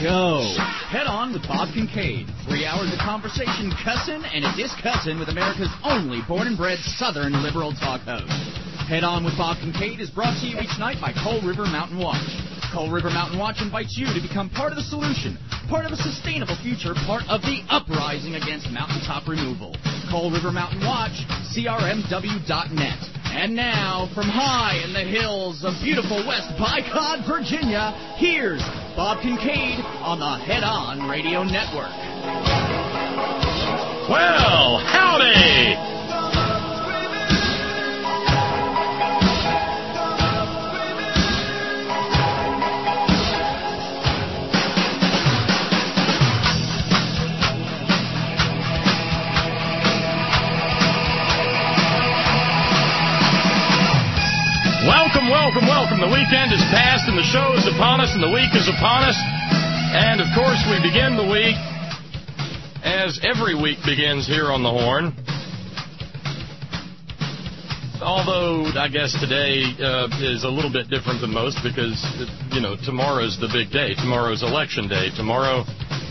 go. Head On with Bob Kincaid. 3 hours of conversation, cussing, and a discussing with America's only born and bred Southern liberal talk host. Head On with Bob Kincaid is brought to you each night by Coal River Mountain Watch. Coal River Mountain Watch invites you to become part of the solution, part of a sustainable future, part of the uprising against mountaintop removal. Coal River Mountain Watch, crmw.net. And now, from high in the hills of beautiful West Bicod, Virginia, here's Bob Kincaid on the Head On Radio Network. Well, howdy! Welcome. The weekend is past, and the show is upon us, and the week is upon us. And, of course, we begin the week, as every week begins here on the Horn. Although, I guess today is a little bit different than most because, tomorrow's the big day. Tomorrow's Election Day. Tomorrow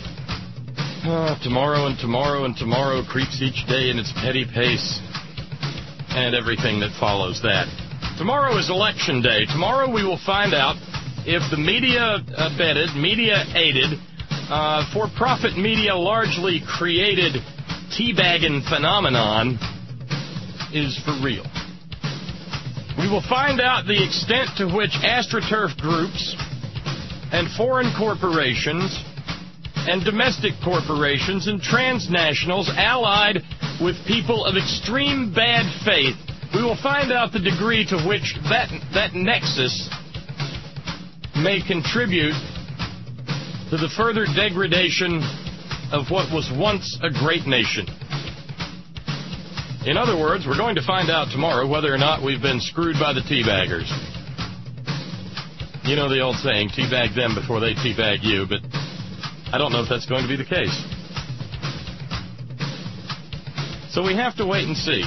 creeps each day in its petty pace and everything that follows that. Tomorrow is Election Day. Tomorrow we will find out if the media-abetted, media-aided, for-profit media largely created teabagging phenomenon is for real. We will find out the extent to which AstroTurf groups and foreign corporations and domestic corporations and transnationals allied with people of extreme bad faith. We will find out the degree to which that nexus may contribute to the further degradation of what was once a great nation. In other words, we're going to find out tomorrow whether or not we've been screwed by the teabaggers. You know the old saying, teabag them before they teabag you, but I don't know if that's going to be the case. So we have to wait and see.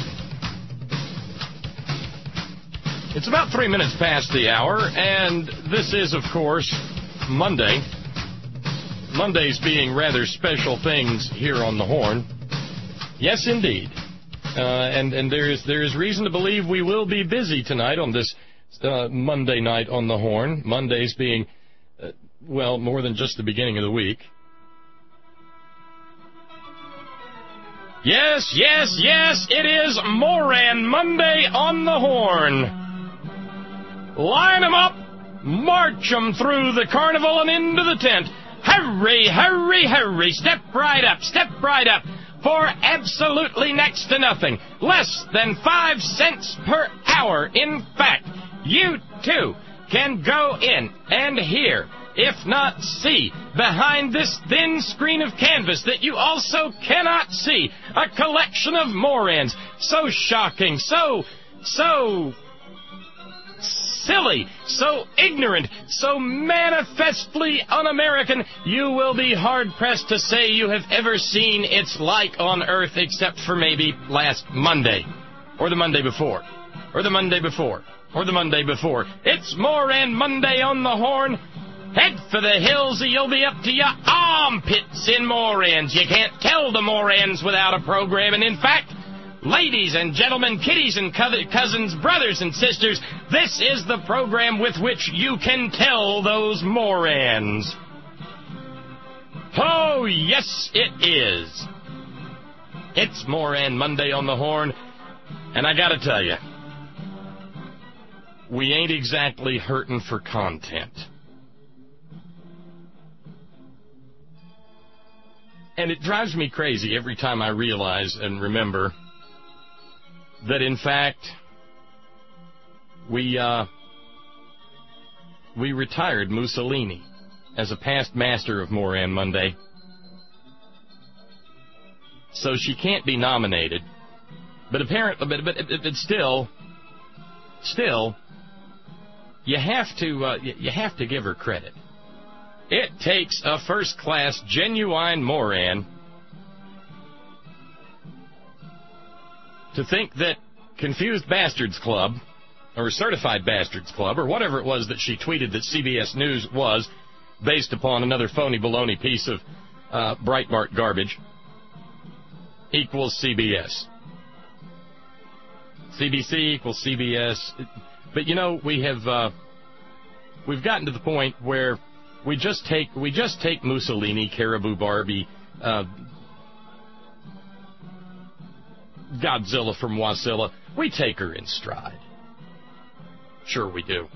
It's about 3 minutes past the hour, and this is, of course, Monday. Mondays being rather special things here on the Horn. Yes, indeed. And there is reason to believe we will be busy tonight on this Monday night on the Horn. Mondays being, more than just the beginning of the week. Yes, it is Moran Monday on the Horn. Line 'em up, march 'em through the carnival and into the tent. Hurry, hurry, hurry, step right up, for absolutely next to nothing, less than 5 cents per hour. In fact, you too can go in and hear, if not see, behind this thin screen of canvas that you also cannot see, a collection of morons, so shocking, so silly, so ignorant, so manifestly un-American, you will be hard-pressed to say you have ever seen its like on Earth except for maybe last Monday, or the Monday before, or the Monday before, or the Monday before. It's Moran Monday on the Horn. Head for the hills or you'll be up to your armpits in Morans. You can't tell the Morans without a program, and in fact, ladies and gentlemen, kiddies and cousins, brothers and sisters, this is the program with which you can tell those morons. Oh, yes, it is. It's Moran Monday on the Horn, and I gotta tell you, we ain't exactly hurting for content. And it drives me crazy every time I realize and remember that, in fact, we retired Mussolini as a past master of Moran Monday. So she can't be nominated. But apparently, but still, you have to give her credit. It takes a first-class, genuine Moran to think that Confused Bastards Club, or Certified Bastards Club, or whatever it was that she tweeted that CBS News was, based upon another phony baloney piece of Breitbart garbage, equals CBS. CBC equals CBS. But, you know, we've gotten to the point where we just take Mussolini, Caribou Barbie, Godzilla from Wasilla. We take her in stride. Sure we do.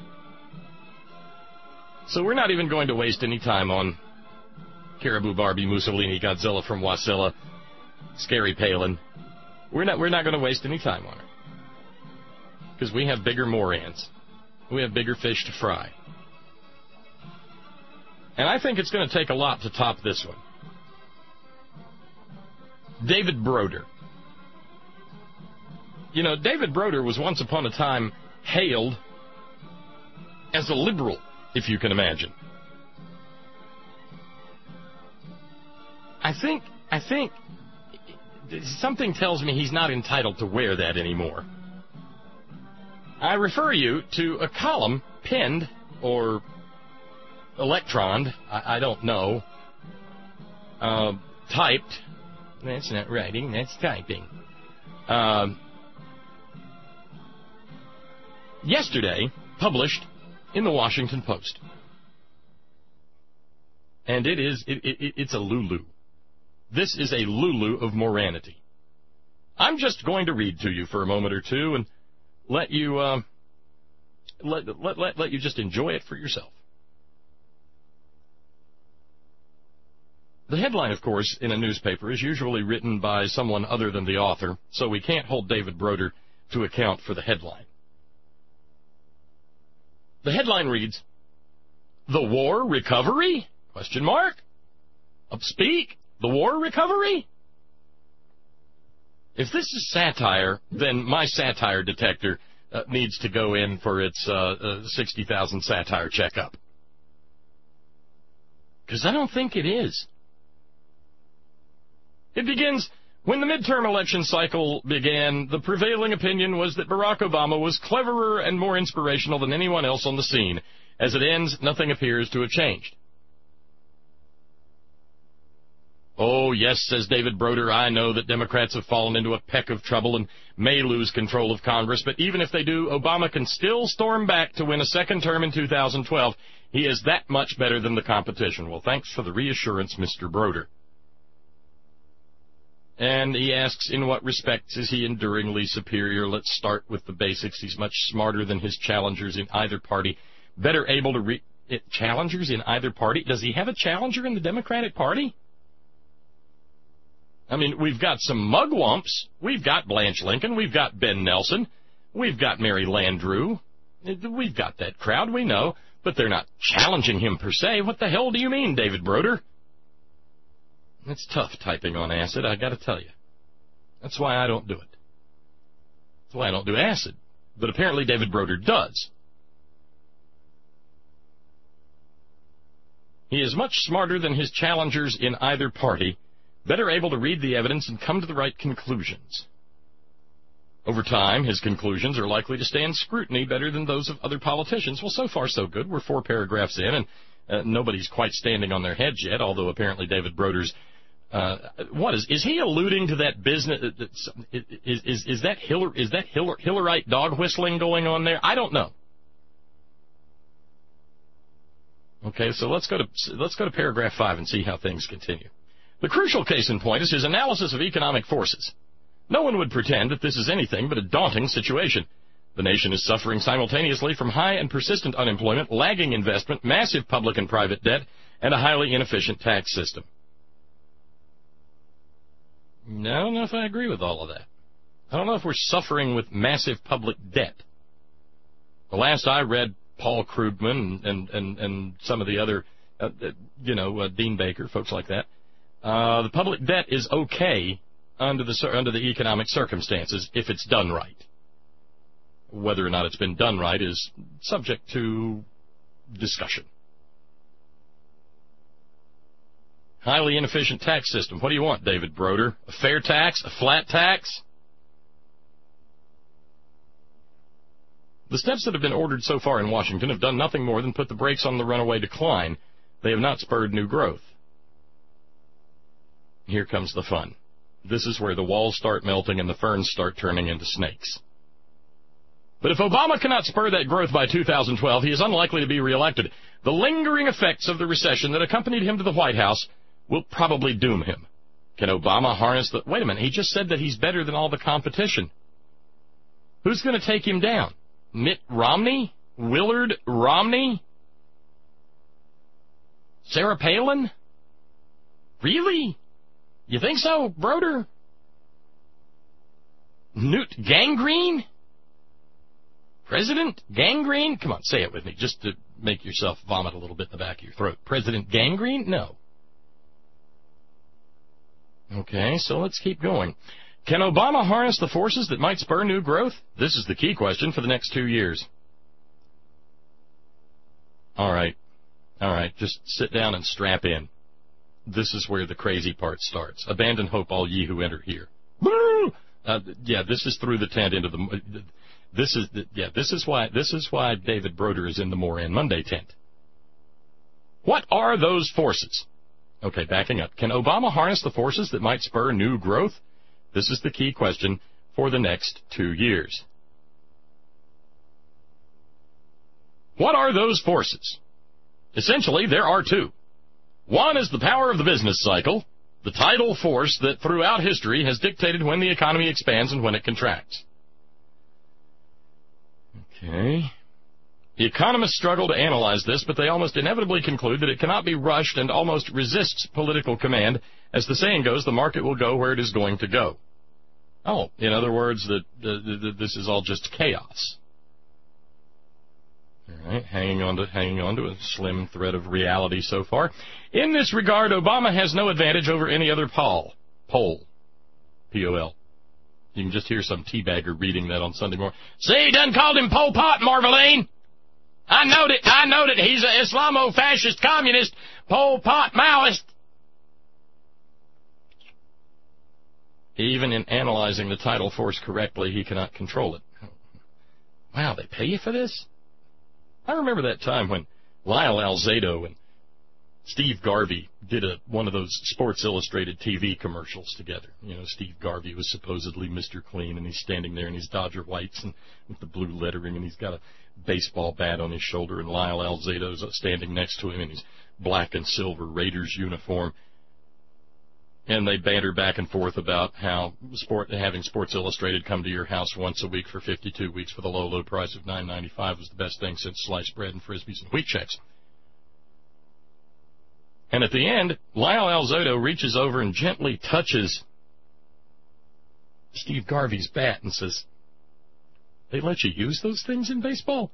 So we're not even going to waste any time on Caribou Barbie, Mussolini, Godzilla from Wasilla, Scary Palin. We're not going to waste any time on her. Because we have bigger morons. We have bigger fish to fry. And I think it's going to take a lot to top this one. David Broder. You know, David Broder was once upon a time hailed as a liberal, if you can imagine. I think something tells me he's not entitled to wear that anymore. I refer you to a column penned or electroned, I don't know, typed. That's not writing, that's typing. Yesterday, published in the Washington Post. And it's a Lulu. This is a Lulu of moranity. I'm just going to read to you for a moment or two and let you let you just enjoy it for yourself. The headline, of course, in a newspaper is usually written by someone other than the author, so we can't hold David Broder to account for the headline. The headline reads, "The war recovery? ? Upspeak? The war recovery?" If this is satire, then my satire detector needs to go in for its 60,000 satire checkup. Because I don't think it is. It begins, when the midterm election cycle began, the prevailing opinion was that Barack Obama was cleverer and more inspirational than anyone else on the scene. As it ends, nothing appears to have changed. Oh, yes, says David Broder, I know that Democrats have fallen into a peck of trouble and may lose control of Congress, but even if they do, Obama can still storm back to win a second term in 2012. He is that much better than the competition. Well, thanks for the reassurance, Mr. Broder. And he asks, in what respects is he enduringly superior? Let's start with the basics. He's much smarter than his challengers in either party, better able to challengers in either party? Does he have a challenger in the Democratic Party? I mean, we've got some mugwumps. We've got Blanche Lincoln. We've got Ben Nelson. We've got Mary Landrieu. We've got that crowd, we know, but they're not challenging him per se. What the hell do you mean, David Broder? It's tough typing on acid, I got to tell you. That's why I don't do it. That's why I don't do acid. But apparently David Broder does. He is much smarter than his challengers in either party, better able to read the evidence and come to the right conclusions. Over time, his conclusions are likely to stand scrutiny better than those of other politicians. Well, so far so good. We're 4 paragraphs in, and nobody's quite standing on their heads yet, although apparently David Broder's what is he alluding to that business? Is that Hillerite dog whistling going on there? I don't know. Okay, so let's go to paragraph 5 and see how things continue. The crucial case in point is his analysis of economic forces. No one would pretend that this is anything but a daunting situation. The nation is suffering simultaneously from high and persistent unemployment, lagging investment, massive public and private debt, and a highly inefficient tax system. I don't know if I agree with all of that. I don't know if we're suffering with massive public debt. The last I read, Paul Krugman and some of the other, Dean Baker, folks like that, the public debt is okay under the economic circumstances if it's done right. Whether or not it's been done right is subject to discussion. Highly inefficient tax system. What do you want, David Broder? A fair tax? A flat tax? The steps that have been ordered so far in Washington have done nothing more than put the brakes on the runaway decline. They have not spurred new growth. Here comes the fun. This is where the walls start melting and the ferns start turning into snakes. But if Obama cannot spur that growth by 2012, he is unlikely to be reelected. The lingering effects of the recession that accompanied him to the White House will probably doom him. Can Obama harness the... Wait a minute, he just said that he's better than all the competition. Who's going to take him down? Mitt Romney? Willard Romney? Sarah Palin? Really? You think so, Broder? Newt Gingrich? President Gingrich? Come on, say it with me, just to make yourself vomit a little bit in the back of your throat. President Gingrich? No. Okay, so let's keep going. Can Obama harness the forces that might spur new growth? This is the key question for the next 2 years. All right, just sit down and strap in. This is where the crazy part starts. Abandon hope, all ye who enter here. This is through the tent into the... This is why David Broder is in the Moran Monday tent. What are those forces? Okay, backing up. Can Obama harness the forces that might spur new growth? This is the key question for the next 2 years. What are those forces? Essentially, there are two. One is the power of the business cycle, the tidal force that throughout history has dictated when the economy expands and when it contracts. Okay. The economists struggle to analyze this, but they almost inevitably conclude that it cannot be rushed and almost resists political command. As the saying goes, the market will go where it is going to go. Oh, in other words, this is all just chaos. All right, hanging on to a slim thread of reality so far. In this regard, Obama has no advantage over any other poll. P-O-L. You can just hear some teabagger reading that on Sunday morning. See, he done called him Pol Pot, Marveline. I know that. He's an Islamo-fascist communist, Pol Pot Maoist. Even in analyzing the tidal force correctly, he cannot control it. Wow, they pay you for this? I remember that time when Lyle Alzado and Steve Garvey did one of those Sports Illustrated TV commercials together. You know, Steve Garvey was supposedly Mr. Clean, and he's standing there in his Dodger whites and with the blue lettering, and he's got a baseball bat on his shoulder, and Lyle Alzado's standing next to him in his black and silver Raiders uniform. And they banter back and forth about how having Sports Illustrated come to your house once a week for 52 weeks for the low, low price of $9.95 was the best thing since sliced bread and Frisbees and wheat checks. And at the end, Lyle Alzado reaches over and gently touches Steve Garvey's bat and says, "They let you use those things in baseball?"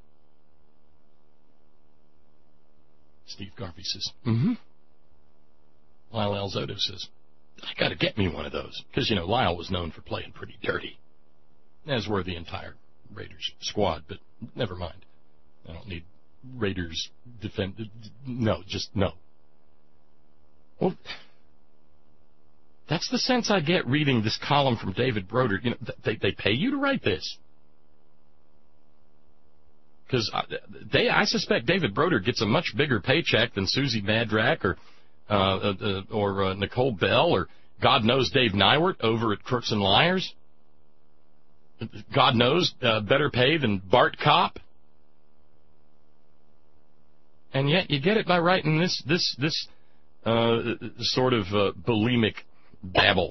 Steve Garvey says, "Mm-hmm." Lyle Alzado says, "I got to get me one of those." Because, Lyle was known for playing pretty dirty, as were the entire Raiders squad, but never mind. I don't need Raiders no. Well, that's the sense I get reading this column from David Broder. They pay you to write this. Because I suspect David Broder gets a much bigger paycheck than Susie Madrak or Nicole Bell or God knows Dave Nywert over at Crooks and Liars. God knows better pay than Bart Kopp. And yet you get it by writing this sort of bulimic babble.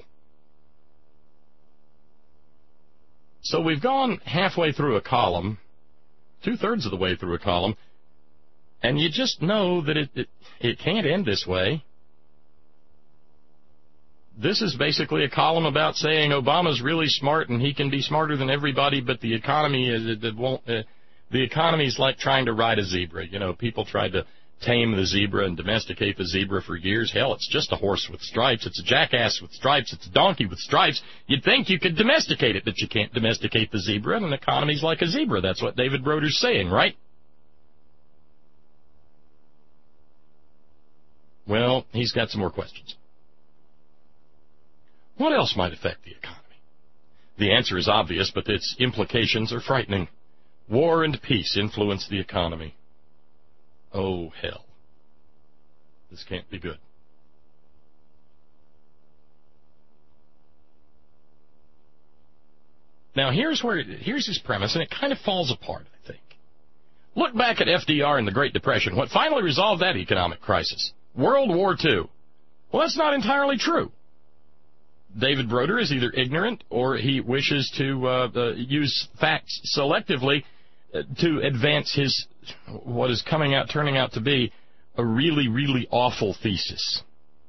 So we've gone halfway through a column, 2/3 of the way through a column, and you just know that it can't end this way. This is basically a column about saying Obama's really smart and he can be smarter than everybody, but the economy the economy's like trying to ride a zebra. People tried to tame the zebra and domesticate the zebra for years. Hell, it's just a horse with stripes. It's a jackass with stripes. It's a donkey with stripes. You'd think you could domesticate it, but you can't domesticate the zebra, and an economy's like a zebra. That's what David Broder's saying, right? Well, he's got some more questions. What else might affect the economy? The answer is obvious, but its implications are frightening. War and peace influence the economy. Oh, hell. This can't be good. Now, here's his premise, and it kind of falls apart, I think. Look back at FDR and the Great Depression. What finally resolved that economic crisis? World War II. Well, that's not entirely true. David Broder is either ignorant or he wishes to use facts selectively to advance his, what is turning out to be a really, really awful thesis.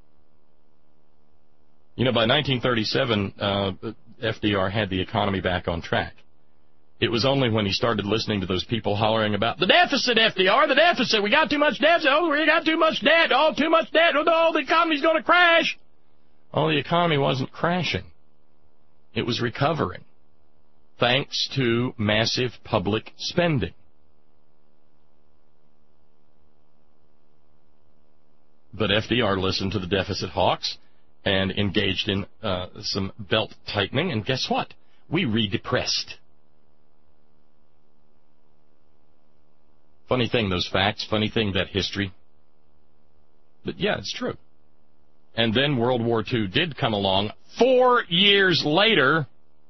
You know, by 1937, FDR had the economy back on track. It was only when he started listening to those people hollering about the deficit, FDR, the deficit, we got too much deficit, oh, we got too much debt, oh, too much debt, oh, no, the economy's going to crash. Oh, the economy wasn't crashing. It was recovering, thanks to massive public spending. But FDR listened to the deficit hawks and engaged in some belt tightening, and guess what? We re-depressed. Funny thing, those facts. Funny thing, that history. But yeah, it's true. And then World War II did come along 4 years later.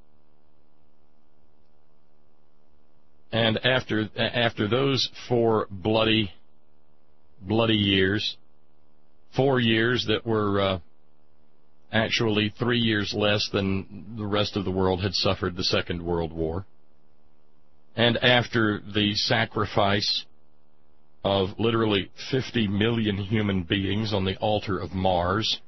And after those 4 bloody years, 4 years that were actually 3 years less than the rest of the world had suffered the Second World War, and after the sacrifice of literally 50 million human beings on the altar of Mars,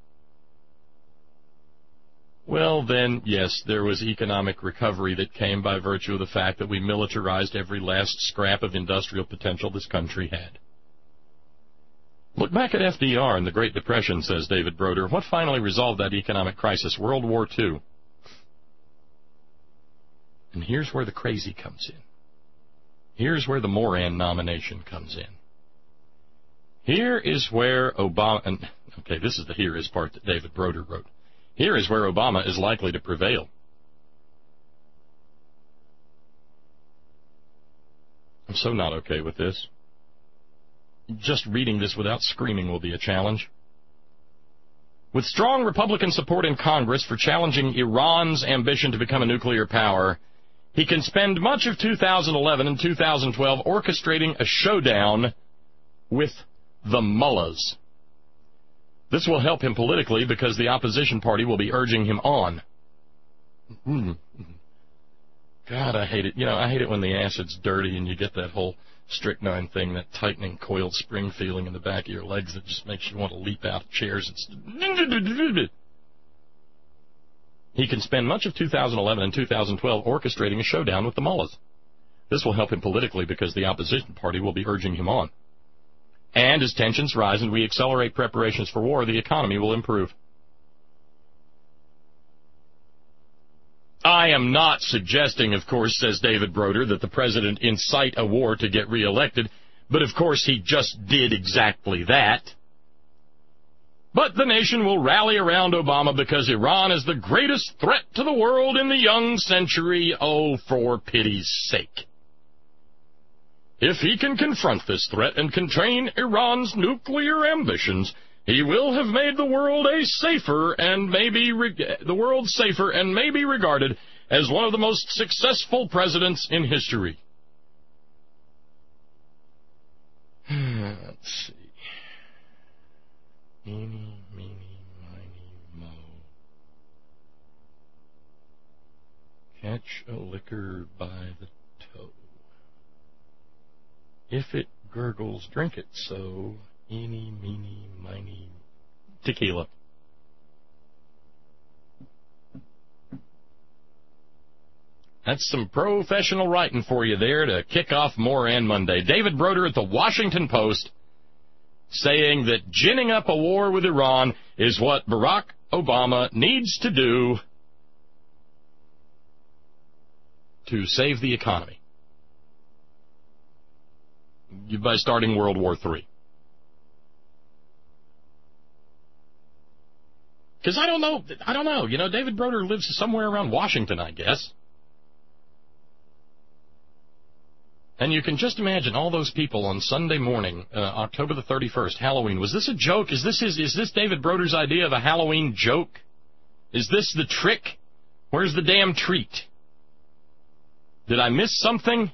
well then, yes, there was economic recovery that came by virtue of the fact that we militarized every last scrap of industrial potential this country had. Look back at FDR and the Great Depression, says David Broder. What finally resolved that economic crisis? World War II. And here's where the crazy comes in. Here's where the Moran nomination comes in. Here is where Obama, and okay, this is the here is part that David Broder wrote. Here is where Obama is likely to prevail. I'm so not okay with this. Just reading this without screaming will be a challenge. With strong Republican support in Congress for challenging Iran's ambition to become a nuclear power, he can spend much of 2011 and 2012 orchestrating a showdown with the mullahs. This will help him politically because the opposition party will be urging him on. God, I hate it. You know, I hate it when the acid's dirty and you get that whole strychnine thing, that tightening coiled spring feeling in the back of your legs that just makes you want to leap out of chairs. He can spend much of 2011 and 2012 orchestrating a showdown with the mullahs. This will help him politically because the opposition party will be urging him on. And as tensions rise and we accelerate preparations for war, the economy will improve. I am not suggesting, of course, says David Broder, that the president incite a war to get reelected, but of course he just did exactly that. But the nation will rally around Obama because Iran is the greatest threat to the world in the young century. Oh, for pity's sake. If he can confront this threat and contain Iran's nuclear ambitions, he will have made the world safer and maybe regarded as one of the most successful presidents in history. Let's see. Eeny, meeny, miny, mo. Catch a liquor by the toe. If it gurgles, drink it so. Eeny, meeny, miny, tequila. That's some professional writing for you there to kick off Moran Monday. David Broder at the Washington Post saying that ginning up a war with Iran is what Barack Obama needs to do to save the economy by starting World War III. Because I don't know. You know, David Broder lives somewhere around Washington, I guess. And you can just imagine all those people on Sunday morning, October the 31st, Halloween. Was this a joke? Is this David Broder's idea of a Halloween joke? Is this the trick? Where's the damn treat? Did I miss something?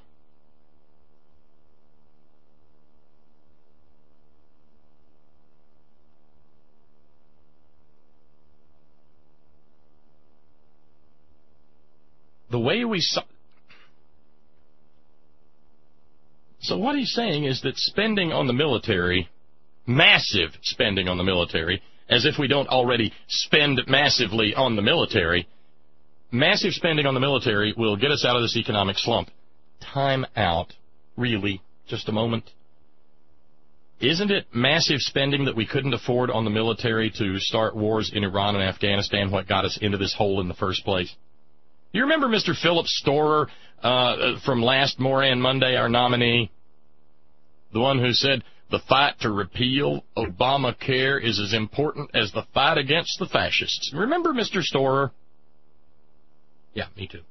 The way we saw... So what he's saying is that spending on the military, massive spending on the military, as if we don't already spend massively on the military, massive spending on the military will get us out of this economic slump. Time out. Really? Just a moment. Isn't it massive spending that we couldn't afford on the military to start wars in Iran and Afghanistan what got us into this hole in the first place? You remember Mr. Philip Storer from last Moran Monday, our nominee? The one who said the fight to repeal Obamacare is as important as the fight against the fascists. Remember Mr. Storer? Yeah, me too.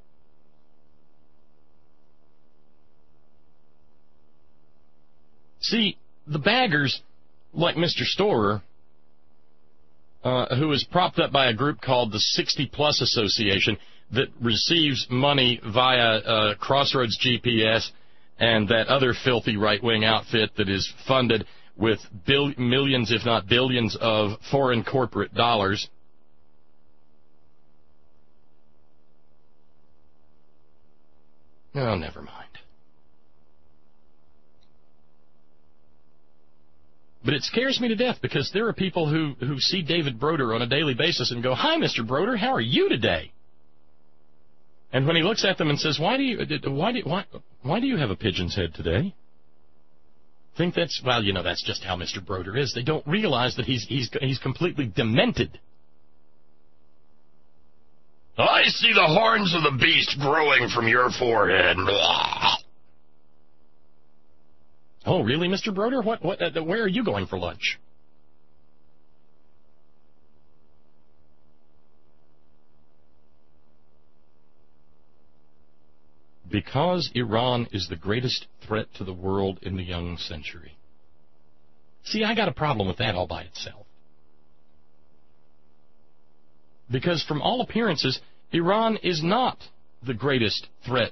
See, the baggers, like Mr. Storer, who is propped up by a group called the 60 Plus Association, that receives money via Crossroads GPS and that other filthy right-wing outfit that is funded with millions, if not billions, of foreign corporate dollars. Oh, never mind. But it scares me to death because there are people who see David Broder on a daily basis and go, "Hi, Mr. Broder, how are you today?" And when he looks at them and says, why do you have a pigeon's head today? Think that's, well, you know, that's just how Mr. Broder is. They don't realize that he's completely demented. I see the horns of the beast growing from your forehead. Oh, really, Mr. Broder? Where are you going for lunch? Because Iran is the greatest threat to the world in the young century. See, I got a problem with that all by itself. Because from all appearances, Iran is not the greatest threat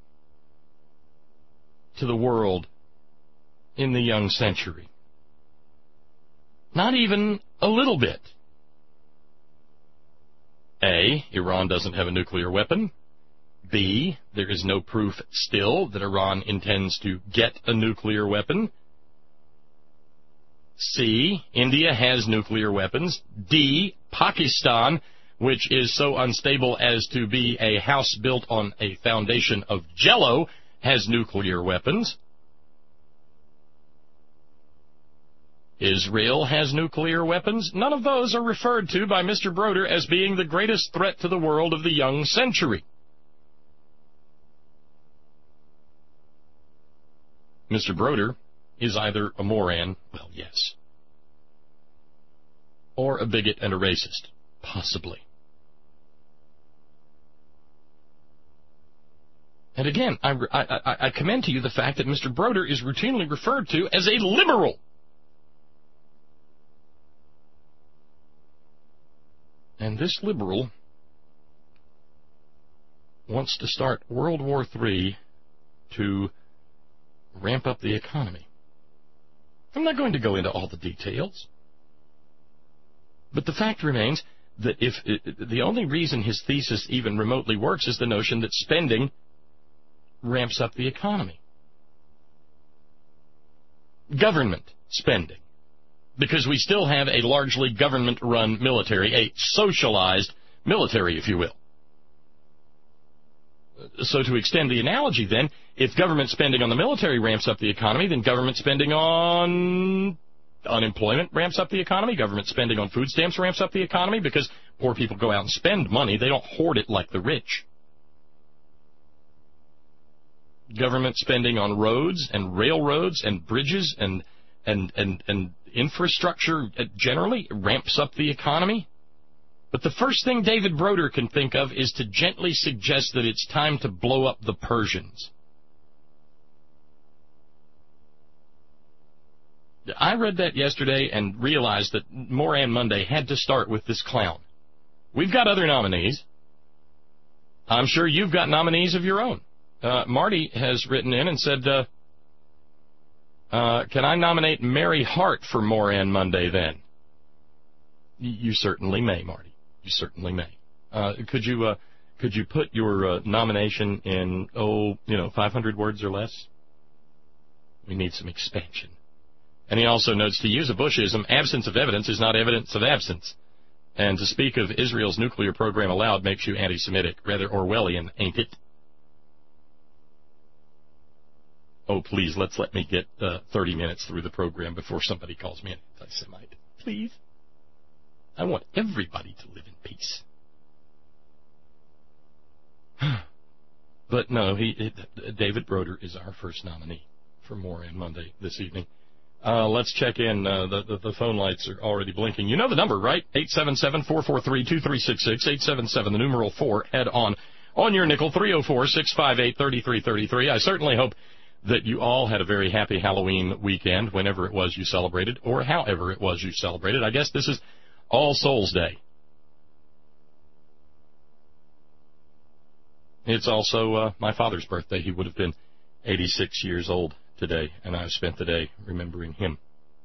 to the world in the young century. Not even a little bit. A, Iran doesn't have a nuclear weapon. B, there is no proof still that Iran intends to get a nuclear weapon. C, India has nuclear weapons. D, Pakistan, which is so unstable as to be a house built on a foundation of Jell-O, has nuclear weapons. Israel has nuclear weapons. None of those are referred to by Mr. Broder as being the greatest threat to the world of the young century. Mr. Broder is either a moron, well, yes, or a bigot and a racist, possibly. And again, I commend to you the fact that Mr. Broder is routinely referred to as a liberal. And this liberal wants to start World War III to ramp up the economy. I'm not going to go into all the details. But the fact remains that if the only reason his thesis even remotely works is the notion that spending ramps up the economy. Government spending. Because we still have a largely government-run military, a socialized military, if you will. So to extend the analogy then, if government spending on the military ramps up the economy, then government spending on unemployment ramps up the economy, government spending on food stamps ramps up the economy, because poor people go out and spend money. They don't hoard it like the rich. Government spending on roads and railroads and bridges and infrastructure generally ramps up the economy. But the first thing David Broder can think of is to gently suggest that it's time to blow up the Persians. I read that yesterday and realized that Moran Monday had to start with this clown. We've got other nominees. I'm sure you've got nominees of your own. Marty has written in and said, can I nominate Mary Hart for Moran Monday then? You certainly may, Marty. You certainly may. Could you put your nomination in, 500 words or less? We need some expansion. And he also notes, to use a Bushism, absence of evidence is not evidence of absence. And to speak of Israel's nuclear program aloud makes you anti-Semitic, rather Orwellian, ain't it? Oh, please, let me get 30 minutes through the program before somebody calls me an anti-Semite. Please. I want everybody to live in peace. But no, David Broder is our first nominee for Moran Monday this evening. Let's check in. The phone lights are already blinking. You know the number, right? 877-443-2366, 877, the numeral 4, head on your nickel, 304-658-3333. I certainly hope that you all had a very happy Halloween weekend, whenever it was you celebrated, or however it was you celebrated. I guess this is All Souls Day. It's also my father's birthday. He would have been 86 years old today, and I've spent the day remembering him.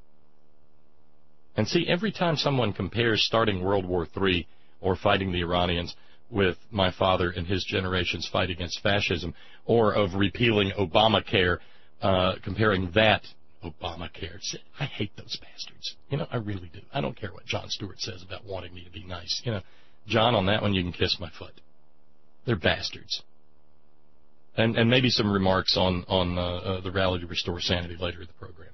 And see, every time someone compares starting World War III or fighting the Iranians with my father and his generation's fight against fascism, or of repealing Obamacare, comparing that Obamacare. I hate those bastards. I really do. I don't care what Jon Stewart says about wanting me to be nice. John, on that one, you can kiss my foot. They're bastards. And maybe some remarks on the rally to restore sanity later in the program.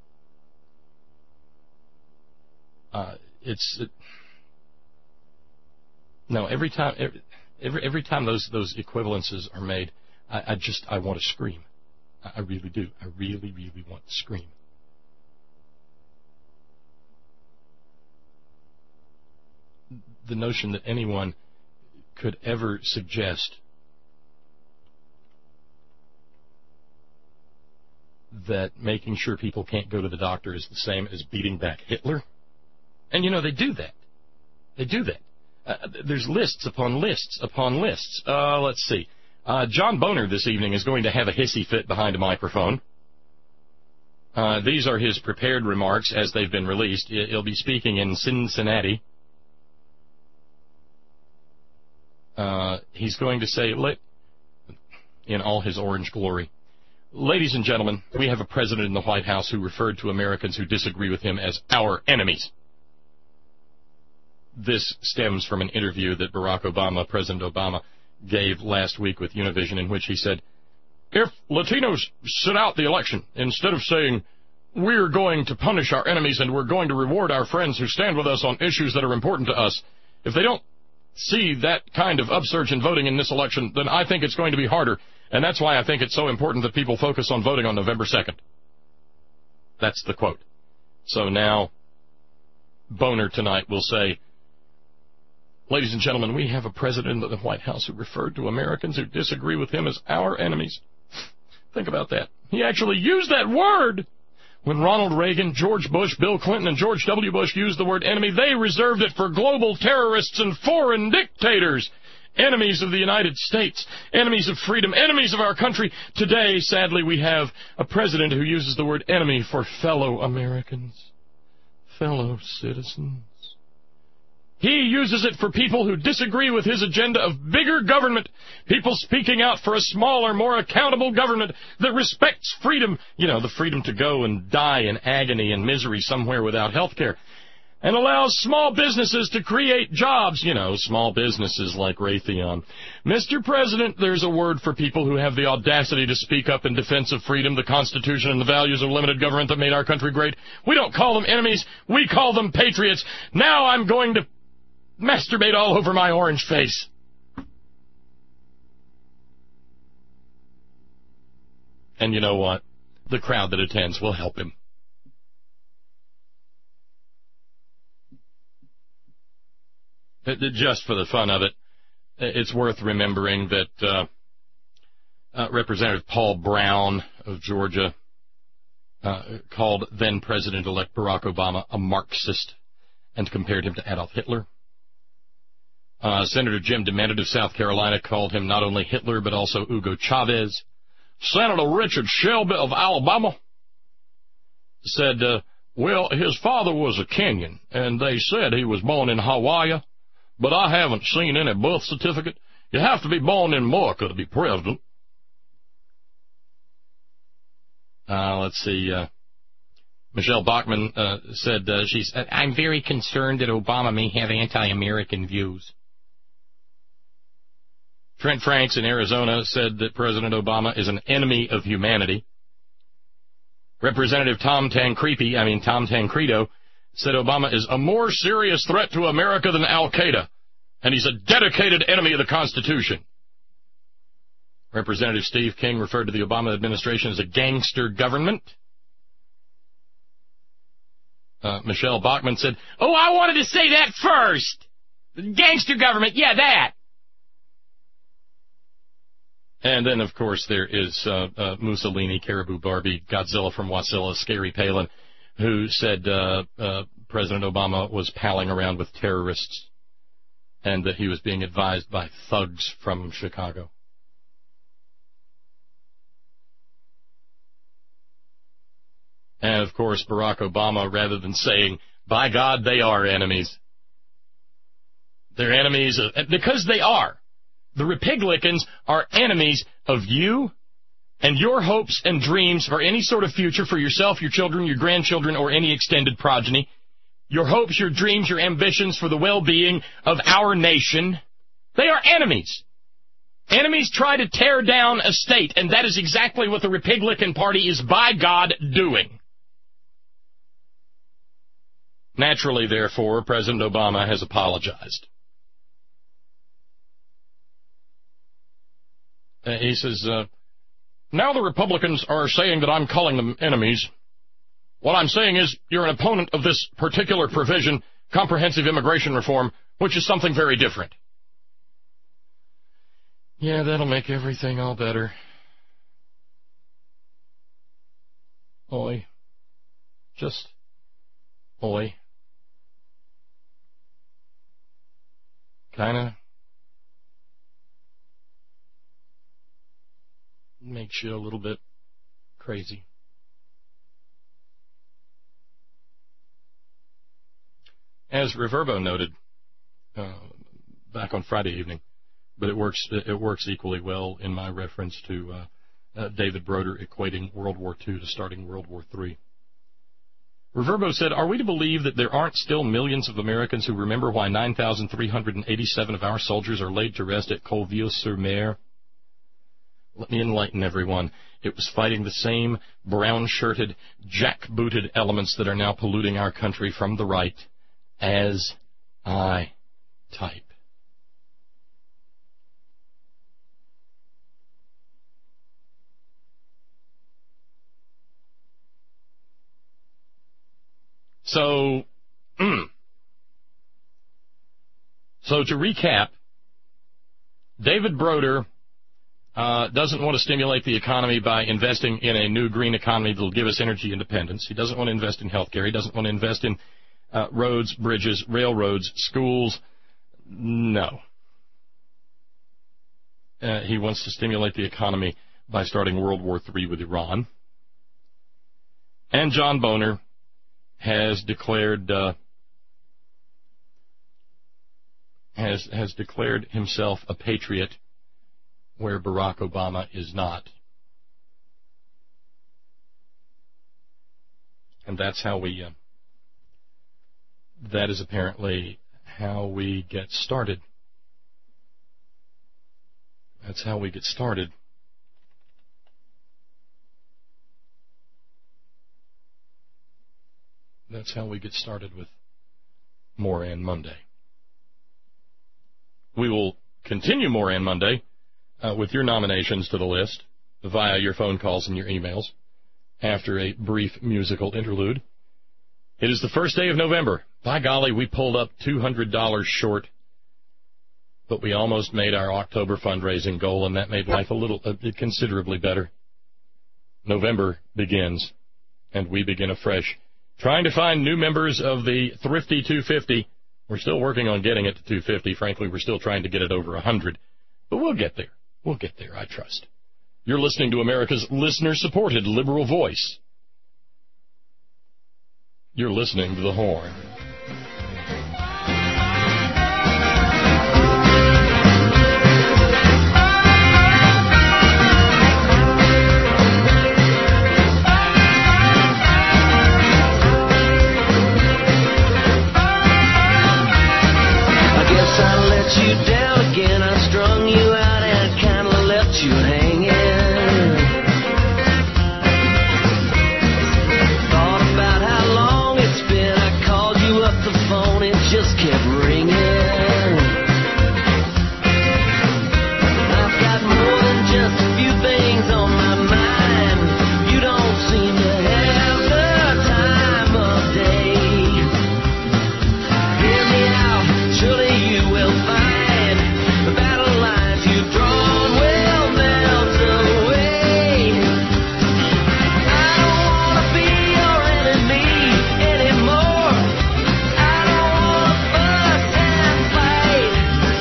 Every time those equivalences are made, I want to scream. I really do. I really, really want to scream. The notion that anyone could ever suggest that making sure people can't go to the doctor is the same as beating back Hitler. And, they do that. They do that. There's lists upon lists upon lists. Let's see. John Boner this evening is going to have a hissy fit behind a microphone. These are his prepared remarks as they've been released. He'll be speaking in Cincinnati. He's going to say, in all his orange glory, ladies and gentlemen, we have a president in the White House who referred to Americans who disagree with him as our enemies. This stems from an interview that President Obama, gave last week with Univision, in which he said, if Latinos sit out the election, instead of saying, we're going to punish our enemies and we're going to reward our friends who stand with us on issues that are important to us, if they don't see that kind of upsurge in voting in this election, then I think it's going to be harder. And that's why I think it's so important that people focus on voting on November 2nd. That's the quote. So now, Boner tonight will say, ladies and gentlemen, we have a president of the White House who referred to Americans who disagree with him as our enemies. Think about that. He actually used that word. When Ronald Reagan, George Bush, Bill Clinton, and George W. Bush used the word enemy, they reserved it for global terrorists and foreign dictators. Enemies of the United States, enemies of freedom, enemies of our country. Today, sadly, we have a president who uses the word enemy for fellow Americans, fellow citizens. He uses it for people who disagree with his agenda of bigger government, people speaking out for a smaller, more accountable government that respects freedom, the freedom to go and die in agony and misery somewhere without health care, and allows small businesses to create jobs, small businesses like Raytheon. Mr. President, there's a word for people who have the audacity to speak up in defense of freedom, the Constitution, and the values of limited government that made our country great. We don't call them enemies. We call them patriots. Now I'm going to masturbate all over my orange face. And you know what? The crowd that attends will help him. Just for the fun of it, it's worth remembering that Representative Paul Brown of Georgia called then-President-elect Barack Obama a Marxist and compared him to Adolf Hitler. Senator Jim DeMantis of South Carolina called him not only Hitler but also Hugo Chavez. Senator Richard Shelby of Alabama said, well, his father was a Kenyan, and they said he was born in Hawaii, but I haven't seen any birth certificate. You have to be born in America to be president. Let's see. Michelle Bachmann said, I'm very concerned that Obama may have anti-American views. Trent Franks in Arizona said that President Obama is an enemy of humanity. Representative Tom Tancredo, said Obama is a more serious threat to America than Al-Qaeda, and he's a dedicated enemy of the Constitution. Representative Steve King referred to the Obama administration as a gangster government. Michelle Bachmann said, oh, I wanted to say that first. Gangster government, yeah, that. And then, of course, there is Mussolini, Caribou Barbie, Godzilla from Wasilla, Scary Palin, who said President Obama was palling around with terrorists and that he was being advised by thugs from Chicago. And, of course, Barack Obama, rather than saying, by God, they are enemies. They're enemies because they are. The Republicans are enemies of you and your hopes and dreams for any sort of future for yourself, your children, your grandchildren, or any extended progeny. Your hopes, your dreams, your ambitions for the well-being of our nation. They are enemies. Enemies try to tear down a state, and that is exactly what the Republican Party is, by God, doing. Naturally, therefore, President Obama has apologized. He says, now the Republicans are saying that I'm calling them enemies. What I'm saying is you're an opponent of this particular provision, comprehensive immigration reform, which is something very different. Yeah, that'll make everything all better. Oi. Just oi. Kinda makes you a little bit crazy. As Reverbo noted back on Friday evening, but it works equally well in my reference to David Broder equating World War II to starting World War III. Reverbo said, are we to believe that there aren't still millions of Americans who remember why 9,387 of our soldiers are laid to rest at Colville-sur-Mer? Let me enlighten everyone. It was fighting the same brown-shirted, jack-booted elements that are now polluting our country from the right as I type. So to recap, David Broder doesn't want to stimulate the economy by investing in a new green economy that will give us energy independence. He doesn't want to invest in health care. He doesn't want to invest in roads, bridges, railroads, schools. No. He wants to stimulate the economy by starting World War III with Iran. And John Boehner has declared has declared himself a patriot where Barack Obama is not. And that's how we that is apparently how we get started. That's how we get started. That's how we get started with Moran Monday. We will continue Moran Monday with your nominations to the list via your phone calls and your emails after a brief musical interlude. It is the first day of November. By golly, we pulled up $200 short, but we almost made our October fundraising goal, and that made life a little considerably better. November begins and we begin afresh. Trying to find new members of the Thrifty 250. We're still working on getting it to 250. Frankly, we're still trying to get it over 100. But we'll get there. We'll get there, I trust. You're listening to America's listener-supported liberal voice. You're listening to The Horn. You down again, I strung you out and kinda left you hanging. Thought about how long it's been, I called you up the phone, it just kept ringing. I've got more than just a few things on my mind. You don't seem to have the time of day. Hear me out, surely you will find the battle lines you've drawn will melt away. I don't want to be your enemy anymore. I don't want to fuss and fight.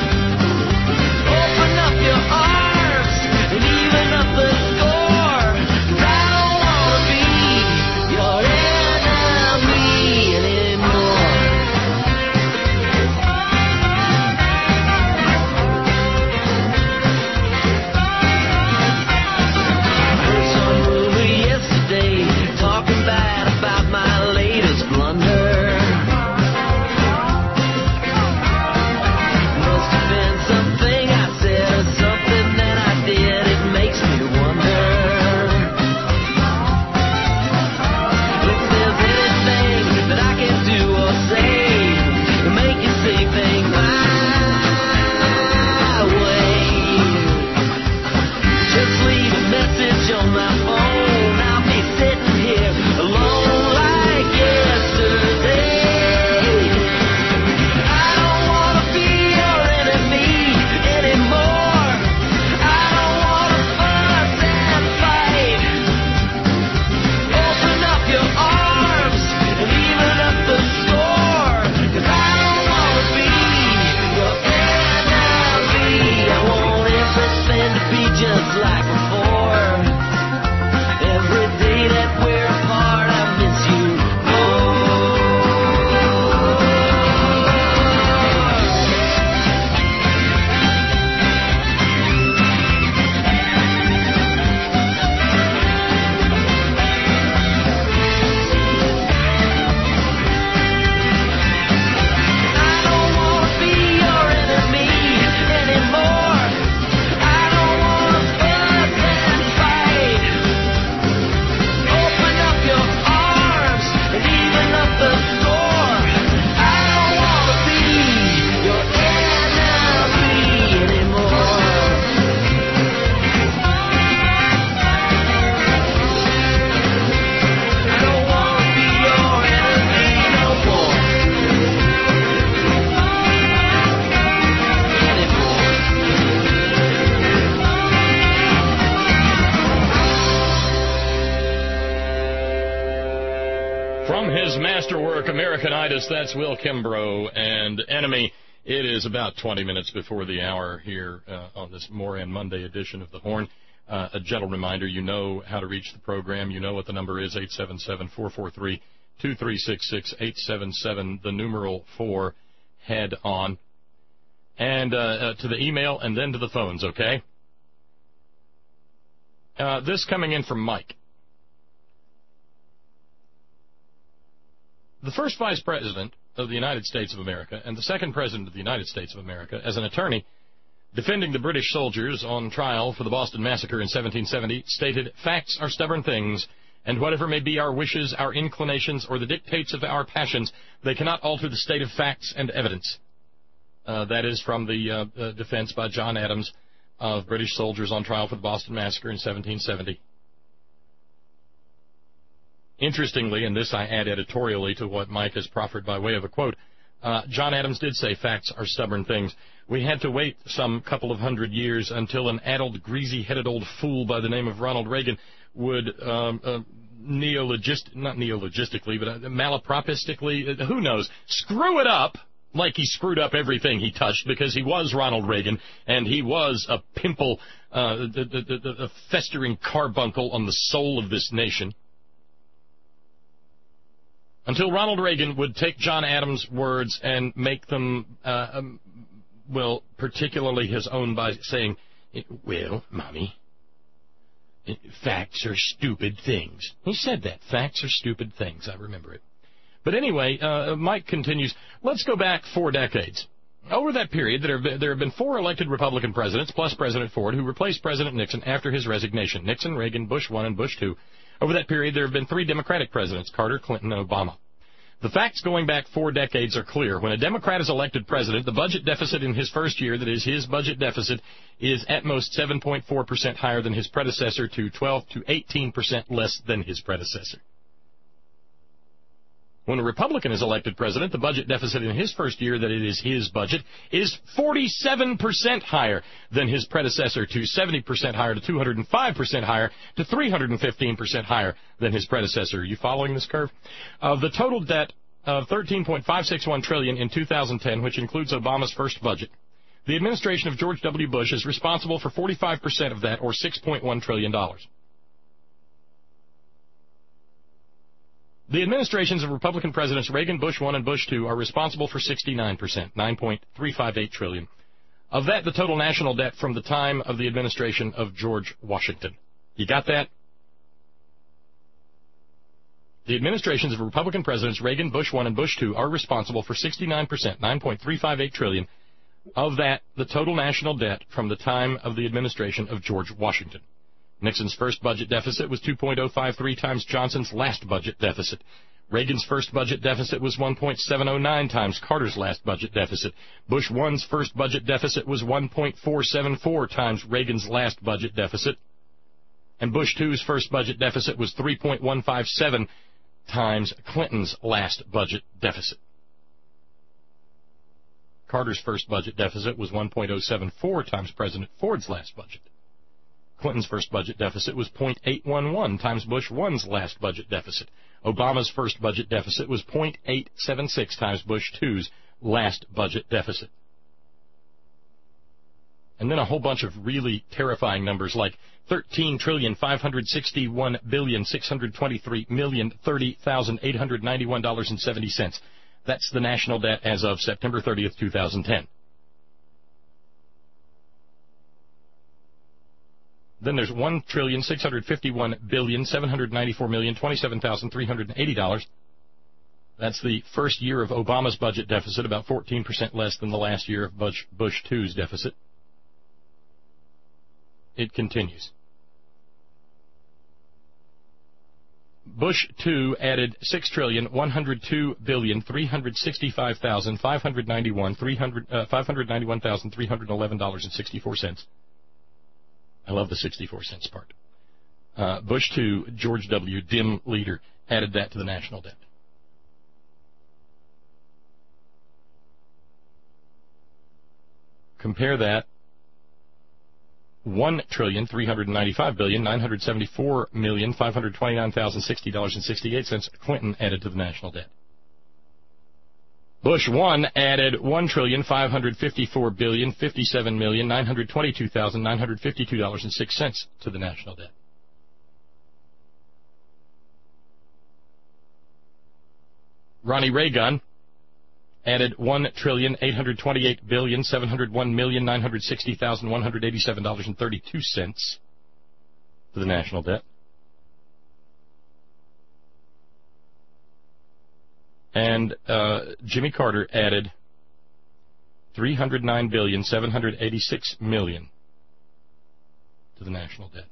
Open up your arms and even up the score. 'Cause I don't want to be your enemy anymore. Yesterday, talking bad about my latest blunder. Must have been something I said or something that I did. It makes me wonder if there's anything that I can do or say to make you see things my way. Just leave a message on my phone. I'll be sitting here alone like yesterday. I don't want to be your enemy anymore. I don't want to fuss and fight. Open up your arms and even up the score. 'Cause I don't want to be your enemy. I want everything to be just like before. Every day that we're apart, I miss you I don't want to be your enemy anymore. I don't want to fuss and fight. Open up your arms and even up the score. I don't want to be your enemy anymore. I don't want to be your enemy no more. From his masterwork, Americanitis, that's Will Kimbrough and Enemy. It is about 20 minutes before the hour here on this Moran Monday edition of The Horn. A gentle reminder, you know how to reach the program. You know what the number is, 877-443-2366, 877, the numeral 4, head on. And to the email and then to the phones, okay? This coming in from Mike. The first Vice President of the United States of America and the second President of the United States of America, as an attorney defending the British soldiers on trial for the Boston Massacre in 1770, stated, "Facts are stubborn things, and whatever may be our wishes, our inclinations, or the dictates of our passions, they cannot alter the state of facts and evidence." That is from the defense by John Adams of British soldiers on trial for the Boston Massacre in 1770. Interestingly, and this I add editorially to what Mike has proffered by way of a quote, John Adams did say facts are stubborn things. We had to wait some couple of hundred years until an addled, greasy-headed old fool by the name of Ronald Reagan would not neologistically, but malapropistically, who knows, screw it up like he screwed up everything he touched, because he was Ronald Reagan, and he was a pimple, a festering carbuncle on the soul of this nation. Until Ronald Reagan would take John Adams' words and make them, particularly his own by saying, well, Mommy, facts are stupid things. He said that. Facts are stupid things. I remember it. But anyway, Mike continues, let's go back 4 decades. Over that period, there have been 4 elected Republican presidents, plus President Ford, who replaced President Nixon after his resignation. Nixon, Reagan, Bush 1, and Bush 2. Over that period, there have been 3 Democratic presidents, Carter, Clinton, and Obama. The facts going back 4 decades are clear. When a Democrat is elected president, the budget deficit in his first year, that is his budget deficit, is at most 7.4% higher than his predecessor to 12 to 18% less than his predecessor. When a Republican is elected president, the budget deficit in his first year, that it is his budget, is 47% higher than his predecessor, to 70% higher, to 205% higher, to 315% higher than his predecessor. Are you following this curve? The total debt of $13.561 trillion in 2010, which includes Obama's first budget. The administration of George W. Bush is responsible for 45% of that, or $6.1 trillion. The administrations of Republican presidents Reagan, Bush 1, and Bush 2 are responsible for 69%, $9.358 trillion. Of that, the total national debt from the time of the administration of George Washington. You got that? The administrations of Republican presidents Reagan, Bush 1, and Bush 2 are responsible for 69%, $9.358 trillion. Of that, the total national debt from the time of the administration of George Washington. Nixon's first budget deficit was 2.053 times Johnson's last budget deficit. Reagan's first budget deficit was 1.709 times Carter's last budget deficit. Bush 1's first budget deficit was 1.474 times Reagan's last budget deficit. And Bush 2's first budget deficit was 3.157 times Clinton's last budget deficit. Carter's first budget deficit was 1.074 times President Ford's last budget. Clinton's first budget deficit was 0.811 times Bush 1's last budget deficit. Obama's first budget deficit was 0.876 times Bush 2's last budget deficit. And then a whole bunch of really terrifying numbers like $13,561,623,030,891.70. That's the national debt as of September 30th, 2010. Then there's $1,651,794,027,380. That's the first year of Obama's budget deficit, about 14% less than the last year of Bush 2's deficit. It continues. Bush 2 added $6,102,365,591,311.64. I love the 64 cents part. Bush 2, George W., dim leader, added that to the national debt. Compare that, $1,395,974,529,060.68 Clinton added to the national debt. Bush 1 added $1,554,057,922,952.06 to the national debt. Ronnie Reagan added $1,828,701,960,187.32 to the national debt. And Jimmy Carter added $309,786,000,000 to the national debt.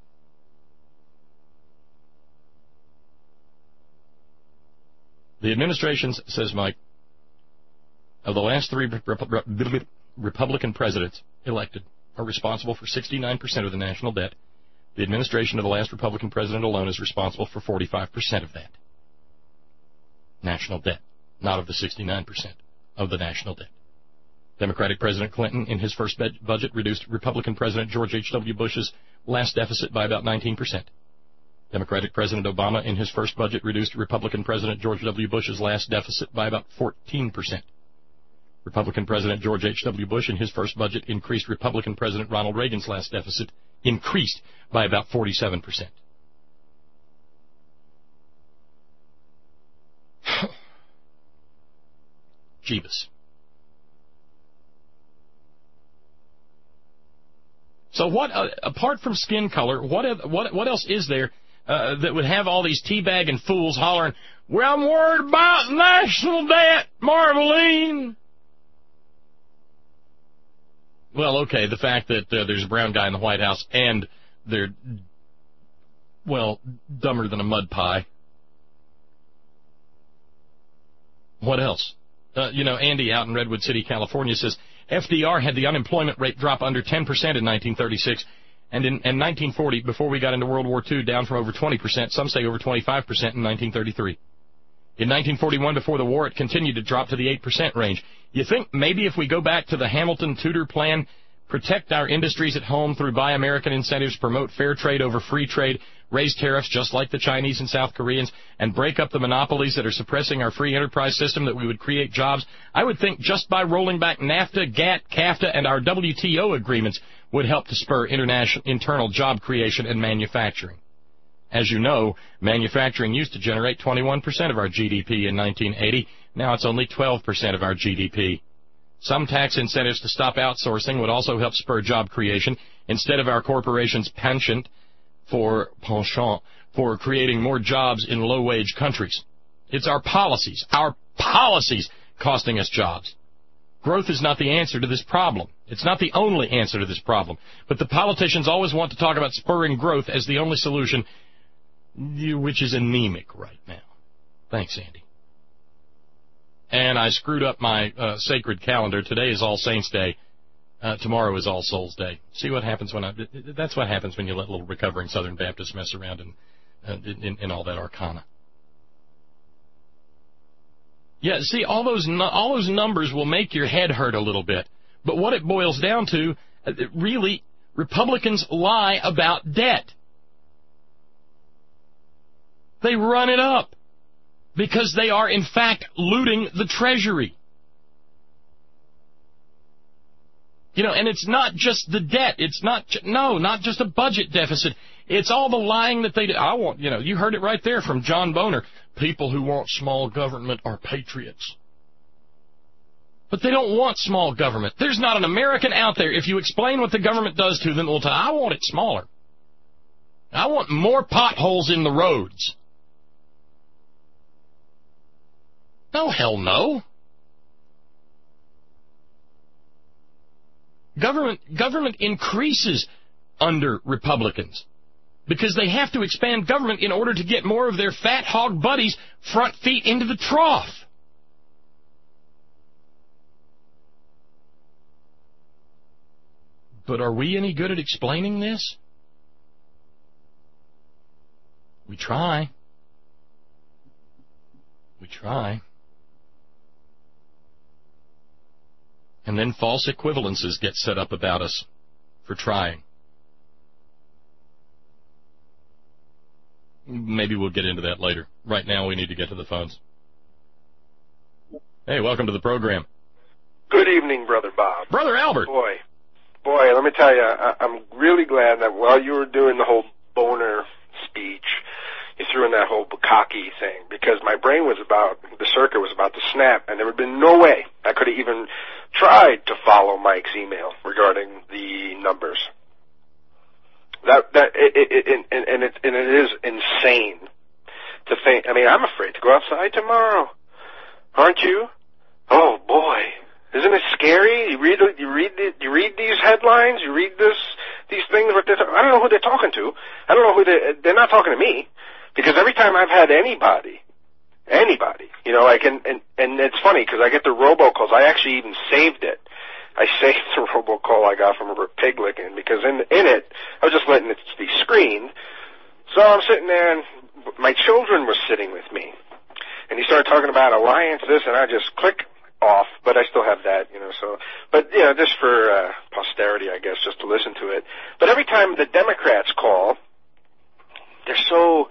The administrations, says Mike, of the last 3 Republican presidents elected are responsible for 69% of the national debt. The administration of the last Republican president alone is responsible for 45% of that national debt, not of the 69% of the national debt. Democratic President Clinton, in his first budget, reduced Republican President George H.W. Bush's last deficit by about 19%. Democratic President Obama, in his first budget, reduced Republican President George W. Bush's last deficit by about 14%. Republican President George H.W. Bush, in his first budget, increased Republican President Ronald Reagan's last deficit, increased by about 47%. Jeebus. So what, apart from skin color, what else is there that would have all these teabagging fools hollering, well, I'm worried about national debt, Marveline? Well, okay, the fact that there's a brown guy in the White House and they're, well, dumber than a mud pie. What else? Andy out in Redwood City, California says, FDR had the unemployment rate drop under 10% in 1936, and in 1940, before we got into World War II, down from over 20%, some say over 25% in 1933. In 1941, before the war, it continued to drop to the 8% range. You think maybe if we go back to the Hamilton-Tudor plan, protect our industries at home through Buy American incentives, promote fair trade over free trade, raise tariffs just like the Chinese and South Koreans, and break up the monopolies that are suppressing our free enterprise system, that we would create jobs? I would think just by rolling back NAFTA, GATT, CAFTA, and our WTO agreements would help to spur internal job creation and manufacturing. As you know, manufacturing used to generate 21% of our GDP in 1980. Now it's only 12% of our GDP. Some tax incentives to stop outsourcing would also help spur job creation instead of our corporations' penchant for creating more jobs in low-wage countries. It's our policies costing us jobs. Growth is not the answer to this problem. It's not the only answer to this problem. But the politicians always want to talk about spurring growth as the only solution, which is anemic right now. Thanks, Andy. And I screwed up my sacred calendar. Today is All Saints' Day. Tomorrow is All Souls' Day. See what happens that's what happens when you let little recovering Southern Baptists mess around in all that arcana. Yeah, see, all those numbers will make your head hurt a little bit. But what it boils down to, really, Republicans lie about debt. They run it up because they are, in fact, looting the Treasury. And it's not just the debt. It's not just a budget deficit. It's all the lying that they do. You heard it right there from John Boner. People who want small government are patriots. But they don't want small government. There's not an American out there, if you explain what the government does to them, will tell, I want it smaller. I want more potholes in the roads. No, hell no. Government increases under Republicans because they have to expand government in order to get more of their fat hog buddies front feet into the trough. But are we any good at explaining this? We try. And then false equivalences get set up about us for trying. Maybe we'll get into that later. Right now we need to get to the phones. Hey, welcome to the program. Good evening, Brother Bob. Brother Albert. Boy, let me tell you, I'm really glad that while you were doing the whole Boner speech, you threw in that whole Bukaki thing, because my brain the circuit was about to snap, and there would have been no way I could have even tried to follow Mike's email regarding the numbers. It is insane to think. I mean, I'm afraid to go outside tomorrow. Aren't you? Oh boy, isn't it scary? You read these headlines. You read these things. I don't know who they're talking to. I don't know who they're not talking to me, because every time I've had anybody, and it's funny because I get the robocalls. I actually even saved it. I saved the robocall I got from Robert Piglicken, because in it, I was just letting it be screened. So I'm sitting there, and my children were sitting with me. And he started talking about alliance, this, and I just click off, but I still have that, just for posterity, I guess, just to listen to it. But every time the Democrats call, they're so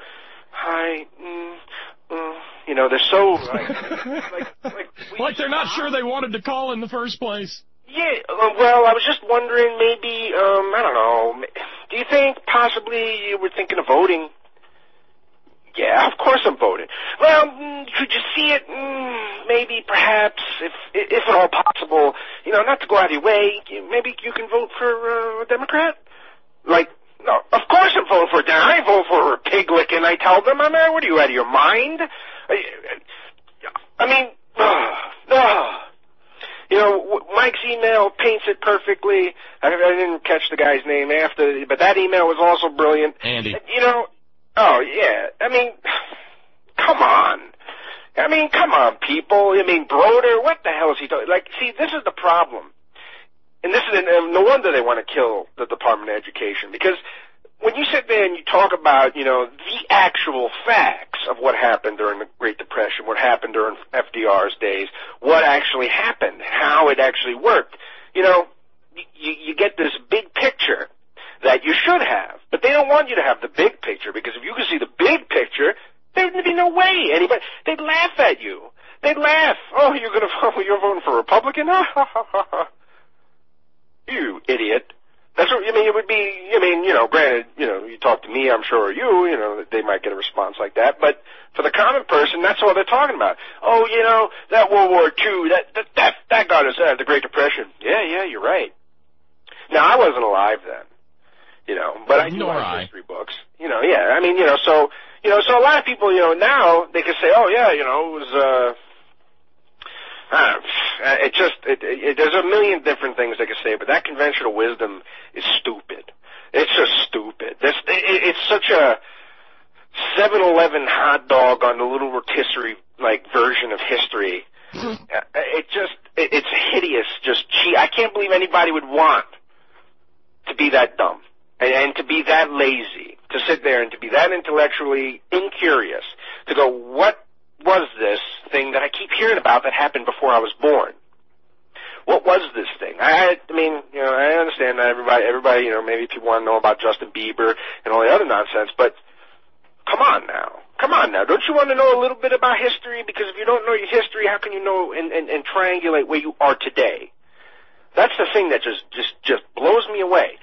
so like they're not sure they wanted to call in the first place. Yeah, well, I was just wondering, maybe, I don't know, do you think possibly you were thinking of voting? Yeah, of course I'm voting. Well, could you see it? Maybe, perhaps, if at all possible, not to go out of your way, maybe you can vote for a Democrat? Like, no, of course I'm voting for a Democrat. I ain't voting for a pig licking, I tell them. I mean, what are you, out of your mind? I mean, Mike's email paints it perfectly. I didn't catch the guy's name after, but that email was also brilliant. Andy. Oh, yeah. I mean, come on. Come on, people. Broder, what the hell is he doing? Like, see, this is the problem. And this is no wonder they want to kill the Department of Education, because when you sit there and you talk about, the actual facts of what happened during the Great Depression, what happened during FDR's days, what actually happened, how it actually worked, you get this big picture that you should have. But they don't want you to have the big picture, because if you could see the big picture, there'd be no way anybody, they'd laugh at you. They'd laugh. Oh, you're voting for a Republican? You idiot. That's what, it would be, granted, you talk to me, I'm sure, or they might get a response like that, but for the common person, that's all they're talking about. Oh, that World War II, that got us the Great Depression. Yeah, you're right. Now, I wasn't alive then, but I do have history books, so a lot of people, now, they can say, oh, yeah, it was, there's a million different things they could say, but that conventional wisdom is stupid. It's just stupid. It's such a 7-Eleven hot dog on the little rotisserie, version of history. It's hideous, just cheap. I can't believe anybody would want to be that dumb and to be that lazy, to sit there and to be that intellectually incurious, to go, what was this thing that I keep hearing about that happened before I was born? What was this thing? I understand that everybody, maybe people want to know about Justin Bieber and all the other nonsense, but come on now. Don't you want to know a little bit about history? Because if you don't know your history, how can you know and triangulate where you are today? That's the thing that just blows me away.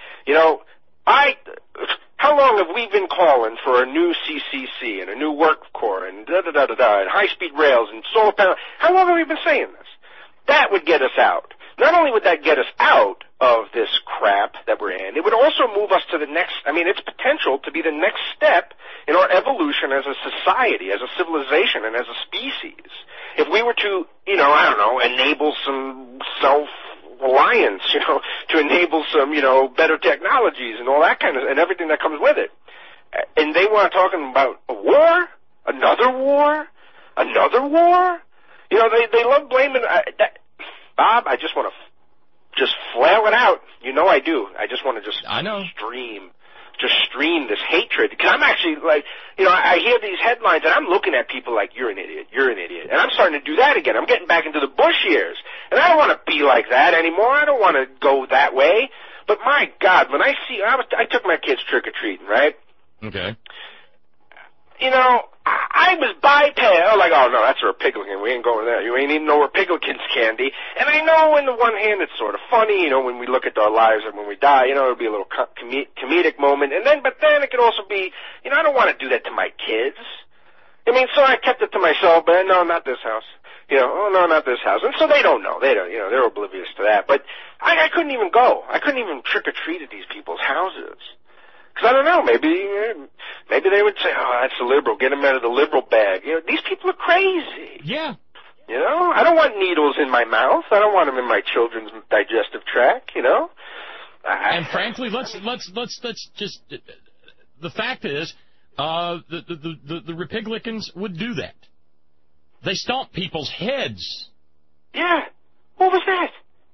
How long have we been calling for a new CCC and a new work corps and and high-speed rails and solar panels? How long have we been saying this? That would get us out. Not only would that get us out of this crap that we're in, it would also move us to the next, its potential to be the next step in our evolution as a society, as a civilization, and as a species. If we were to, enable some self-reliance, to enable some, better technologies and all that and everything that comes with it. And they want talking about a war? Another war? They love blaming, Bob, I just want to just flail it out. I do. I just want to stream this hatred. Because I'm actually I hear these headlines and I'm looking at people like, you're an idiot. And I'm starting to do that again. I'm getting back into the Bush years. And I don't want to be like that anymore. I don't want to go that way. But my God, when I took my kids trick-or-treating, right? Okay. I was bypassed. Like, oh, no, that's a Republican. We ain't going there. You ain't eating no Republicans candy. And I know on the one hand it's sort of funny, when we look at our lives and when we die, it'll be a little comedic moment. But then it could also be, I don't want to do that to my kids. So I kept it to myself, but no, not this house. Oh, no, not this house. And so they don't know. They're oblivious to that. But I couldn't even go. I couldn't even trick-or-treat at these people's houses. Because I don't know, maybe they would say, oh, that's a liberal, get him out of the liberal bag. These people are crazy. Yeah. I don't want needles in my mouth. I don't want them in my children's digestive tract, And frankly, let's just, the fact is, the Republicans would do that. They stomp people's heads. Yeah. What was that?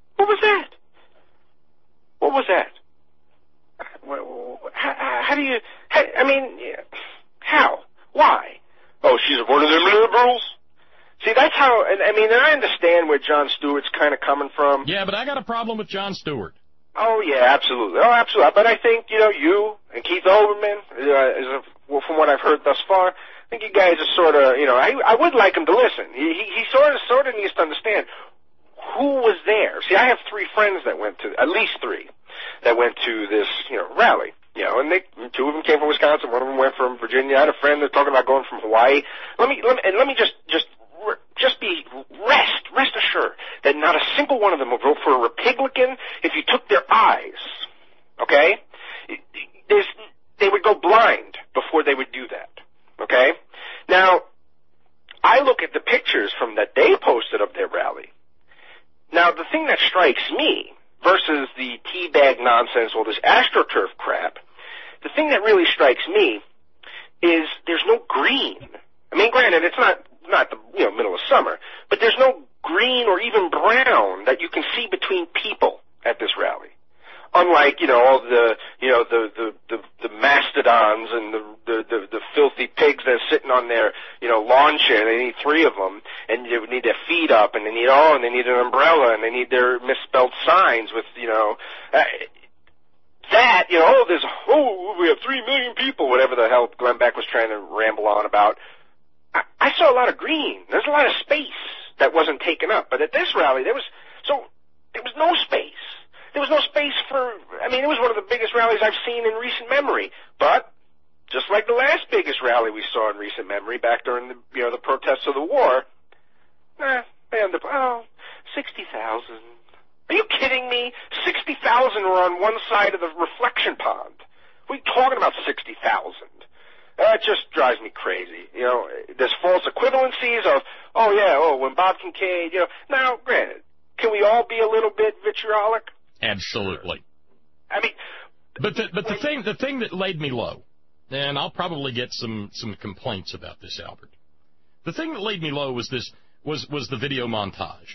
How? Why? Oh, she's one of them liberals? See, that's how, and I understand where Jon Stewart's kind of coming from. Yeah, but I got a problem with Jon Stewart. Oh, yeah, absolutely. Oh, absolutely. But I think, you and Keith Olbermann, from what I've heard thus far, think you guys are sort of, I would like him to listen. He sort of needs to understand who was there. See, I have 3 friends that went to, at least 3, that went to this, rally. And 2 of them came from Wisconsin, 1 of them went from Virginia. I had a friend that's talking about going from Hawaii. Let me just be rest assured that not a single one of them will vote for a Republican if you took their eyes. Okay? They would go blind before they would do that. Okay? Now, I look at the pictures from that they posted of their rally. Now, the thing that strikes me versus the teabag nonsense, all this AstroTurf crap, the thing that really strikes me is there's no green. I mean, granted, it's not the middle of summer, but there's no green or even brown that you can see between people at this rally. Unlike all the mastodons and the filthy pigs that are sitting on their lawn chair. They need 3 of them, and they need their feet up, and they need an umbrella, and they need their misspelled signs with we have 3 million people, whatever the hell Glenn Beck was trying to ramble on about. I saw a lot of green. There's a lot of space that wasn't taken up. But at this rally, there was no space. There was no space it was one of the biggest rallies I've seen in recent memory. But just like the last biggest rally we saw in recent memory back during the protests of the war, they ended up, 60,000. Are you kidding me? 60,000 were on one side of the reflection pond. What are you talking about 60,000? That just drives me crazy. There's false equivalencies of, when Bob Kincaid, Now, granted, can we all be a little bit vitriolic? Absolutely. I mean, but the thing that laid me low, and I'll probably get some complaints about this, Albert. The thing that laid me low was the video montage.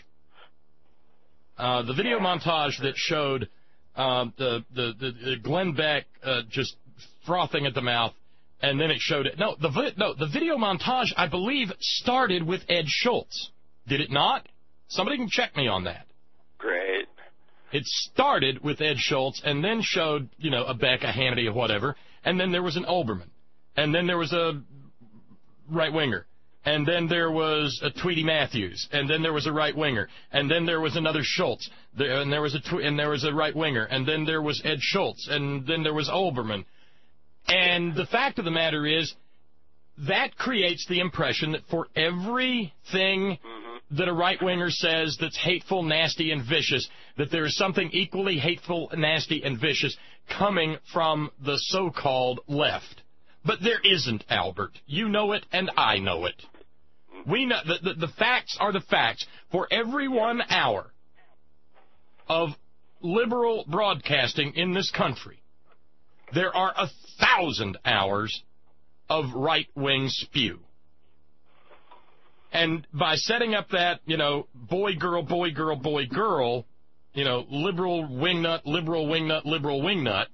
The video montage that showed the Glenn Beck just frothing at the mouth, and then it showed it. No, the video montage, I believe, started with Ed Schultz. Did it not? Somebody can check me on that. Great. It started with Ed Schultz, and then showed, a Beck, a Hannity, or whatever, and then there was an Olbermann, and then there was a right-winger, and then there was a Tweety Matthews, and then there was a right-winger, and then there was another Schultz, and there was a right-winger, and then there was Ed Schultz, and then there was Olbermann. And the fact of the matter is, that creates the impression that for everything that a right-winger says that's hateful, nasty, and vicious, that there is something equally hateful, nasty, and vicious coming from the so-called left. But there isn't, Albert. You know it, and I know it. We know the facts are the facts. For every 1 hour of liberal broadcasting in this country, there are 1,000 hours of right-wing spew. And by setting up that, boy, girl, boy, girl, boy, girl, liberal wingnut, liberal wingnut, liberal wingnut,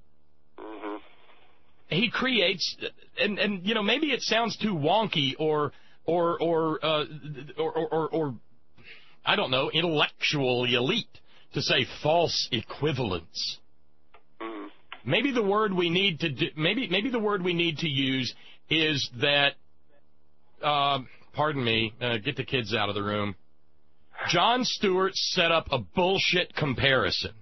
he creates, and maybe it sounds too wonky or I don't know, intellectually elite to say false equivalence. Maybe the word we need to maybe the word we need to use is that, pardon me, get the kids out of the room. Jon Stewart set up a bullshit comparison.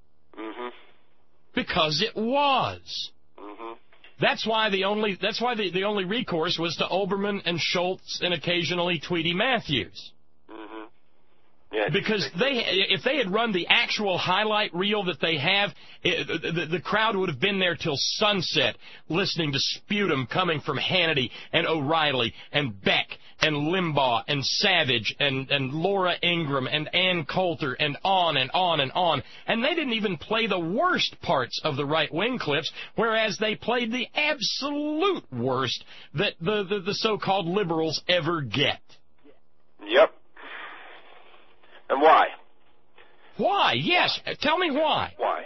Because it was. That's why the only recourse was to Olbermann and Schultz and occasionally Tweety Matthews. Yeah, because if they had run the actual highlight reel that they have, the crowd would have been there till sunset, listening to sputum coming from Hannity and O'Reilly and Beck and Limbaugh and Savage and Laura Ingraham and Ann Coulter and on and on and on. And they didn't even play the worst parts of the right-wing clips, whereas they played the absolute worst that the so-called liberals ever get. Yep. And why? Why? Yes. Tell me why. Why?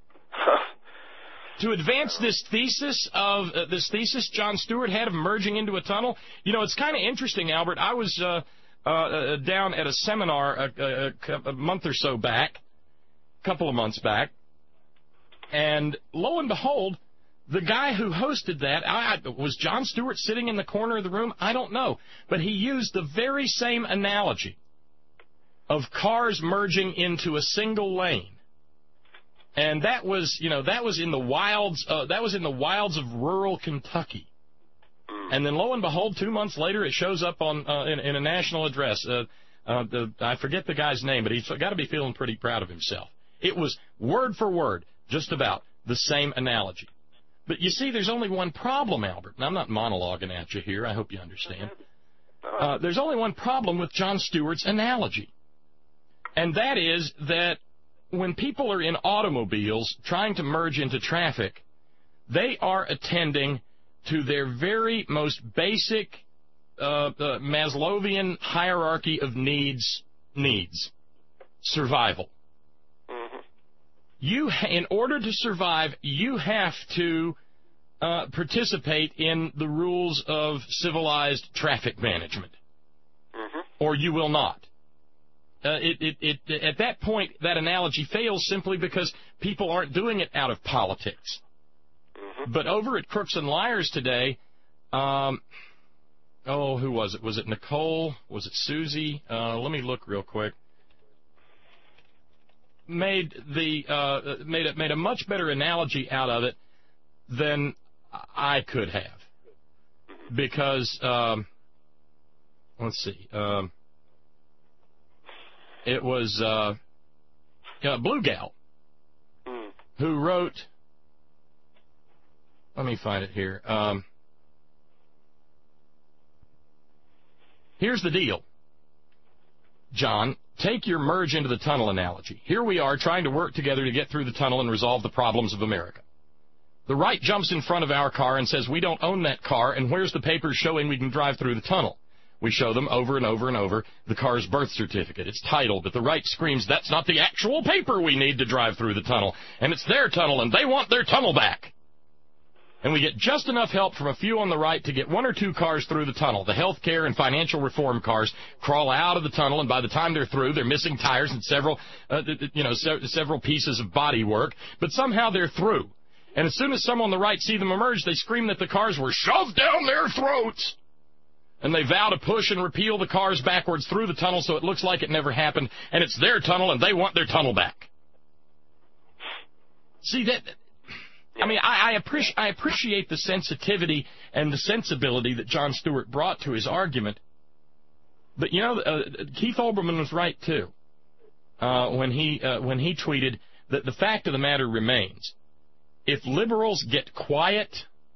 To advance this thesis Jon Stewart had of merging into a tunnel. It's kind of interesting, Albert. I was down at a seminar a month or so back, a couple of months back, and lo and behold, The guy who hosted that, was Jon Stewart sitting in the corner of the room? I don't know. But he used the very same analogy of cars merging into a single lane. And that was in the wilds of rural Kentucky. And then lo and behold, 2 months later, it shows up on in a national address. I forget the guy's name, but he's got to be feeling pretty proud of himself. It was word for word, just about the same analogy. But you see, there's only one problem, Albert. And I'm not monologuing at you here. I hope you understand. There's only one problem with Jon Stewart's analogy. And that is that when people are in automobiles trying to merge into traffic, they are attending to their very most basic Maslowian hierarchy of needs, survival. In order to survive, you have to participate in the rules of civilized traffic management, or you will not. At that point, that analogy fails simply because people aren't doing it out of politics. But over at Crooks and Liars today, who was it? Was it Nicole? Was it Susie? Let me look real quick. Made a much better analogy out of it than I could have, because let's see, it was Blue Gal who wrote. Let me find it here. Here's the deal, John. Take your merge into the tunnel analogy. Here we are trying to work together to get through the tunnel and resolve the problems of America. The right jumps in front of our car and says, we don't own that car, and where's the papers showing we can drive through the tunnel? We show them over and over and over the car's birth certificate, its title, but the right screams, that's not the actual paper we need to drive through the tunnel, and it's their tunnel, and they want their tunnel back. And we get just enough help from a few on the right to get one or two cars through the tunnel. The health care and financial reform cars crawl out of the tunnel, and by the time they're through, they're missing tires and several pieces of body work. But somehow they're through. And as soon as some on the right see them emerge, they scream that the cars were shoved down their throats. And they vow to push and repeal the cars backwards through the tunnel so it looks like it never happened, and it's their tunnel, and they want their tunnel back. See, that... I mean, I appreciate the sensitivity and the sensibility that Jon Stewart brought to his argument. But, Keith Olbermann was right, too, when he tweeted that the fact of the matter remains. If liberals get quiet,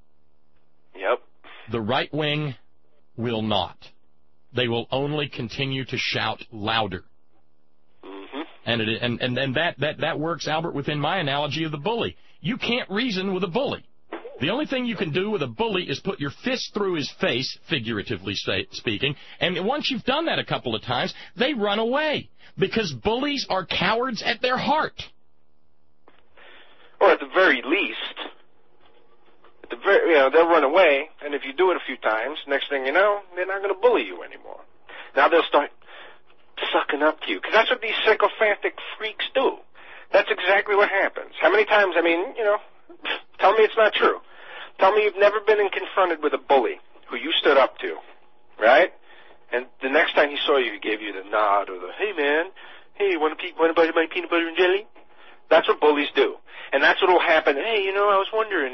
the right wing will not. They will only continue to shout louder. And that works, Albert, within my analogy of the bully. You can't reason with a bully. The only thing you can do with a bully is put your fist through his face, figuratively speaking, and once you've done that a couple of times, they run away, because bullies are cowards at their heart. Or at the very least, they'll run away, and if you do it a few times, next thing you know, they're not going to bully you anymore. Now they'll start sucking up to you, because that's what these sycophantic freaks do. That's exactly what happens. How many times, tell me it's not true. Tell me you've never been confronted with a bully who you stood up to, right? And the next time he saw you, he gave you the nod or the, hey, man, hey, want to buy my peanut butter and jelly? That's what bullies do. And that's what will happen. Hey, I was wondering,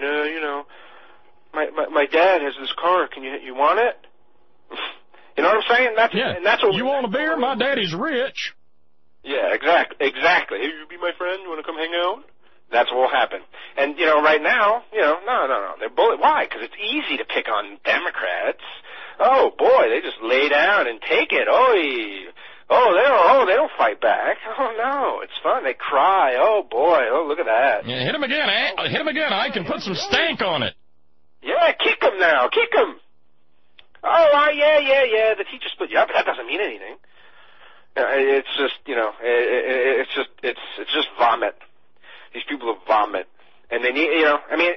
my dad has this car. You want it? You know what I'm saying? And that's what you want a beer? My daddy's rich. Yeah, exactly. Hey, you be my friend? You want to come hang out? That's what will happen. And, right now, no. They're Why? Because it's easy to pick on Democrats. Oh, boy, they just lay down and take it. They don't fight back. Oh, no, it's fun. They cry. Oh, boy, look at that. Yeah, hit him again, eh? Hit him again. I can put some stank on it. Yeah, kick him now. Kick him. Oh, yeah. The teacher split you up, but that doesn't mean anything. It's just, it's just vomit. These people are vomit. And they need, you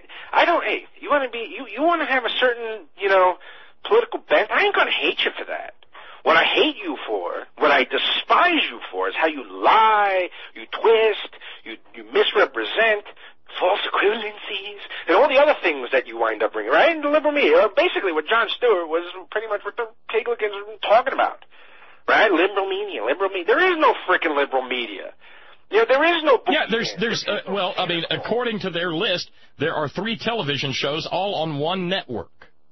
want to have a certain, political bent. I ain't going to hate you for that. What I hate you for, what I despise you for, is how you lie, you twist, you misrepresent false equivalencies, and all the other things that you wind up bringing, right? And the liberal media, basically what Jon Stewart was pretty much what the Piglicans were talking about, right? Liberal media. There is no frickin' liberal media. You know, there is no... Yeah, there's well, I mean, according to their list, there are 3 television shows all on one network.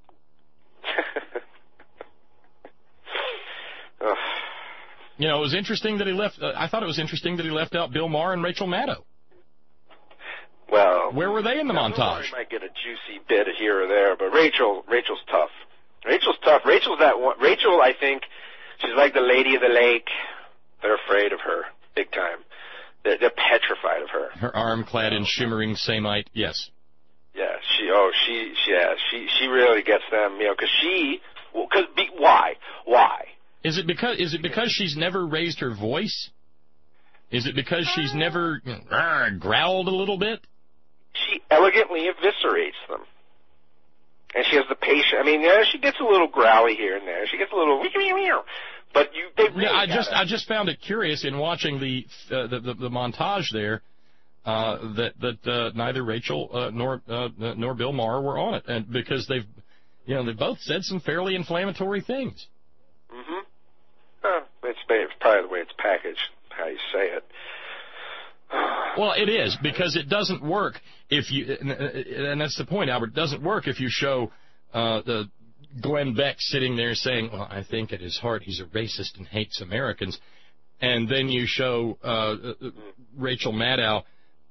You know, it was interesting that he left. I thought it was interesting that he left out Bill Maher and Rachel Maddow. Well, where were they in the montage? You might get a juicy bit here or there, but Rachel's tough. Rachel's tough. Rachel's that one. Rachel, I think, she's like the lady of the lake. They're afraid of her, big time. They're petrified of her. Her arm clad in shimmering samite, yes. Yeah, she really gets them, you know, why? Is it because she's never raised her voice? Is it because she's never growled a little bit? She elegantly eviscerates them. And she has the patience. I mean, yeah, she gets a little growly here and there. She gets a little... But they really I just found it curious in watching the montage there that neither Rachel nor Bill Maher were on it, and because they both said some fairly inflammatory things. Mm-hmm. It's probably the way it's packaged, how you say it. Well, it is, because it doesn't work if you, and that's the point, Albert, it doesn't work if you show the Glenn Beck sitting there saying, well, I think at his heart he's a racist and hates Americans, and then you show Rachel Maddow,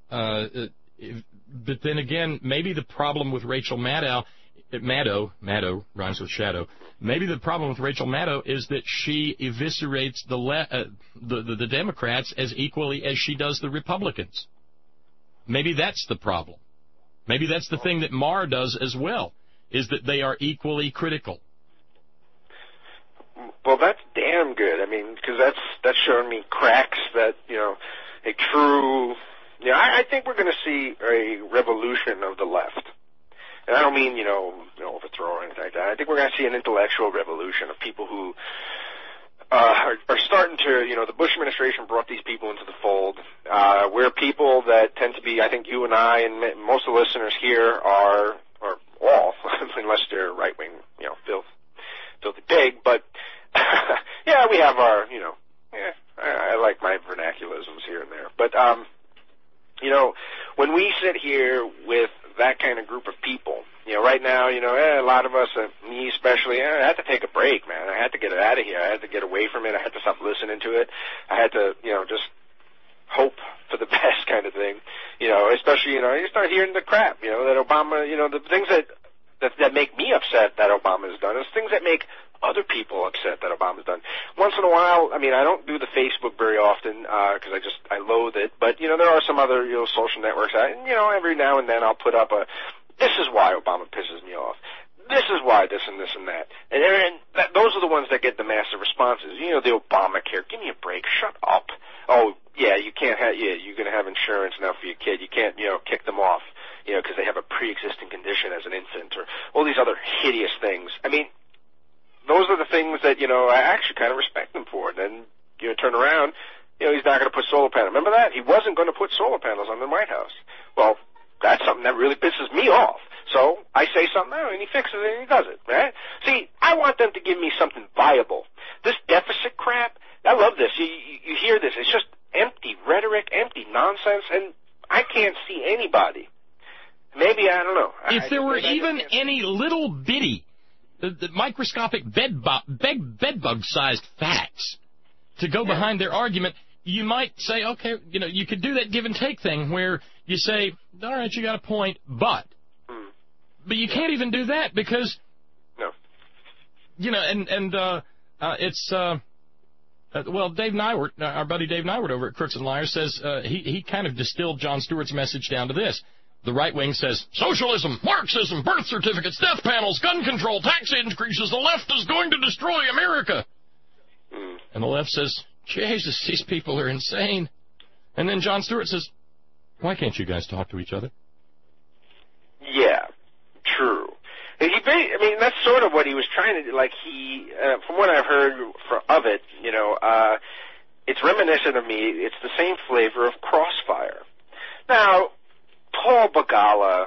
but then again, maybe the problem with Rachel Maddow rhymes with shadow. Maybe the problem with Rachel Maddow is that she eviscerates the Democrats as equally as she does the Republicans. Maybe that's the problem. Maybe that's the thing that Maher does as well, is that they are equally critical. Well, that's damn good. I mean, because that's showing me cracks that, a true... I think we're going to see a revolution of the left. And I don't mean, overthrow or anything like that. I think we're going to see an intellectual revolution of people who are starting to, the Bush administration brought these people into the fold. We're people that tend to be, I think you and I and most of the listeners here are, or all, unless they're right-wing, filthy pig, but, yeah, we have our, I like my vernaculisms here and there. But, when we sit here with that kind of group of people, right now, a lot of us, me especially, I had to take a break, man. I had to get it out of here. I had to get away from it. I had to stop listening to it. I had to, just hope for the best kind of thing, especially, you start hearing the crap, that Obama, the things that make me upset that Obama has done is things that make other people upset that Obama's done. Once in a while, I mean, I don't do the Facebook very often because I loathe it. But there are some other social networks. Every now and then I'll put up this is why Obama pisses me off. This is why this and this and that. And those are the ones that get the massive responses. The Obamacare. Give me a break. Shut up. Oh yeah, you can't have. Yeah, you're going to have insurance now for your kid. You can't kick them off. Because they have a pre-existing condition as an infant or all these other hideous things. I mean. Those are the things that, I actually kind of respect him for. And then, turn around, he's not going to put solar panels. Remember that? He wasn't going to put solar panels on the White House. Well, that's something that really pisses me off. So I say something, and he fixes it, and he does it, right? See, I want them to give me something viable. This deficit crap, I love this. You hear this. It's just empty rhetoric, empty nonsense, and I can't see anybody. Maybe, I don't know. If there were even any little bitty the microscopic bedbug-sized facts to go behind their argument, you might say, okay, you could do that give-and-take thing where you say, all right, you got a point, but you can't even do that because, it's, Dave Nywert, our buddy Dave Nywert over at Crooks and Liars says he kind of distilled Jon Stewart's message down to this. The right wing says, socialism, Marxism, birth certificates, death panels, gun control, tax increases, the left is going to destroy America. And the left says, Jesus, these people are insane. And then Jon Stewart says, why can't you guys talk to each other? Yeah, true. That's sort of what he was trying to do. Like from what I've heard of it, it's reminiscent of me. It's the same flavor of Crossfire. Now, Paul Begala.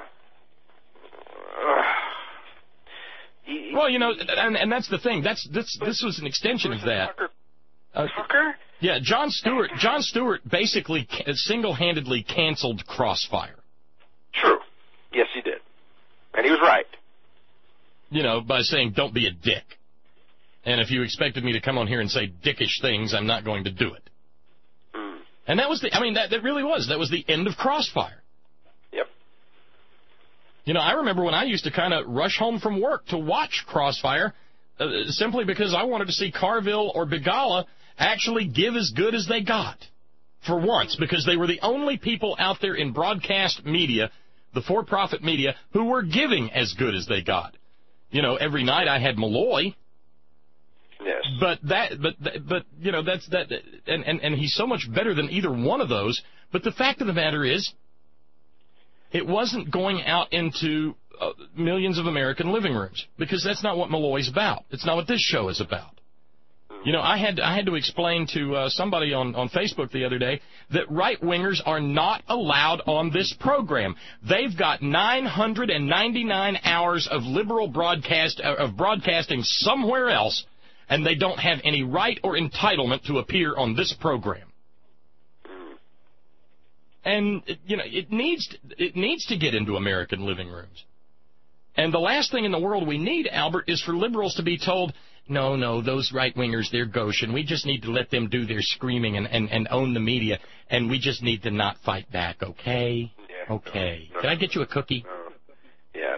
Well, you know, and that's the thing. This was an extension of that. Tucker? Yeah, Jon Stewart basically single-handedly canceled Crossfire. True. Yes, he did. And he was right. You know, by saying, don't be a dick. And if you expected me to come on here and say dickish things, I'm not going to do it. Mm. And that was that really was. That was the end of Crossfire. Yep. You know, I remember when I used to kind of rush home from work to watch Crossfire simply because I wanted to see Carville or Begala actually give as good as they got. For once, because they were the only people out there in broadcast media, the for-profit media, who were giving as good as they got. You know, every night I had Malloy. Yes. But you know, that's that, and he's so much better than either one of those. But the fact of the matter is, it wasn't going out into millions of American living rooms, because that's not what Malloy's about. It's not what this show is about. You know, I had to explain to somebody on Facebook the other day that right-wingers are not allowed on this program. They've got 999 hours of liberal broadcasting somewhere else, and they don't have any right or entitlement to appear on this program. And you know, it needs to get into American living rooms. And the last thing in the world we need, Albert, is for liberals to be told, no, those right-wingers, they're gauche, and we just need to let them do their screaming and own the media, and we just need to not fight back, okay? Yeah, okay. No, Can I get you a cookie? No. Yeah,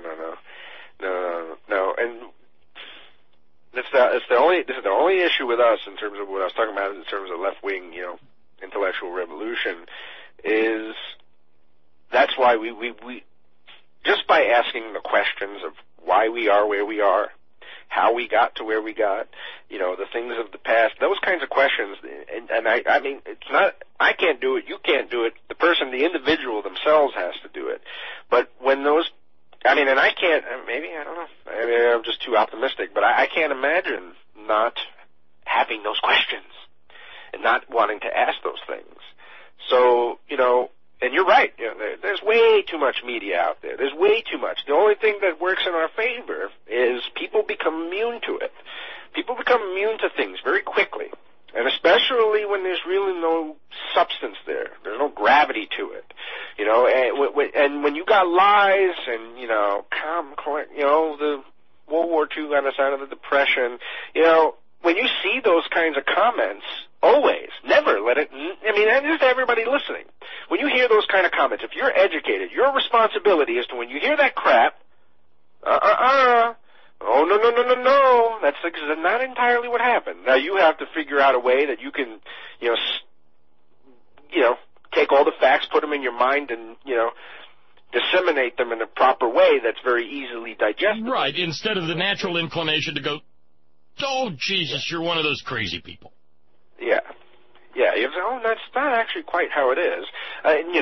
no. And this is the only issue with us in terms of what I was talking about in terms of left-wing, you know, intellectual revolution, is that's why we just by asking the questions of why we are where we are, how we got to where we got, you know, the things of the past, those kinds of questions. And I mean, it's not, I can't do it, you can't do it, the individual themselves has to do it. But when those, I mean, and I can't, maybe, I don't know, maybe I'm just too optimistic, but I can't imagine not having those questions and not wanting to ask those things. So, you know, and you're right, you know, there's way too much media out there. There's way too much. The only thing that works in our favor is people become immune to it. People become immune to things very quickly, and especially when there's really no substance there. There's no gravity to it, you know. And when you got lies and, you know, the World War II got us out of the Depression, you know, when you see those kinds of comments, always, never let it, I mean, and just everybody listening, when you hear those kind of comments, if you're educated, your responsibility is to, when you hear that crap, oh, no, that's not entirely what happened. Now, you have to figure out a way that you can, you know, take all the facts, put them in your mind, and, you know, disseminate them in a proper way that's very easily digestible. Right, instead of the natural inclination to go, oh, Jesus, you're one of those crazy people. Yeah. You say, oh, that's not actually quite how it is. That's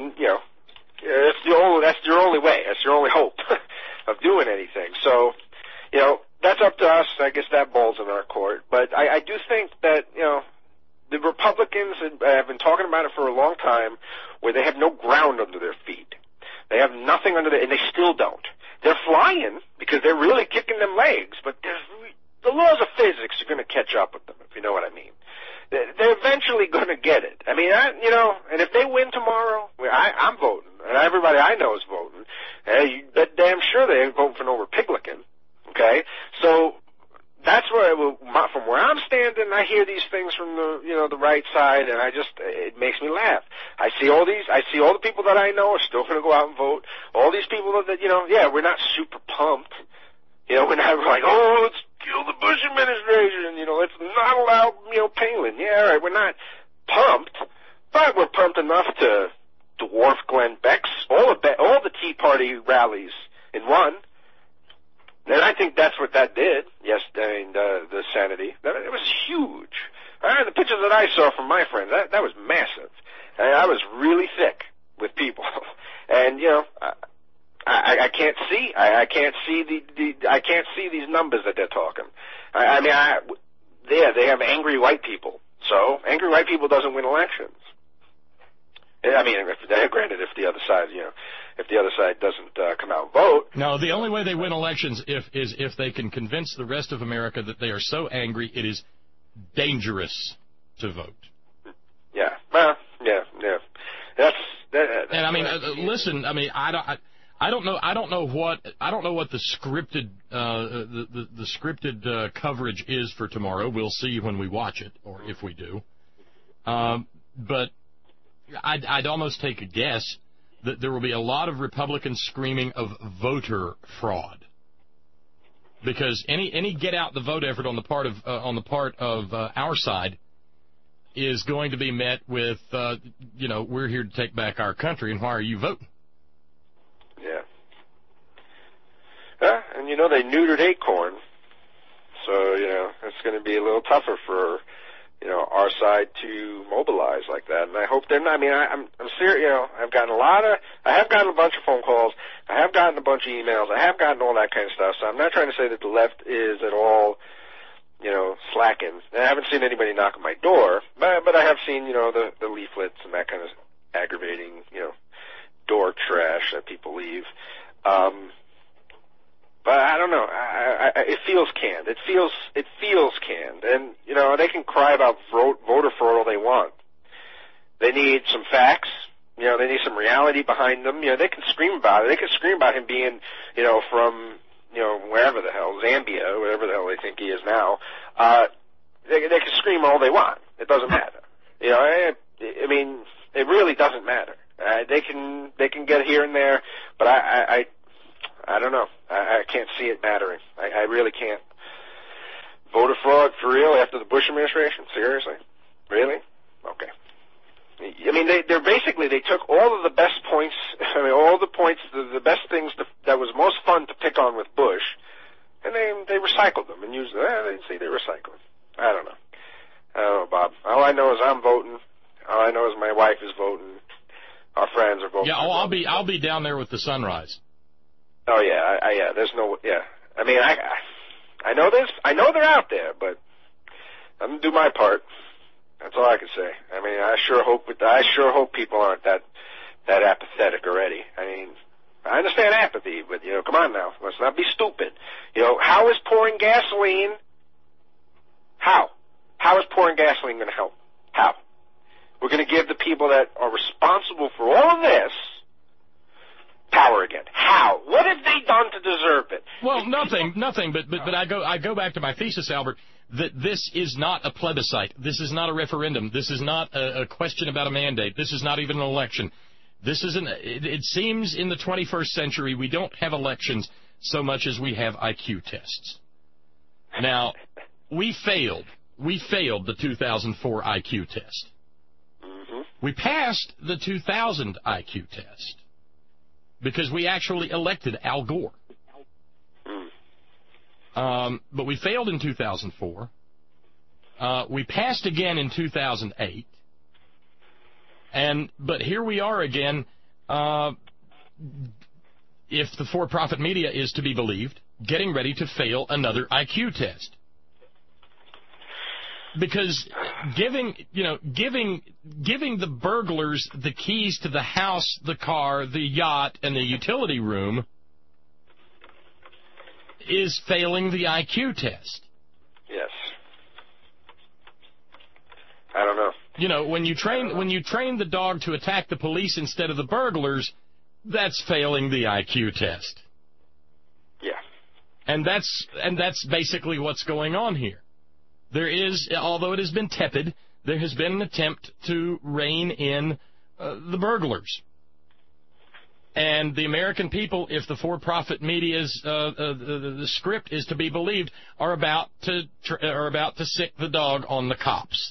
your only way. That's your only hope of doing anything. So, you know, that's up to us. I guess that ball's in our court. But I do think that, you know, the Republicans have been talking about it for a long time, where they have no ground under their feet. They have nothing under and they still don't. They're flying because they're really kicking them legs, but the laws of physics are going to catch up with them, if you know what I mean. They're eventually going to get it. I mean, and if they win tomorrow, I'm voting, and everybody I know is voting. You bet damn sure they ain't voting for no Republican. Okay, so that's where, from where I'm standing, I hear these things from the right side, and it makes me laugh. I see all the people that I know are still going to go out and vote. All these people that, we're not super pumped. We're not like, oh, let's kill the Bush administration, let's not allow, Palin. Yeah, all right, we're not pumped, but we're pumped enough to dwarf Glenn Beck's, all the Tea Party rallies in one. And I think that's what that did, yes, the sanity. It was huge. The pictures that I saw from my friends, that was massive. I was really thick with people. And, I can't see. I can't see I can't see these numbers that they're talking. They have angry white people. So angry white people doesn't win elections. I mean, granted, if the other side, if the other side doesn't come out and vote. No, the only way they win elections is if they can convince the rest of America that they are so angry it is dangerous to vote. Yeah. Well, yeah. That's. And I mean, listen. I mean, I don't know what the scripted the scripted coverage is for tomorrow. We'll see when we watch it, or if we do. But I'd almost take a guess that there will be a lot of Republicans screaming of voter fraud, because any get out the vote effort on the part of our side is going to be met with we're here to take back our country, and why are you voting? Yeah. And they neutered Acorn, so it's going to be a little tougher for our side to mobilize like that. And I hope they're not. I mean, I'm serious. I have gotten a bunch of phone calls. I have gotten a bunch of emails. I have gotten all that kind of stuff. So I'm not trying to say that the left is at all, slacking. I haven't seen anybody knock on my door, but I have seen, the leaflets and that kind of aggravating, door trash that people leave. But I don't know. It feels canned. It feels canned. And, they can cry about voter fraud all they want. They need some facts. They need some reality behind them. They can scream about it. They can scream about him being, from, wherever the hell, Zambia, whatever the hell they think he is now. They can scream all they want. It doesn't matter. I mean, it really doesn't matter. They can get here and there, but I don't know. I can't see it mattering. I really can't. Voter fraud for real after the Bush administration? Seriously? Really? Okay. I mean, they took all of the best points. I mean, all the points, the best things that was most fun to pick on with Bush, and they recycled them and used them. They recycled. I don't know, Bob. All I know is I'm voting. All I know is my wife is voting. Our friends are voting. Yeah, I'll be down there with the sunrise. Oh yeah, there's no. Yeah, I mean, I know they're out there, but I'm gonna do my part. That's all I can say. I mean, I sure hope people aren't that apathetic already. I mean, I understand apathy, but come on now, let's not be stupid. How is pouring gasoline? How is pouring gasoline going to help? How? We're going to give the people that are responsible for all of this power again. How? What have they done to deserve it? Well, nothing. But I go back to my thesis, Albert, that this is not a plebiscite. This is not a referendum. This is not a question about a mandate. This is not even an election. This is it seems in the 21st century we don't have elections so much as we have IQ tests. Now, we failed the 2004 IQ test. Mm-hmm. We passed the 2000 IQ test because we actually elected Al Gore. But we failed in 2004. We passed again in 2008. But here we are again. If the for-profit media is to be believed, getting ready to fail another IQ test. Because giving the burglars the keys to the house, the car, the yacht, and the utility room is failing the IQ test. Yes. I don't know. When you train the dog to attack the police instead of the burglars, that's failing the IQ test. Yeah. And that's basically what's going on here. There is, although it has been tepid, there has been an attempt to rein in the burglars. And the American people, if the for-profit media's the script is to be believed, are about to sick the dog on the cops.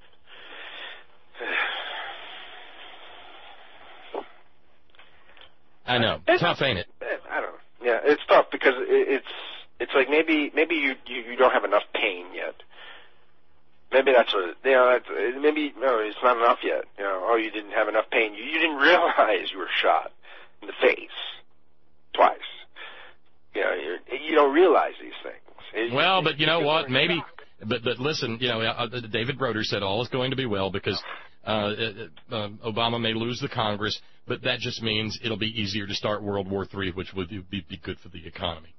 I know, tough, ain't it? I don't know. Yeah, it's tough because it's like maybe you don't have enough pain yet. Maybe that's what maybe no, it's not enough yet. You didn't have enough pain. You didn't realize you were shot in the face twice. You don't realize these things. But you know what? Maybe. But listen, David Broder said all is going to be well because Obama may lose the Congress, but that just means it'll be easier to start World War III, which would be good for the economy.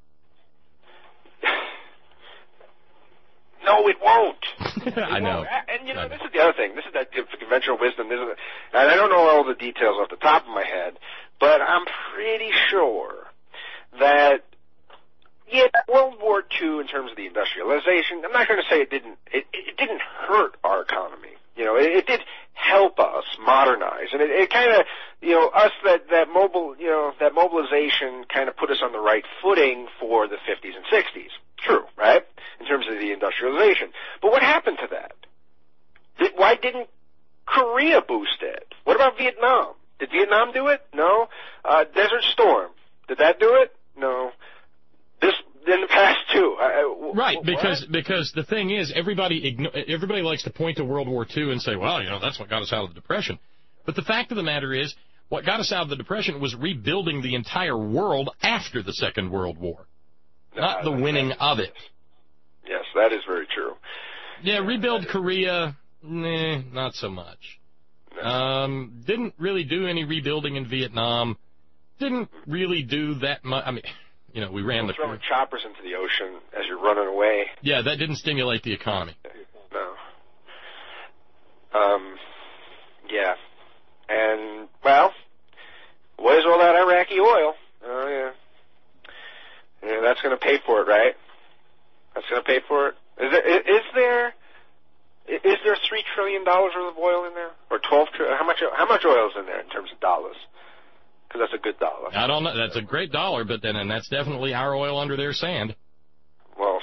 No, it won't. I know. And, you know, this is the other thing. This is that conventional wisdom. And I don't know all the details off the top of my head, but I'm pretty sure that, yeah, World War II, in terms of the industrialization, I'm not going to say it didn't hurt our economy. You know, it did help us modernize, and it kind of, you know, that mobilization kind of put us on the right footing for the 50s and 60s. True, right? In terms of the industrialization. But what happened to that? Why didn't Korea boost it? What about Vietnam? Did Vietnam do it? No. Desert Storm, did that do it? No. This in the past too. Right, because the thing is, everybody likes to point to World War II and say, well, you know, that's what got us out of the Depression. But the fact of the matter is, what got us out of the Depression was rebuilding the entire world after the Second World War, not the winning of it. Yes, that is very true. Yeah, rebuild Korea, not so much. No. Didn't really do any rebuilding in Vietnam. Didn't really do that much. I mean, you know, we ran throwing choppers into the ocean as you're running away. Yeah, that didn't stimulate the economy. No. Yeah. And, well, where's all that Iraqi oil? Oh, yeah. Yeah, that's going to pay for it, right? That's going to pay for it. Is there $3 trillion worth of oil in there, or 12 trillion? How much oil is in there in terms of dollars? Because that's a good dollar. I don't know. That's a great dollar, but then, and that's definitely our oil under their sand. Well,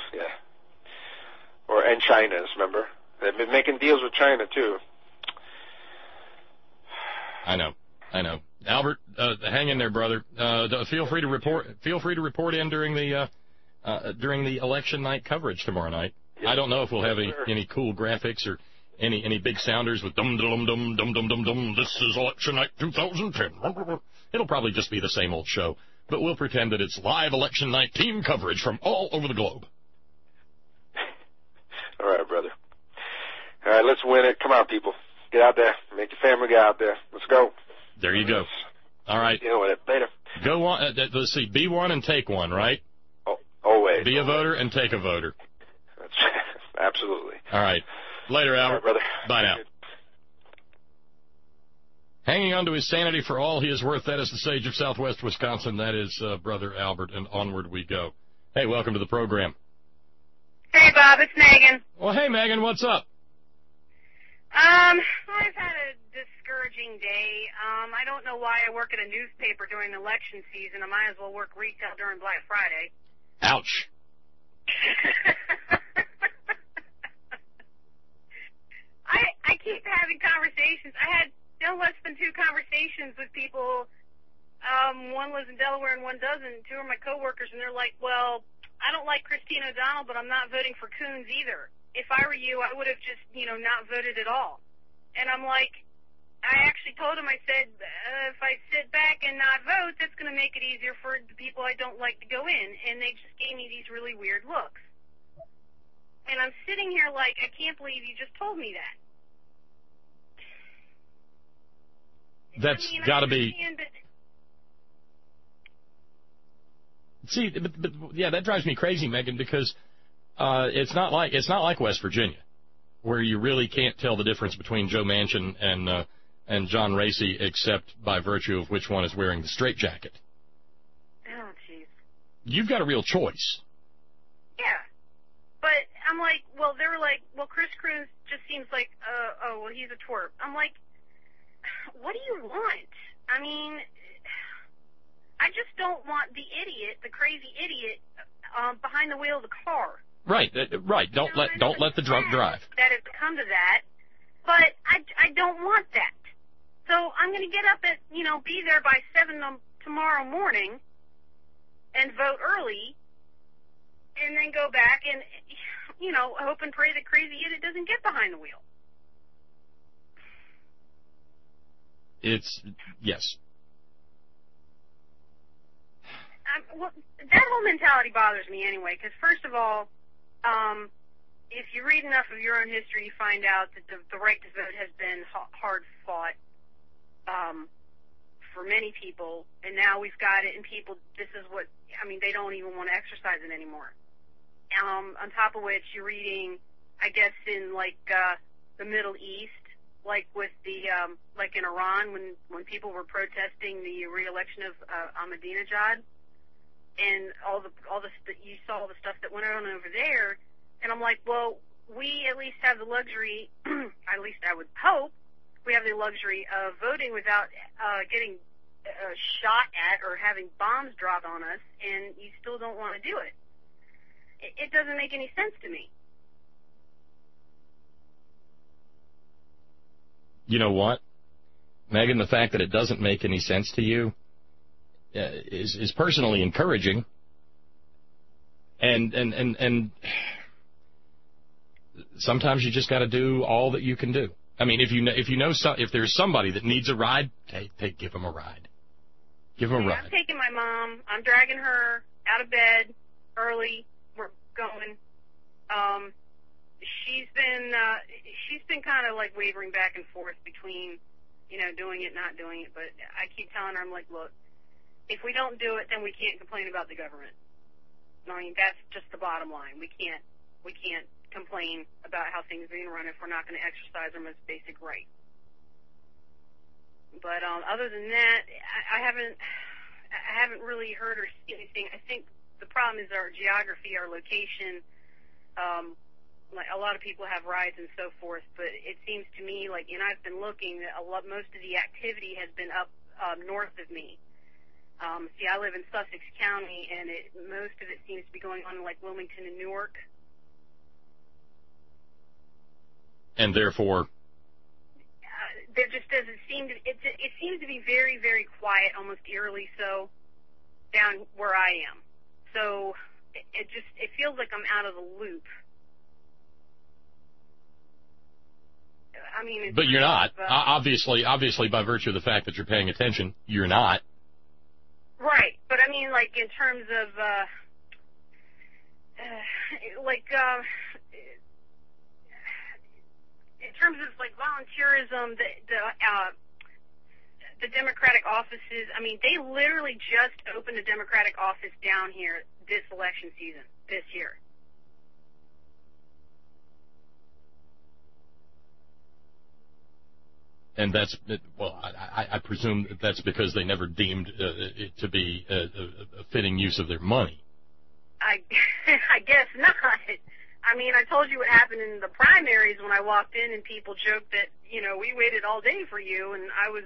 yeah. And China's, remember? They've been making deals with China too. I know. Albert, hang in there, brother. Feel free to report in during the election night coverage tomorrow night. Yes. I don't know if we'll have any cool graphics or any big sounders with dum dum dum dum dum dum dum. This is election night 2010. It'll probably just be the same old show, but we'll pretend that it's live election night team coverage from all over the globe. All right, brother. All right, let's win it. Come on, people. Get out there. Make your family get out there. Let's go. There you go. All right. Deal with it. Later. Go on. Let's see. Be one and take one, right? Oh, always. Be a voter and take a voter. That's absolutely. All right. Later, Albert. All right, brother. Bye now. Hanging on to his sanity for all he is worth, that is the sage of Southwest Wisconsin. That is Brother Albert, and onward we go. Hey, welcome to the program. Hey, Bob, it's Megan. Well, hey, Megan, what's up? I've had a discouraging day. I don't know why I work at a newspaper during election season. I might as well work retail during Black Friday. Ouch. I keep having conversations. I had no less than 2 conversations with people. One lives in Delaware and one doesn't. 2 are my coworkers, and they're like, well, I don't like Christine O'Donnell, but I'm not voting for Coons either. If I were you, I would have just, not voted at all. And I'm like, I actually told him, I said, if I sit back and not vote, that's going to make it easier for the people I don't like to go in. And they just gave me these really weird looks. And I'm sitting here like, I can't believe you just told me that. That's got to be... See, but yeah, that drives me crazy, Megan, because it's not like West Virginia, where you really can't tell the difference between Joe Manchin and John Racy, except by virtue of which one is wearing the straitjacket. Oh, jeez. You've got a real choice. Yeah, but I'm like, well, they were like, well, Chris Cruz just seems like, well, he's a twerp. I'm like, what do you want? I mean, I just don't want the idiot, the crazy idiot, behind the wheel of the car. Right, right. Don't let the drunk drive. That has come to that, but I don't want that. So I'm going to get up at, be there by 7 tomorrow morning and vote early, and then go back and, hope and pray the crazy idiot doesn't get behind the wheel. Yes. Well, that whole mentality bothers me anyway, because first of all, if you read enough of your own history, you find out that the right to vote has been hard fought for many people, and now we've got it, and people, this is what, I mean, they don't even want to exercise it anymore. On top of which, you're reading, I guess, in, like, the Middle East, like with the, like in Iran, when people were protesting the re-election of Ahmadinejad, and you saw all the stuff that went on over there, and I'm like, well, we at least have the luxury, at least I would hope, we have the luxury of voting without getting shot at or having bombs dropped on us, and you still don't want to do it. It doesn't make any sense to me. You know what, Megan, the fact that it doesn't make any sense to you is personally encouraging, and sometimes you just got to do all that you can do. I mean, if there's somebody that needs a ride, give them a ride. Give them a ride. I'm taking my mom. I'm dragging her out of bed early. We're going. She's been kind of like wavering back and forth between, doing it, not doing it. But I keep telling her, I'm like, look, if we don't do it, then we can't complain about the government. I mean, that's just the bottom line. We can't complain about how things are being run if we're not going to exercise our most basic right. But other than that, I haven't really heard or seen anything. I think the problem is our geography, our location. Like a lot of people have rides and so forth, but it seems to me like, and I've been looking, that most of the activity has been up north of me. See, I live in Sussex County, and most of it seems to be going on in like Wilmington and Newark. And therefore, there just doesn't seem to. It seems to be very, very quiet, almost eerily so, down where I am. So it feels like I'm out of the loop. I mean, but you're not. Obviously, by virtue of the fact that you're paying attention, you're not. Right, but I mean, like in terms of in terms of like volunteerism, the Democratic offices. I mean, they literally just opened a Democratic office down here this election season, this year. And that's, well, I presume that's because they never deemed it to be a fitting use of their money. I guess not. I mean, I told you what happened in the primaries when I walked in, and people joked that, we waited all day for you, and I'm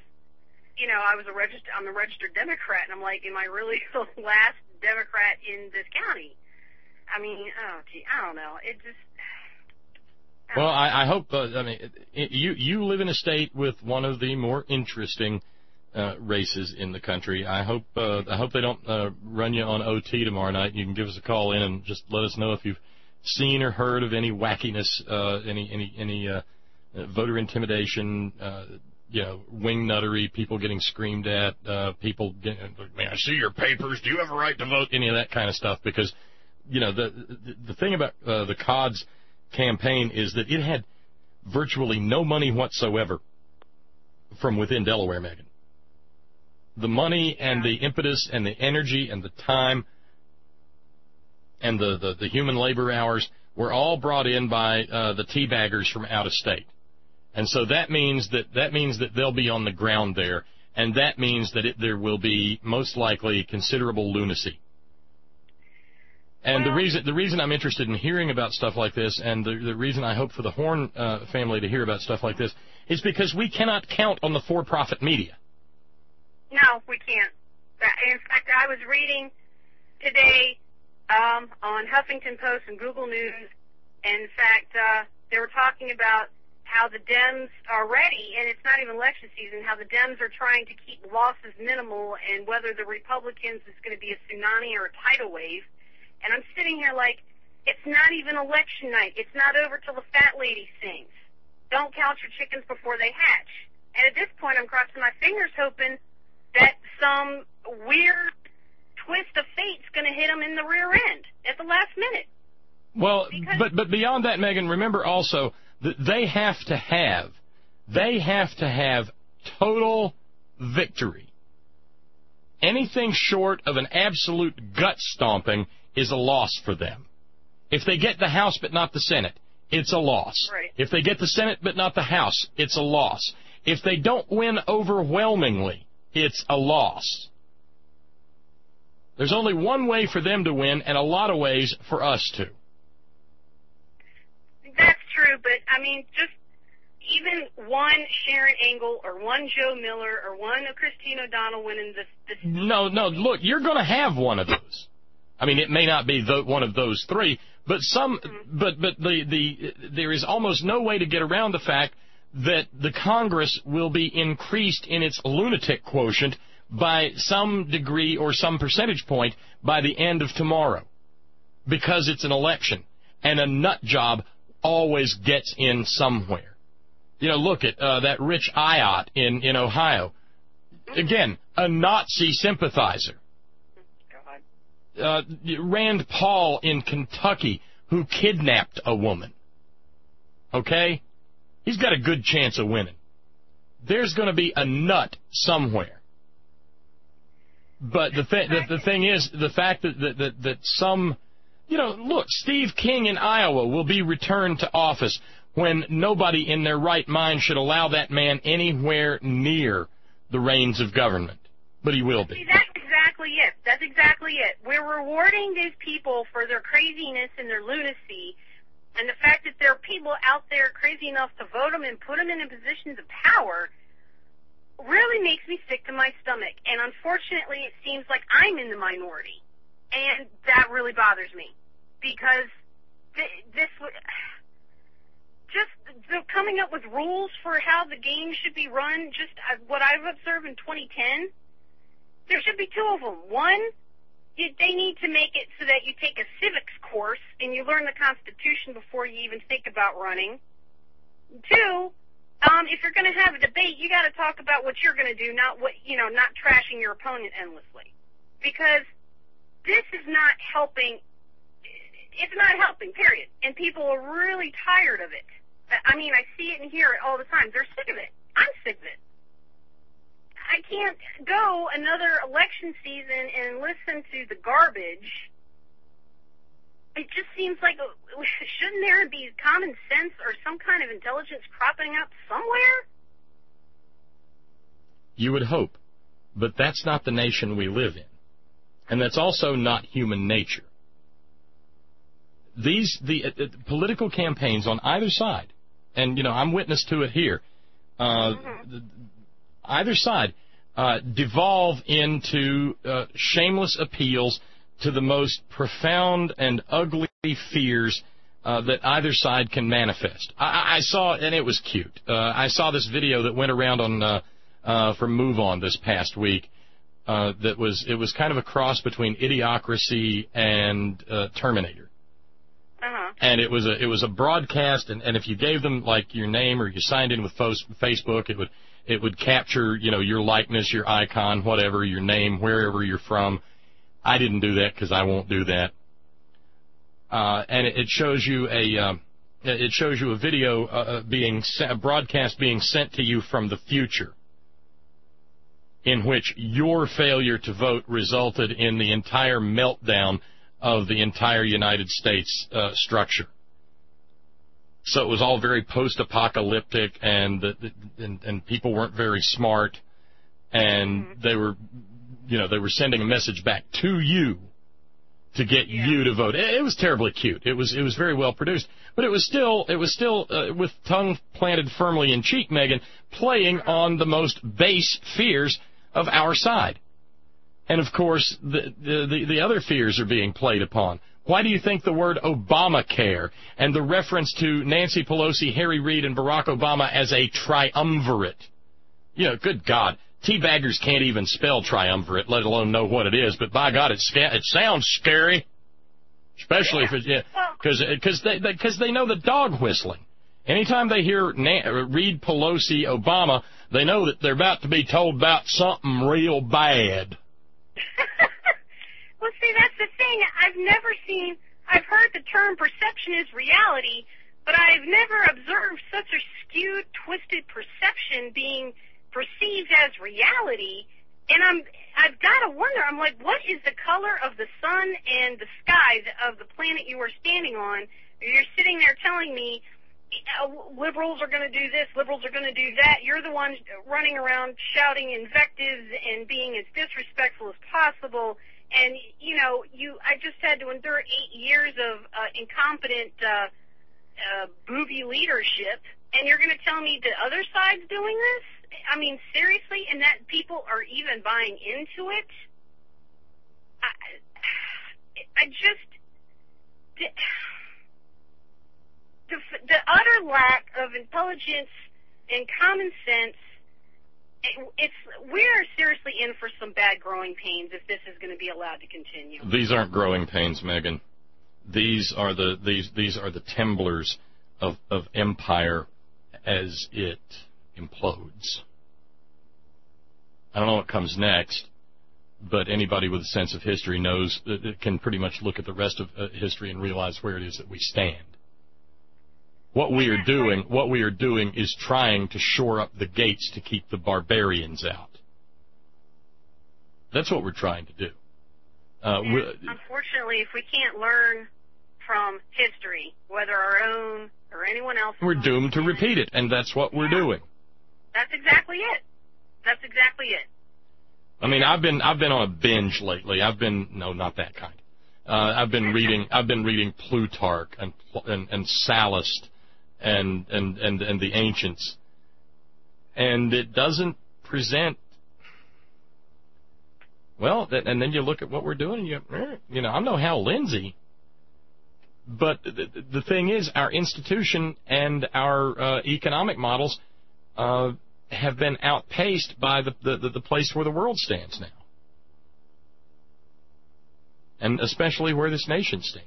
a registered Democrat, and I'm like, am I really the last Democrat in this county? I mean, I don't know. It just... Well, I hope, you live in a state with one of the more interesting races in the country. I hope they don't run you on OT tomorrow night. You can give us a call in and just let us know if you've seen or heard of any wackiness, any voter intimidation, wing nuttery, people getting screamed at, people getting, may I see your papers? Do you have a right to vote? Any of that kind of stuff, because, the thing about the CODS campaign is that it had virtually no money whatsoever from within Delaware, Megan. The money and the impetus and the energy and the time and the human labor hours were all brought in by the teabaggers from out of state. And so that means that they'll be on the ground there, and that means that there will be most likely considerable lunacy. And the reason I'm interested in hearing about stuff like this, and the reason I hope for the Horn family to hear about stuff like this, is because we cannot count on the for-profit media. No, we can't. In fact, I was reading today on Huffington Post and Google News, and in fact, they were talking about how the Dems are ready, and it's not even election season, how the Dems are trying to keep losses minimal, and whether the Republicans is going to be a tsunami or a tidal wave. And I'm sitting here like, it's not even election night. It's not over till the fat lady sings. Don't count your chickens before they hatch. And at this point, I'm crossing my fingers hoping that some weird twist of fate's going to hit them in the rear end at the last minute. Well, but beyond that, Megan, remember also that they have to have total victory. Anything short of an absolute gut stomping is a loss for them. If they get the House but not the Senate, it's a loss. Right. If they get the Senate but not the House, it's a loss. If they don't win overwhelmingly, it's a loss. There's only one way for them to win and a lot of ways for us to. That's true, but, I mean, just even one Sharon Engel or one Joe Miller or one Christine O'Donnell winning this. No, look, you're going to have one of those. I mean, it may not be one of those three, but there is almost no way to get around the fact that the Congress will be increased in its lunatic quotient by some degree or some percentage point by the end of tomorrow, because it's an election, and a nut job always gets in somewhere. You know, look at that Rich Ayotte in Ohio. Again, a Nazi sympathizer. Rand Paul in Kentucky, who kidnapped a woman. Okay? He's got a good chance of winning. There's going to be a nut somewhere. But the thing is, the fact that some, you know, look, Steve King in Iowa will be returned to office when nobody in their right mind should allow that man anywhere near the reins of government. But he will be. See, that's exactly it. That's exactly it. We're rewarding these people for their craziness and their lunacy, and the fact that there are people out there crazy enough to vote them and put them in positions of power really makes me sick to my stomach. And unfortunately, it seems like I'm in the minority, and that really bothers me, because coming up with rules for how the game should be run, just what I've observed in 2010, there should be two of them. One, they need to make it so that you take a civics course and you learn the Constitution before you even think about running. Two, if you're going to have a debate, you got to talk about what you're going to do, not trashing your opponent endlessly, because this is not helping. It's not helping, period. And people are really tired of it. I mean, I see it and hear it all the time. They're sick of it. I'm sick of it. I can't go another election season and listen to the garbage. It just seems like, shouldn't there be common sense or some kind of intelligence cropping up somewhere? You would hope, but that's not the nation we live in. And that's also not human nature. The political campaigns on either side, and, you know, I'm witness to it here, either side devolve into shameless appeals to the most profound and ugly fears that either side can manifest. I saw, and it was cute, I saw this video that went around on from MoveOn this past week. It was kind of a cross between Idiocracy and Terminator. And it was a broadcast, and if you gave them like your name or you signed in with Facebook, it would capture, you know, your likeness, your icon, whatever, your name, wherever you're from. I didn't do that because I won't do that. And it shows you a video a broadcast being sent to you from the future, in which your failure to vote resulted in the entire meltdown of the entire United States structure. So it was all very post-apocalyptic, and people weren't very smart, and they were sending a message back to you to get you to vote. It was terribly cute. It was very well produced, but it was still with tongue planted firmly in cheek, Megan, playing on the most base fears of our side. And, of course, the other fears are being played upon. Why do you think the word Obamacare and the reference to Nancy Pelosi, Harry Reid, and Barack Obama as a triumvirate? You know, good God, teabaggers can't even spell triumvirate, let alone know what it is. But, by God, it sounds scary, especially if it's because they know the dog whistling. Anytime they hear Reid, Pelosi, Obama, they know that they're about to be told about something real bad. Well, see, that's the thing. I've never seen I've heard the term perception is reality, but I've never observed such a skewed, twisted perception being perceived as reality. And I've got to wonder, I'm like, what is the color of the sun and the sky of the planet you are standing on? You're sitting there telling me liberals are going to do this, liberals are going to do that. You're the ones running around shouting invectives and being as disrespectful as possible. And, you know, I just had to endure 8 years of incompetent booby leadership, and you're going to tell me the other side's doing this? I mean, seriously? And that people are even buying into it? I just... The utter lack of intelligence and common sense, we're seriously in for some bad growing pains if this is going to be allowed to continue. These aren't growing pains, Megan. These are the temblors of empire as it implodes. I don't know what comes next, but anybody with a sense of history knows that can pretty much look at the rest of history and realize where it is that we stand. What we are doing is trying to shore up the gates to keep the barbarians out. That's what we're trying to do. Unfortunately, if we can't learn from history, whether our own or anyone else's, we're doomed to repeat it, and that's what we're doing. That's exactly it. That's exactly it. I mean, I've been on a binge lately. No, not that kind. I've been reading Plutarch and Sallust and the ancients, and it doesn't present well. And then you look at what we're doing, and I'm no Hal Lindsey, but the thing is, our institution and our economic models have been outpaced by the place where the world stands now, and especially where this nation stands.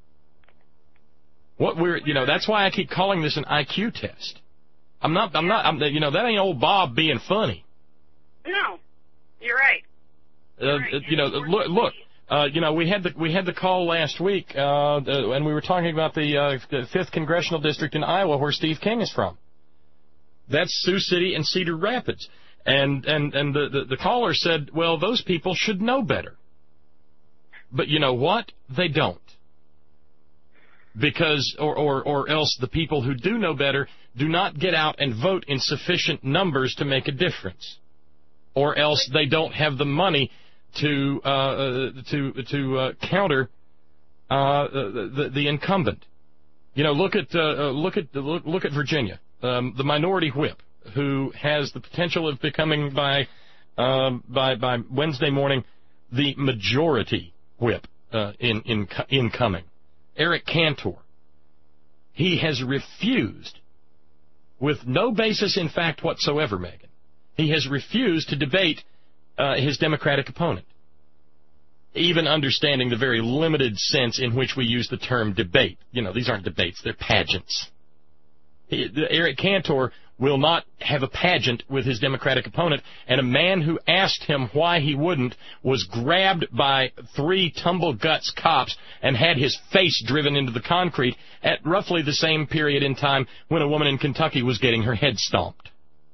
That's why I keep calling this an IQ test. That ain't old Bob being funny. No, you're right. Look, we had the call last week, and we were talking about the 5th Congressional District in Iowa, where Steve King is from. That's Sioux City and Cedar Rapids. And the caller said, well, those people should know better. But you know what? They don't. Because, or else the people who do know better do not get out and vote in sufficient numbers to make a difference. Or else they don't have the money to counter the incumbent. Look at Virginia, the minority whip, who has the potential of becoming by Wednesday morning the majority whip incoming. Eric Cantor. He has refused, with no basis in fact whatsoever, Megan, he has refused to debate his Democratic opponent, even understanding the very limited sense in which we use the term debate. These aren't debates, they're pageants. Eric Cantor will not have a pageant with his Democratic opponent, and a man who asked him why he wouldn't was grabbed by 3 tumble-guts cops and had his face driven into the concrete at roughly the same period in time when a woman in Kentucky was getting her head stomped.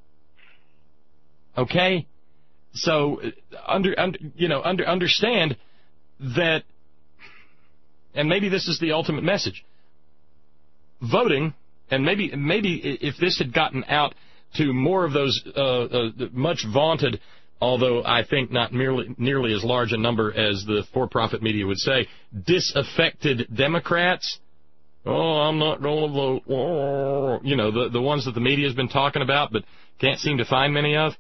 Okay? So, understand that, and maybe this is the ultimate message, voting. And maybe if this had gotten out to more of those much vaunted, although I think not nearly as large a number as the for-profit media would say, disaffected Democrats, I'm not going to vote. The ones that the media has been talking about but can't seem to find many of.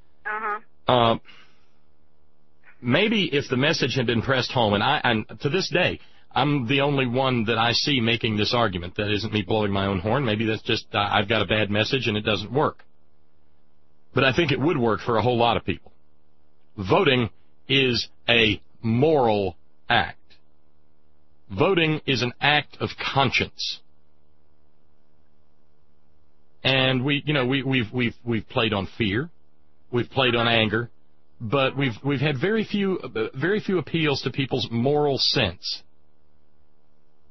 Maybe if the message had been pressed home, and to this day, I'm the only one that I see making this argument. That isn't me blowing my own horn. Maybe that's just I've got a bad message and it doesn't work. But I think it would work for a whole lot of people. Voting is a moral act. Voting is an act of conscience. And we've played on fear. We've played on anger. But we've had very few appeals to people's moral sense.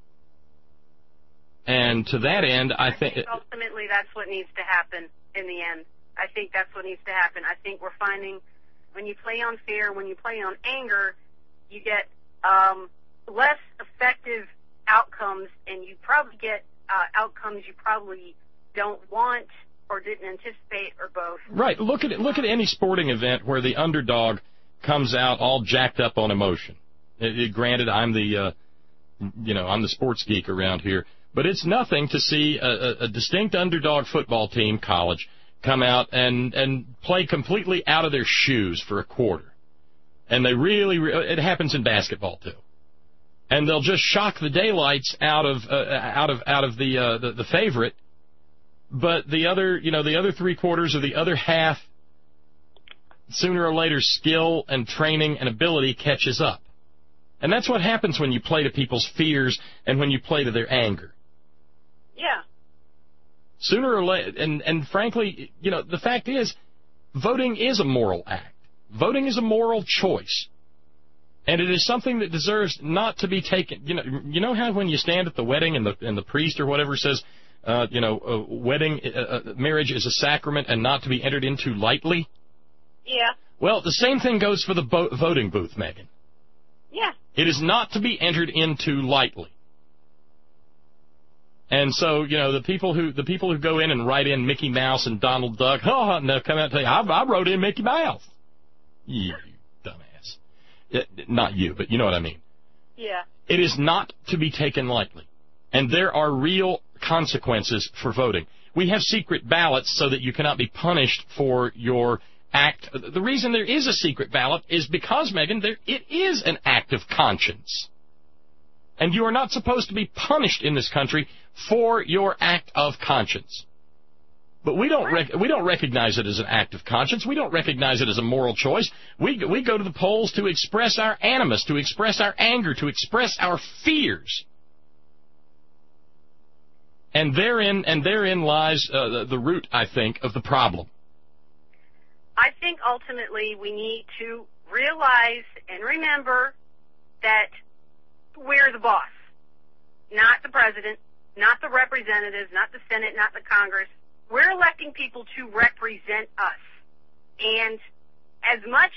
And to that end, I think ultimately that's what needs to happen in the end. I think that's what needs to happen. I think we're finding when you play on fear, when you play on anger, you get less effective outcomes, and you probably get outcomes you probably don't want or didn't anticipate, or both. Right. Look at any sporting event where the underdog comes out all jacked up on emotion. Granted, I'm the I'm the sports geek around here, but it's nothing to see a distinct underdog football team, college, come out and play completely out of their shoes for a quarter. And they really it happens in basketball too. And they'll just shock the daylights out of the favorite, but the other three quarters or the other half, sooner or later, skill and training and ability catches up. And that's what happens when you play to people's fears and when you play to their anger. Yeah. Sooner or later, and frankly, the fact is, voting is a moral act. Voting is a moral choice. And it is something that deserves not to be taken. You know how when you stand at the wedding and the priest or whatever says, marriage is a sacrament and not to be entered into lightly? Yeah. Well, the same thing goes for the voting booth, Megan. Yeah. It is not to be entered into lightly. And so, the people who go in and write in Mickey Mouse and Donald Duck, and they'll come out and tell you, I wrote in Mickey Mouse. You dumbass. Not you, but you know what I mean. Yeah. It is not to be taken lightly. And there are real consequences for voting. We have secret ballots so that you cannot be punished for your act. The reason there is a secret ballot is because, Megan, it is an act of conscience. And you are not supposed to be punished in this country for your act of conscience. But we don't recognize it as an act of conscience. We don't recognize it as a moral choice. We go to the polls to express our animus, to express our anger, to express our fears. And therein lies the root, I think, of the problem. I think ultimately we need to realize and remember that we're the boss, not the president, not the representatives, not the Senate, not the Congress. We're electing people to represent us. And as much,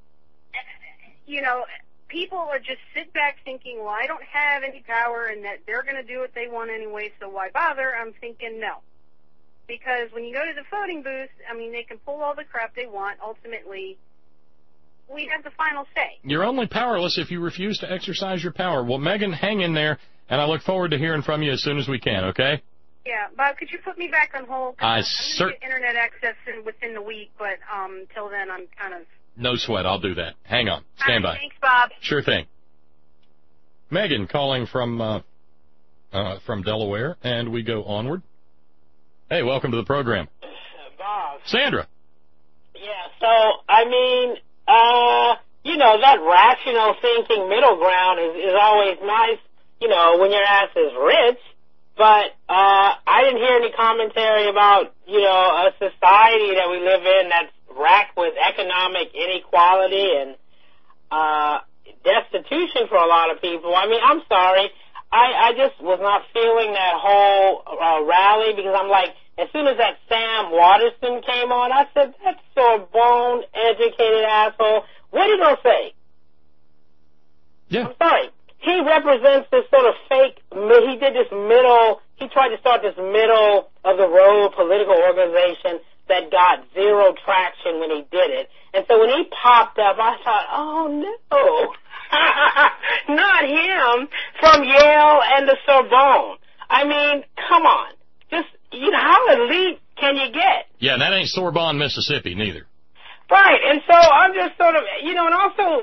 people are just sit back thinking, well, I don't have any power and that they're going to do what they want anyway, so why bother? I'm thinking no. Because when you go to the voting booth, they can pull all the crap they want. Ultimately, we have the final say. You're only powerless if you refuse to exercise your power. Well, Megan, hang in there, and I look forward to hearing from you as soon as we can, okay? Yeah, Bob, could you put me back on hold? I'm going to get internet access within the week, but till then I'm kind of... No sweat, I'll do that. Hang on. Stand by. Thanks, Bob. Sure thing. Megan calling from Delaware, and we go onward. Hey, welcome to the program. Bob. Sandra. Yeah, so, that rational thinking middle ground is always nice, when your ass is rich. But I didn't hear any commentary about, a society that we live in that's racked with economic inequality and destitution for a lot of people. I'm sorry. I just was not feeling that whole rally because I'm like, as soon as that Sam Waterston came on, I said, that Sorbonne educated asshole. What are you going to say? Yeah. I'm sorry. He represents this sort of fake, he tried to start this middle of the road political organization that got zero traction when he did it. And so when he popped up, I thought, oh no, not him from Yale and the Sorbonne. Come on. Just, how elite can you get? Yeah, and that ain't Sorbonne, Mississippi, neither. Right, and so I'm just sort of, and also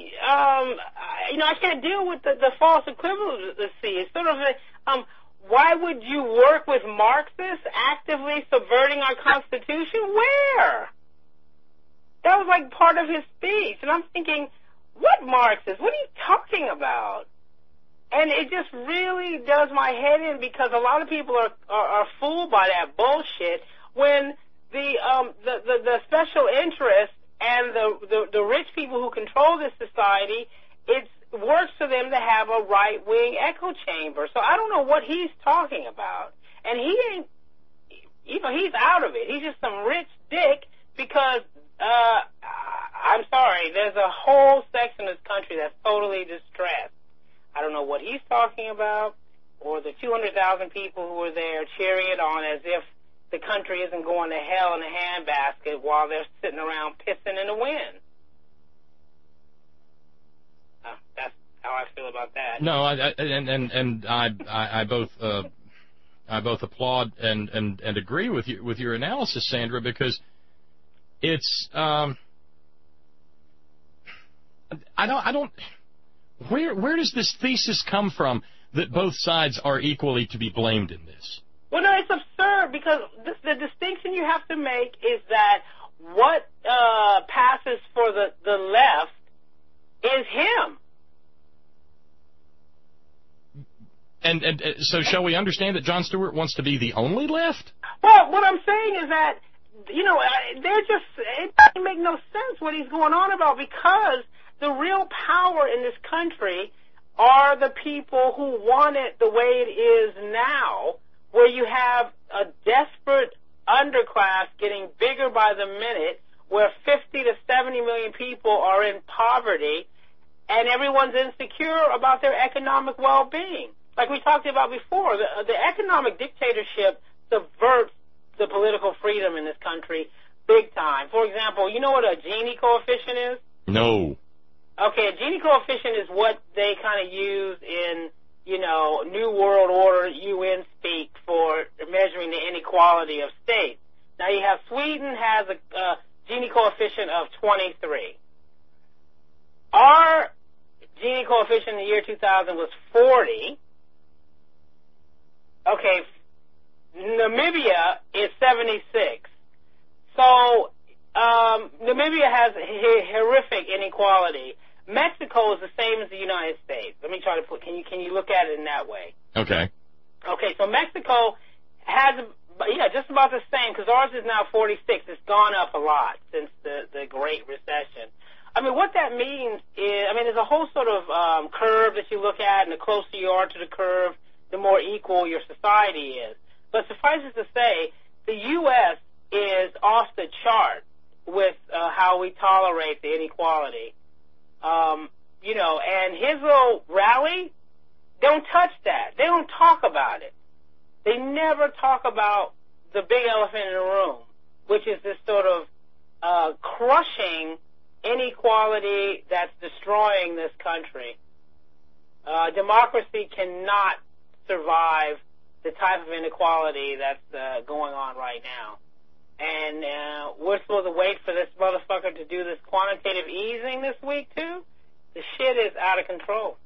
I can't deal with the false equivalency. It's sort of why would you work with Marxists actively subverting our Constitution? Where? That was like part of his speech, and I'm thinking, what Marxists? What are you talking about? And it just really does my head in because a lot of people are fooled by that bullshit when the special interests and the rich people who control this society, it's works for them to have a right-wing echo chamber. So I don't know what he's talking about. And he ain't, he's out of it. He's just some rich dick because, I'm sorry, there's a whole section of this country that's totally distressed. I don't know what he's talking about, or the 200,000 people who were there cheering it on as if the country isn't going to hell in a handbasket while they're sitting around pissing in the wind. That's how I feel about that. No, I both applaud and agree with your analysis, Sandra, because it's I don't where does this thesis come from that both sides are equally to be blamed in this? Well, no, it's absurd because the distinction you have to make is that what passes for the left is him. And so shall we understand that Jon Stewart wants to be the only left? Well, what I'm saying is that, it doesn't make no sense what he's going on about because the real power in this country are the people who want it the way it is now, where you have a desperate underclass getting bigger by the minute, where 50 to 70 million people are in poverty, and everyone's insecure about their economic well-being. Like we talked about before, the economic dictatorship subverts the political freedom in this country big time. For example, you know what a Gini coefficient is? No. Okay, a Gini coefficient is what they kind of use in, New World Order UN speak for measuring the inequality of states. Now you have Sweden has a Gini coefficient of 23. Our Gini coefficient in the year 2000 was 40. Okay, Namibia is 76. So Namibia has horrific inequality. Mexico is the same as the United States. Let me try to put. Can you look at it in that way? Okay. Okay, so Mexico has just about the same because ours is now 46. It's gone up a lot since the Great Recession. I mean, what that means is, there's a whole sort of curve that you look at, and the closer you are to the curve, the more equal your society is. But suffice it to say, the U.S. is off the chart with how we tolerate the inequality. And his little rally, don't touch that. They don't talk about it. They never talk about the big elephant in the room, which is this sort of crushing inequality that's destroying this country. Democracy cannot survive the type of inequality that's going on right now. And we're supposed to wait for this motherfucker to do this quantitative easing this week, too? The shit is out of control.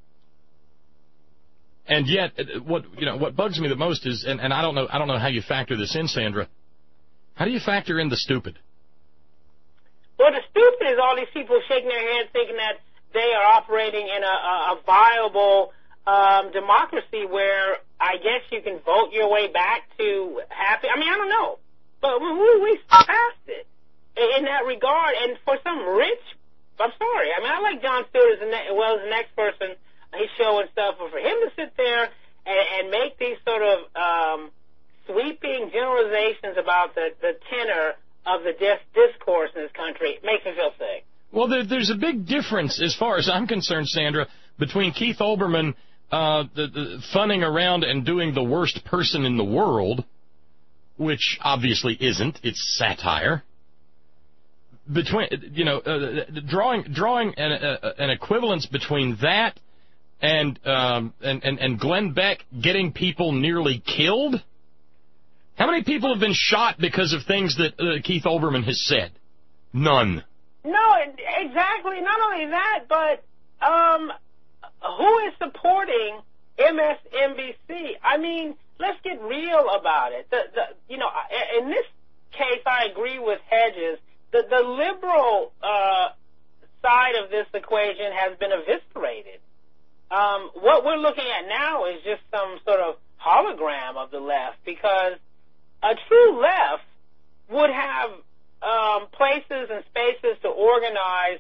And yet, what bugs me the most is, and I don't know how you factor this in, Sandra. How do you factor in the stupid? Well, the stupid is all these people shaking their heads thinking that they are operating in a viable democracy where I guess you can vote your way back to happy. I don't know. But we passed it in that regard. And for some rich, I'm sorry. I like Jon Stewart as the next person, his show and stuff. But for him to sit there and make these sort of sweeping generalizations about the tenor of the discourse in this country makes me feel sick. Well, there's a big difference, as far as I'm concerned, Sandra, between Keith Olbermann the funning around and doing the worst person in the world, which obviously isn't. It's satire. Between drawing an equivalence between that and Glenn Beck getting people nearly killed. How many people have been shot because of things that Keith Olbermann has said? None. No, exactly. Not only that, but who is supporting MSNBC? Let's get real about it. In this case, I agree with Hedges. The liberal side of this equation has been eviscerated. What we're looking at now is just some sort of hologram of the left, because a true left would have places and spaces to organize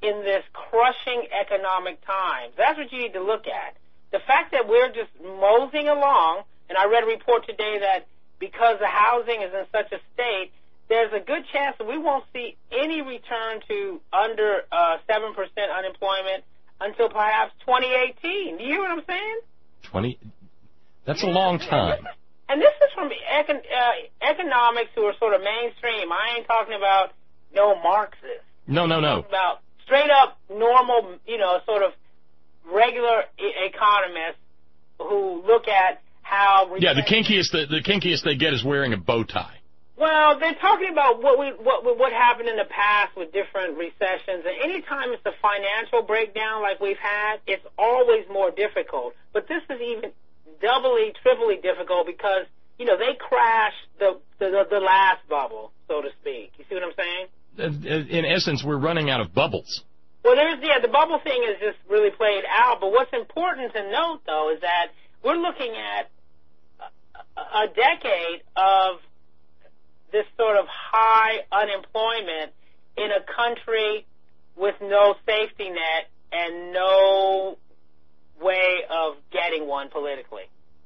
in this crushing economic times. That's what you need to look at. The fact that we're just moseying along, and I read a report today that because the housing is in such a state, there's a good chance that we won't see any return to under 7% unemployment until perhaps 2018. Do you hear what I'm saying? That's a long time. And this is from economics who are sort of mainstream. I ain't talking about no Marxists. No. I'm talking about straight up normal, sort of regular economists who look at how... Yeah, the kinkiest they get is wearing a bow tie. Well, they're talking about what happened in the past with different recessions, and anytime it's a financial breakdown like we've had, it's always more difficult. But this is even doubly, triply difficult because, they crashed the last bubble, so to speak. You see what I'm saying? In essence, we're running out of bubbles. Well, the bubble thing is just really played out, but what's important to note, though, is that we're looking at a decade of this sort of high unemployment in a country with no safety net and no way of getting one politically.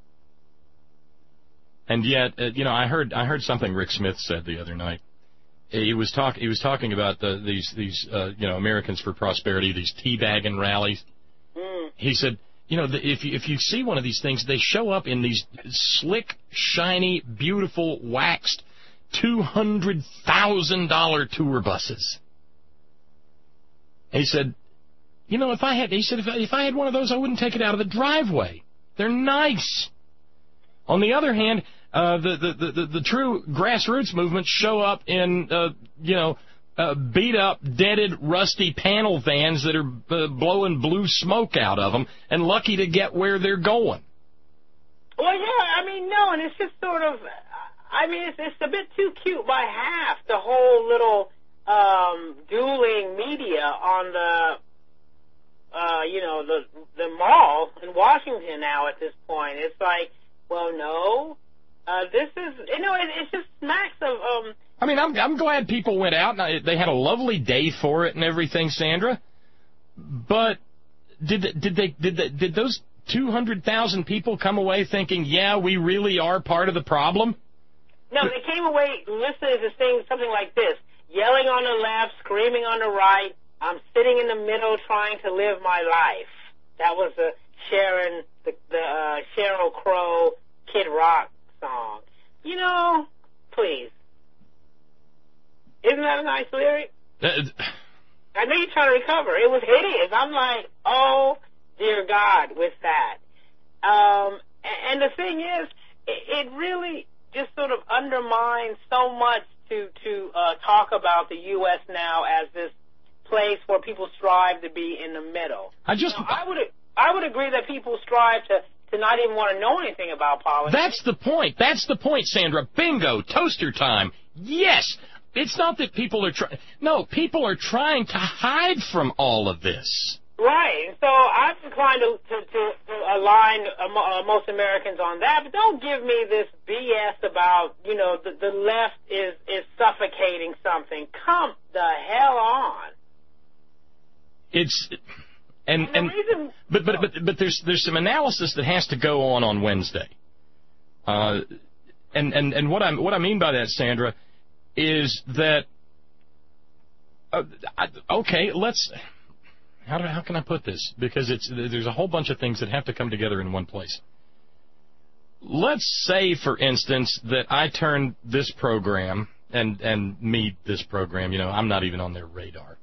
And yet, I heard something Rick Smith said the other night. He was talking about these Americans for Prosperity, these teabagging rallies. He said, if you see one of these things, they show up in these slick, shiny, beautiful, waxed $200,000 tour buses. He said, if I had one of those, I wouldn't take it out of the driveway. They're nice. On the other hand, the true grassroots movements show up in beat up, dented, rusty panel vans that are blowing blue smoke out of them, and lucky to get where they're going. Well, yeah, no, and it's just sort of. It's a bit too cute by half, the whole little dueling media on the mall in Washington now at this point. It's like, well, no, this is, it just smacks of... I'm glad people went out, and they had a lovely day for it and everything, Sandra, but did those 200,000 people come away thinking, yeah, we really are part of the problem? No, they came away listening to something like this, yelling on the left, screaming on the right, I'm sitting in the middle trying to live my life. That was the Sheryl Crow Kid Rock song. Please. Isn't that a nice lyric? I know you're trying to recover. It was hideous. I'm like, oh, dear God, with that. And the thing is, it really just sort of undermines so much to talk about the U.S. now as this place where people strive to be in the middle. I would agree that people strive to not even want to know anything about politics. That's the point. That's the point, Sandra. Bingo. Toaster time. Yes. It's not that people are trying. No, people are trying to hide from all of this. Right. So I'm inclined to align most Americans on that, but don't give me this BS about, the left is suffocating something. Come the hell on. But there's some analysis that has to go on Wednesday. And what I mean by that, Sandra, is that okay, let's. How can I put this? Because there's a whole bunch of things that have to come together in one place. Let's say, for instance, that I turn this program and this program, I'm not even on their radar.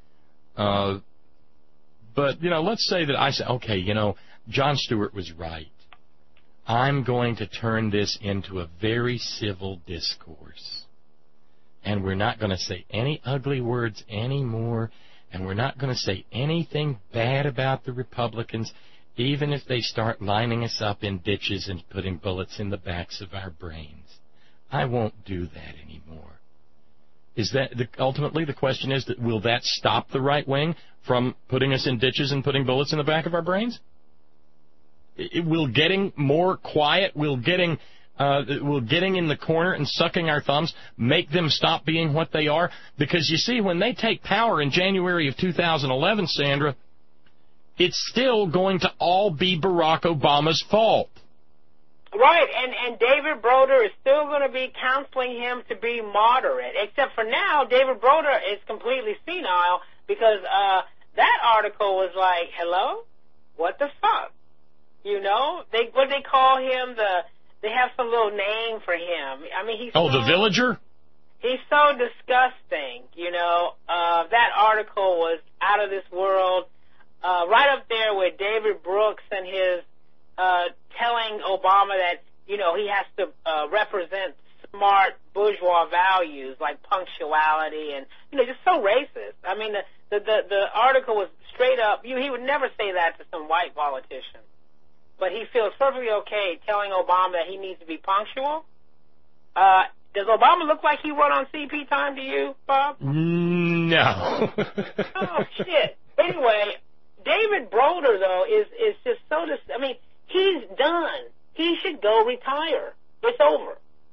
But let's say that I say, okay, Jon Stewart was right. I'm going to turn this into a very civil discourse. And we're not going to say any ugly words anymore. And we're not going to say anything bad about the Republicans, even if they start lining us up in ditches and putting bullets in the backs of our brains. I won't do that anymore. Is that ultimately the question is that will that stop the right wing from putting us in ditches and putting bullets in the back of our brains? Will getting more quiet, will getting will getting in the corner and sucking our thumbs make them stop being what they are? Because, you see, when they take power in January of 2011, Sandra, it's still going to all be Barack Obama's fault. Right, and David Broder is still going to be counseling him to be moderate, except for now, David Broder is completely senile because that article was like, hello? What the fuck? You know? What they call him? They have some little name for him. I mean, he's the villager? He's so disgusting, you know. That article was out of this world, right up there with David Brooks and his telling Obama that, you know, he has to represent smart bourgeois values like punctuality and, you know, just so racist. I mean, the article was straight up, he would never say that to some white politician. But he feels perfectly okay telling Obama that he needs to be punctual. Does Obama look like he run on CP time to you, Bob? No. Oh, shit. Anyway, David Broder, though, is just so... I mean, he's done. He should go retire. It's over.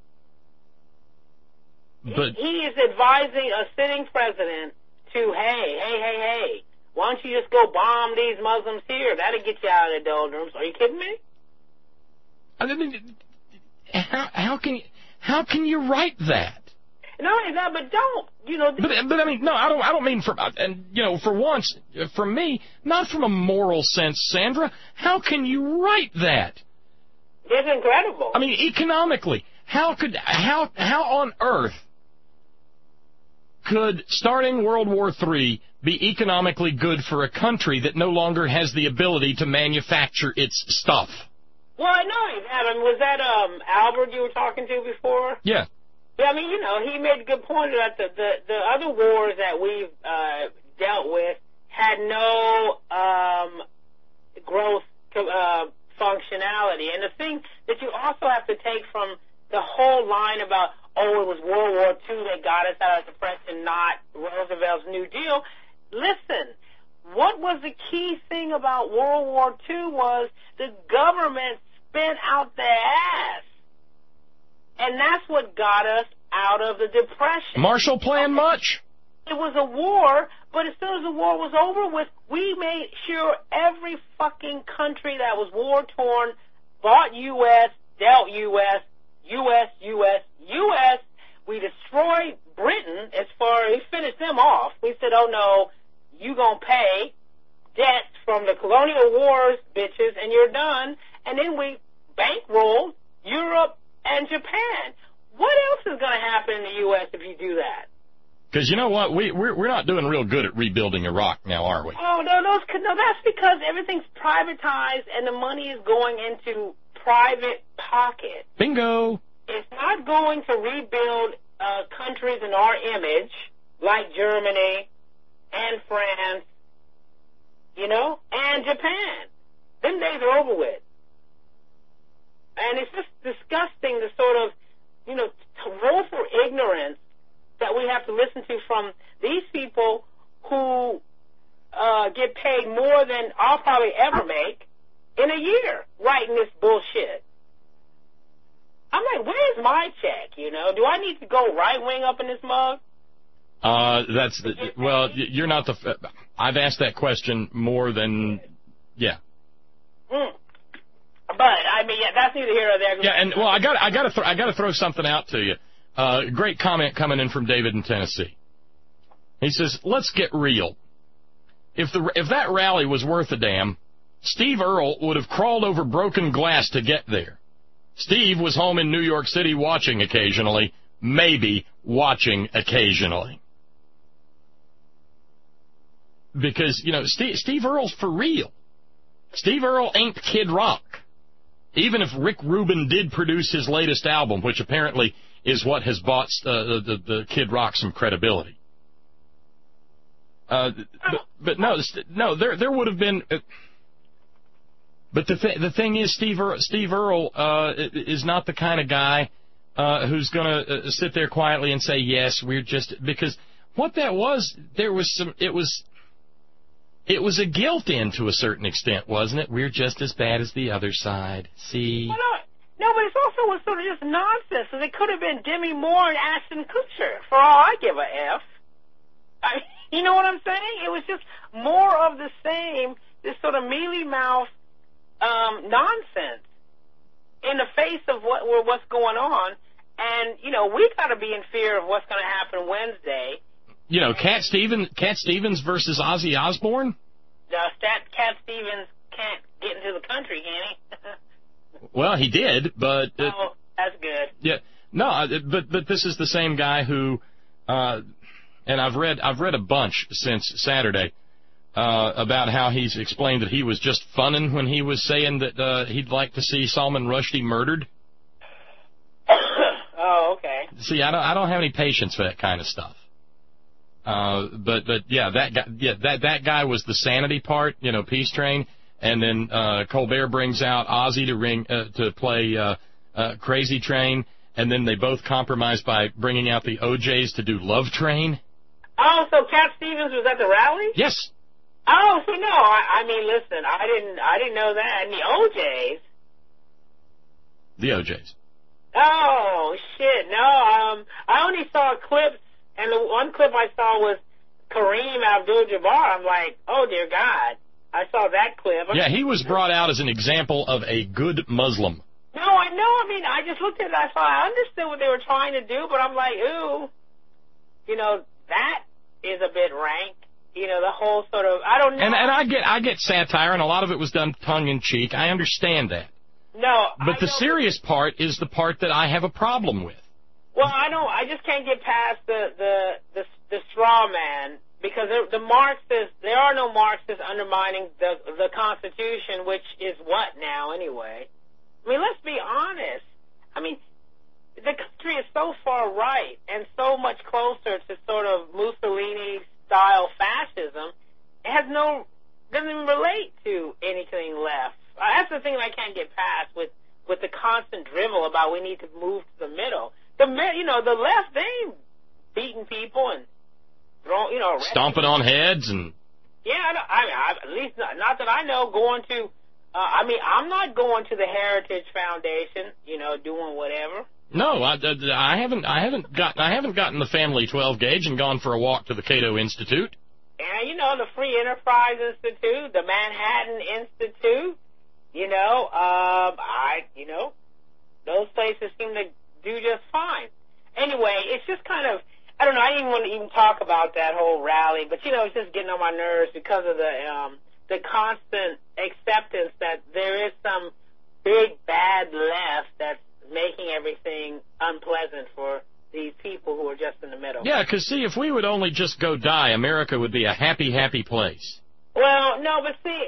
But he is advising a sitting president to, hey, why don't you just go bomb these Muslims here? That'll get you out of the doldrums. Are you kidding me? I mean, how can you write that? Not only that, but don't, you know. But I mean, no, I don't mean for once, for me, not from a moral sense, Sandra. How can you write that? It's incredible. I mean, economically, how on earth could starting World War III be economically good for a country that no longer has the ability to manufacture its stuff? Well, I know, Adam. Was that Albert you were talking to before? Yeah. Yeah, I mean, you know, he made a good point that the other wars that we've dealt with had no growth functionality. And the thing that you also have to take from the whole line about, oh, it was World War II that got us out of depression, not Roosevelt's New Deal. Listen, what was the key thing about World War II was the government spent out their ass. And that's what got us out of the Depression. Marshall Plan much? It was a war, but as soon as the war was over with, we made sure every fucking country that was war-torn bought U.S., dealt U.S., U.S., U.S., U.S. We destroyed Britain as far as we finished them off. We said, oh, no, you going to pay debts from the colonial wars, bitches, and you're done. And then we bankrolled Europe and Japan. What else is going to happen in the U.S. if you do that? Because you know what? We're not doing real good at rebuilding Iraq now, are we? Oh, no, that's because everything's privatized and the money is going into private pockets. Bingo. It's not going to rebuild countries in our image, like Germany and France, you know, and Japan. Them days are over with. And it's just disgusting the sort of, you know, woeful ignorance that we have to listen to from these people who get paid more than I'll probably ever make in a year writing this bullshit. I'm like, where's my check, you know? Do I need to go right-wing up in this mug? Well, you're not I've asked that question more than, yeah. But I mean, yeah, that's neither here nor there. Yeah, and well, I got to throw something out to you. Great comment coming in from David in Tennessee. He says, "Let's get real. If that rally was worth a damn, Steve Earle would have crawled over broken glass to get there. Steve was home in New York City watching occasionally, maybe watching occasionally." Because, you know, Steve Earle's for real. Steve Earle ain't Kid Rock. Even if Rick Rubin did produce his latest album, which apparently is what has bought the Kid Rock some credibility. But no, there would have been. But the thing is, Steve Earle is not the kind of guy who's going to sit there quietly and say, yes, we're just, because what that was, it was a guilt in to a certain extent, wasn't it? We're just as bad as the other side. See? No, No, but it's also was sort of just nonsense. Because it could have been Demi Moore and Ashton Kutcher, for all I give a F. You know what I'm saying? It was just more of the same, this sort of mealy-mouthed nonsense in the face of what's going on. And, you know, we got to be in fear of what's going to happen Wednesday. You know, Cat Stevens versus Ozzy Osbourne? Cat Stevens can't get into the country, can he? Well, he did, but... oh, that's good. Yeah. No, but this is the same guy who... and I've read a bunch since Saturday about how he's explained that he was just funning when he was saying that he'd like to see Salman Rushdie murdered. Oh, okay. See, I don't have any patience for that kind of stuff. But yeah, that guy was the sanity part, you know, Peace Train, and then Colbert brings out Ozzy to play Crazy Train, and then they both compromise by bringing out the OJs to do Love Train. Oh, so Cat Stevens was at the rally? Yes. Oh, so no, I mean, listen, I didn't know that. And the OJs. The OJs. Oh shit, no, I only saw clips, and the one clip I saw was Kareem Abdul-Jabbar. I'm like, oh dear God, I saw that clip. Yeah, he was brought out as an example of a good Muslim. No, I know. I mean, I just looked at it. I understood what they were trying to do, but I'm like, ooh, you know, that is a bit rank. You know, the whole sort of, I don't know. And I get satire, and a lot of it was done tongue in cheek. I understand that. No, but the serious part is the part that I have a problem with. Well, I just can't get past the straw man, because the Marxists, there are no Marxists undermining the Constitution, which is what now anyway? I mean, let's be honest. I mean, the country is so far right and so much closer to sort of Mussolini-style fascism, it doesn't even relate to anything left. That's the thing that I can't get past with the constant drivel about we need to move to the middle. The left, they ain't beating people and throwing, stomping on heads and. Yeah, at least not that I know. Going to, I'm not going to the Heritage Foundation, doing whatever. No, I haven't gotten the family 12 gauge and gone for a walk to the Cato Institute. And the Free Enterprise Institute, the Manhattan Institute. Those places seem to do just fine. Anyway, it's just kind of, I don't know, I didn't even want to even talk about that whole rally, but it's just getting on my nerves because of the constant acceptance that there is some big bad left that's making everything unpleasant for these people who are just in the middle. Yeah, because see, if we would only just go die, America would be a happy, happy place. Well, no, but see,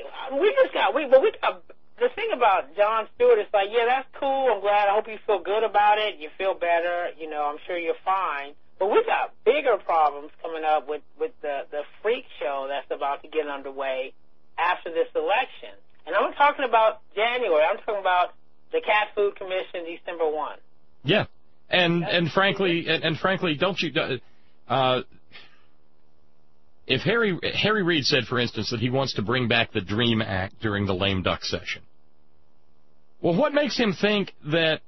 the thing about Jon Stewart is like, yeah, that's cool. I'm glad. I hope you feel good about it. You feel better. I'm sure you're fine. But we got bigger problems coming up with the freak show that's about to get underway after this election. And I'm not talking about January. I'm talking about the Cat Food Commission, December 1. Yeah, and frankly, don't you? If Harry Reid said, for instance, that he wants to bring back the DREAM Act during the lame duck session, well, what makes him think that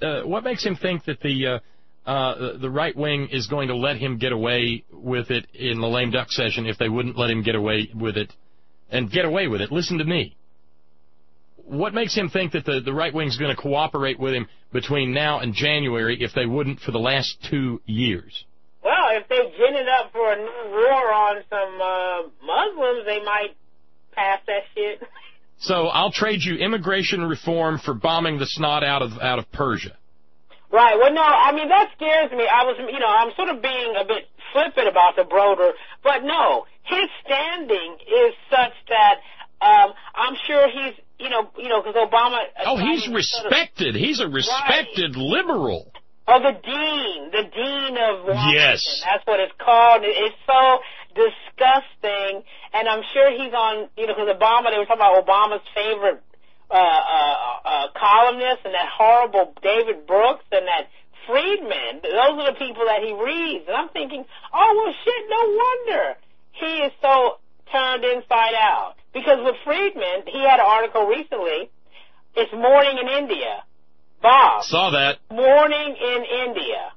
the right wing is going to let him get away with it in the lame duck session if they wouldn't let him get away with it? And get away with it. Listen to me. What makes him think that the right wing is going to cooperate with him between now and January if they wouldn't for the last 2 years? Well, if they gin it up for a new war on some Muslims, they might pass that shit. So I'll trade you immigration reform for bombing the snot out of Persia. Right. Well, no, I mean, that scares me. I'm sort of being a bit flippant about the Broder, but no, his standing is such that I'm sure he's, because Obama... he's respected. He's a respected liberal. Oh, the dean of Washington. Yes. That's what it's called. It's so disgusting. And I'm sure he's on, because Obama, they were talking about Obama's favorite columnist and that horrible David Brooks and that Friedman. Those are the people that he reads. And I'm thinking, oh, well, shit, no wonder he is so turned inside out. Because with Friedman, he had an article recently, it's morning in India. Bob. Saw that. Morning in India.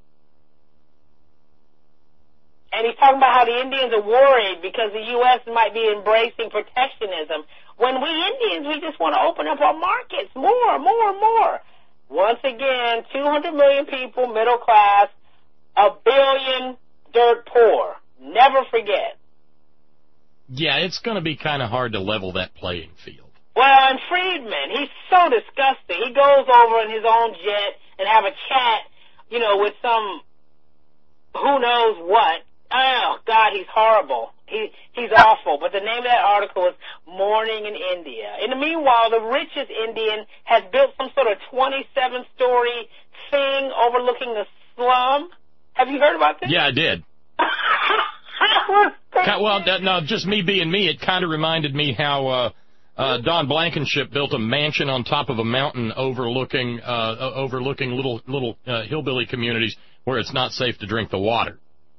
And he's talking about how the Indians are worried because the U.S. might be embracing protectionism. When we Indians, we just want to open up our markets more. Once again, 200 million people, middle class, 1 billion dirt poor. Never forget. Yeah, it's going to be kind of hard to level that playing field. Well, and Friedman, he's so disgusting. He goes over in his own jet and have a chat, with some who knows what. Oh, God, he's horrible. He's awful. But the name of that article is Morning in India. In the meanwhile, the richest Indian has built some sort of 27-story thing overlooking the slum. Have you heard about this? Yeah, I did. Well, no, just me being me, it kind of reminded me how Don Blankenship built a mansion on top of a mountain overlooking little hillbilly communities where it's not safe to drink the water.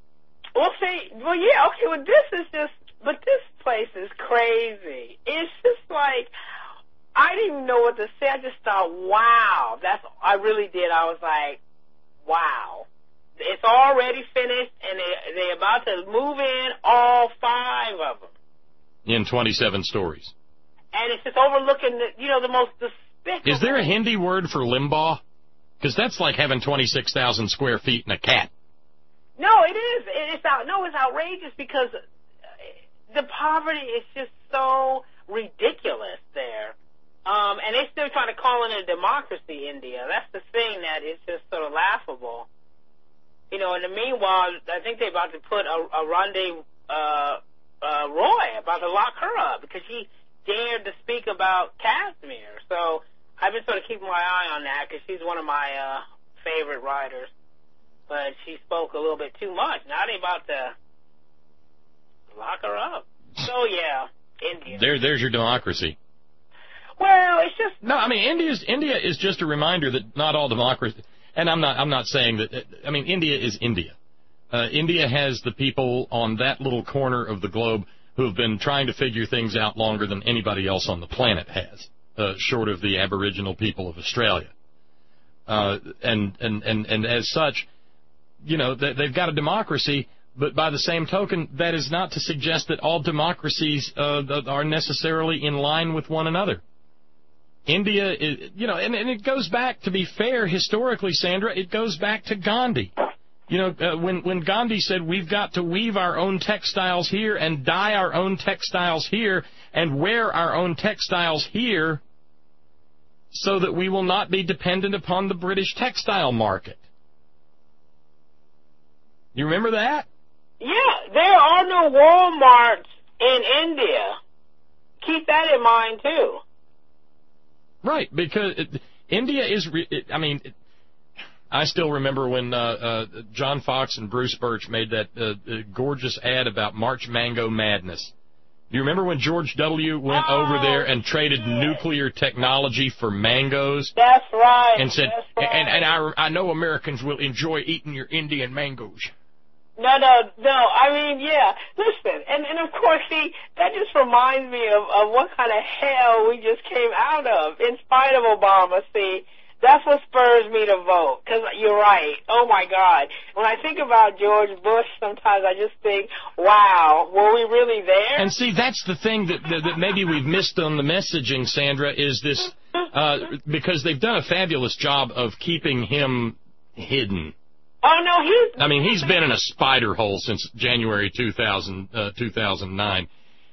This place is crazy. It's just like, I didn't even know what to say. I just thought, wow. I really did. I was like, wow. It's already finished, and they're about to move in all 5 of them. In 27 stories. And it's just overlooking the most despicable. Is there a Hindi word for Limbaugh? Because that's like having 26,000 square feet and a cat. No, it is. It's outrageous because the poverty is just so ridiculous there. And they still trying to call it a democracy, India. That's the thing that is just sort of laughable. In the meanwhile, I think they're about to put a Randi Roy, about to lock her up because she dared to speak about Kashmir. So I've been sort of keeping my eye on that because she's one of my favorite writers. But she spoke a little bit too much. Now they're about to lock her up. So, yeah, India. There's your democracy. Well, it's just... No, I mean, India is just a reminder that not all democracy... And I'm not saying that... I mean, India is India. India has the people on that little corner of the globe who have been trying to figure things out longer than anybody else on the planet has, short of the Aboriginal people of Australia. And as such... they've got a democracy, but by the same token, that is not to suggest that all democracies are necessarily in line with one another. India is, and it goes back, to be fair, historically, Sandra, it goes back to Gandhi. When Gandhi said we've got to weave our own textiles here and dye our own textiles here and wear our own textiles here so that we will not be dependent upon the British textile market. You remember that? Yeah, there are no Walmarts in India. Keep that in mind, too. Right, because India is... I still remember when John Fox and Bruce Birch made that gorgeous ad about March Mango Madness. You remember when George W. went over there and traded nuclear technology for mangoes? That's right. And said, that's right. and I know Americans will enjoy eating your Indian mangoes. No. I mean, yeah. Listen, and of course, see, that just reminds me of what kind of hell we just came out of, in spite of Obama, see. That's what spurs me to vote, because you're right. Oh, my God. When I think about George Bush, sometimes I just think, wow, were we really there? And see, that's the thing that maybe we've missed on the messaging, Sandra, is this, because they've done a fabulous job of keeping him hidden. Oh, no, he's been in a spider hole since January 2009.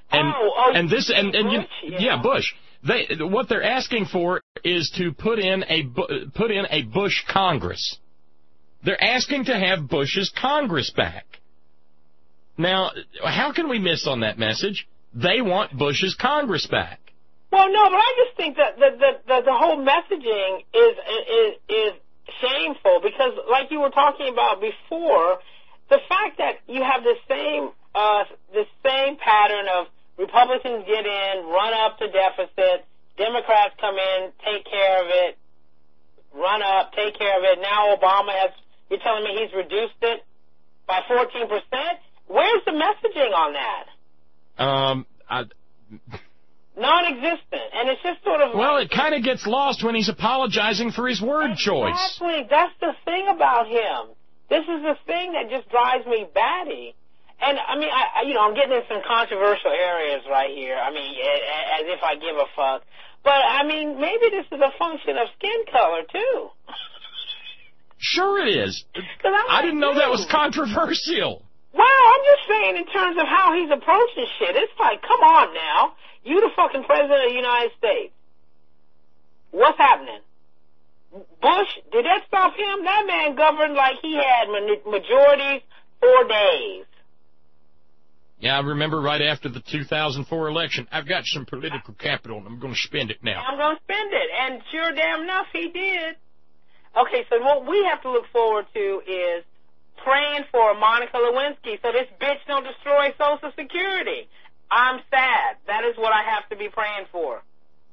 Bush. What they're asking for is to put in a Bush Congress. They're asking to have Bush's Congress back. Now, how can we miss on that message? They want Bush's Congress back. Well, no, but I just think that the whole messaging is shameful because, like you were talking about before, the fact that you have the same pattern of Republicans get in, run up the deficit, Democrats come in, take care of it, run up, take care of it. Now Obama you're telling me he's reduced it by 14%? Where's the messaging on that? Non-existent. And it's just sort of... Well, it kind of gets lost when he's apologizing for his word choice. Exactly. That's the thing about him. This is the thing that just drives me batty. And, I mean, I'm getting in some controversial areas right here. I mean, as if I give a fuck. But, I mean, maybe this is a function of skin color, too. Sure it is. I didn't know that was controversial. Well, I'm just saying in terms of how he's approaching shit. It's like, come on now. You the fucking president of the United States. What's happening? Bush, did that stop him? That man governed like he had majorities for days. Yeah, I remember right after the 2004 election, I've got some political capital and I'm going to spend it now. I'm going to spend it. And sure damn enough, he did. Okay, so what we have to look forward to is praying for Monica Lewinsky so this bitch don't destroy Social Security. I'm sad. That is what I have to be praying for.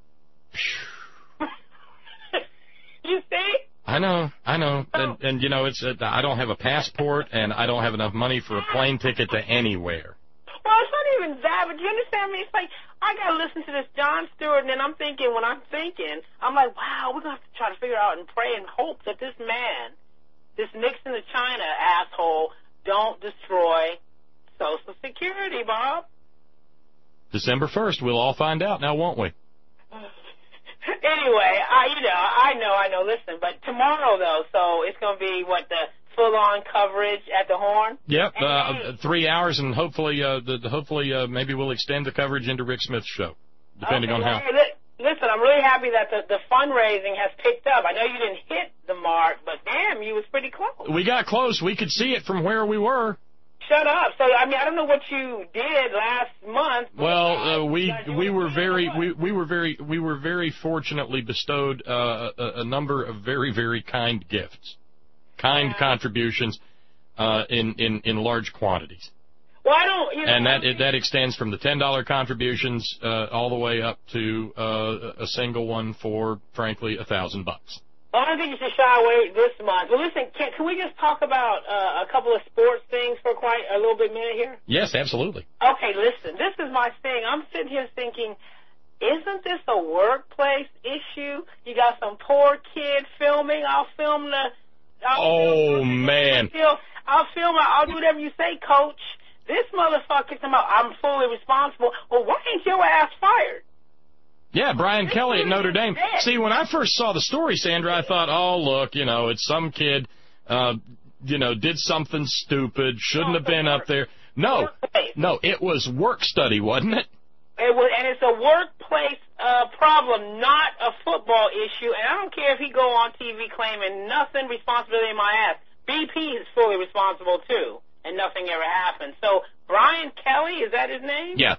You see? I know. And you know, it's I don't have a passport and I don't have enough money for a plane ticket to anywhere. Well, it's not even that, but you understand me? It's like, I got to listen to this Jon Stewart, and then I'm thinking, I'm like, wow, we're going to have to try to figure out and pray and hope that this man, this Nixon to China asshole, don't destroy Social Security, Bob. December 1st, we'll all find out now, won't we? Anyway, I know. Listen, but tomorrow, though, so it's going to be, the full-on coverage at the Horn? Yep, 3 hours, and hopefully maybe we'll extend the coverage into Rick Smith's show, depending on how. Listen, I'm really happy that the fundraising has picked up. I know you didn't hit the mark, but damn, you was pretty close. We got close. We could see it from where we were. Shut up. So, I mean, I don't know what you did last month. Well, we were very fortunately bestowed a number of very, very kind gifts, contributions in large quantities. Well, I don't. And that extends from the $10 contributions all the way up to a single one for, frankly, $1,000. Well, I don't think you should shy away this month. But listen, can we just talk about a couple of sports things for quite a little bit minute here? Yes, absolutely. Okay, listen, this is my thing. I'm sitting here thinking, isn't this a workplace issue? You got some poor kid filming. I'll do whatever you say, coach. This motherfucker come out, I'm fully responsible. Well, why ain't your ass fired? Yeah, Brian Kelly at Notre Dame. See, when I first saw the story, Sandra, I thought, oh, look, it's some kid, did something stupid, shouldn't have been up there. No, it was work study, wasn't it? It was, and it's a workplace problem, not a football issue. And I don't care if he go on TV claiming nothing, responsibility in my ass. BP is fully responsible, too, and nothing ever happened. So Brian Kelly, is that his name? Yeah.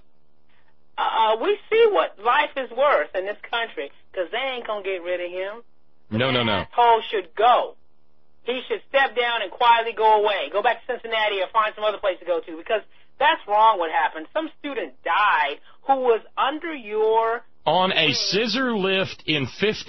We see what life is worth in this country, because they ain't going to get rid of him. No. Asshole should go. He should step down and quietly go away. Go back to Cincinnati or find some other place to go to, because that's wrong what happened. Some student died who was under your... On a scissor lift in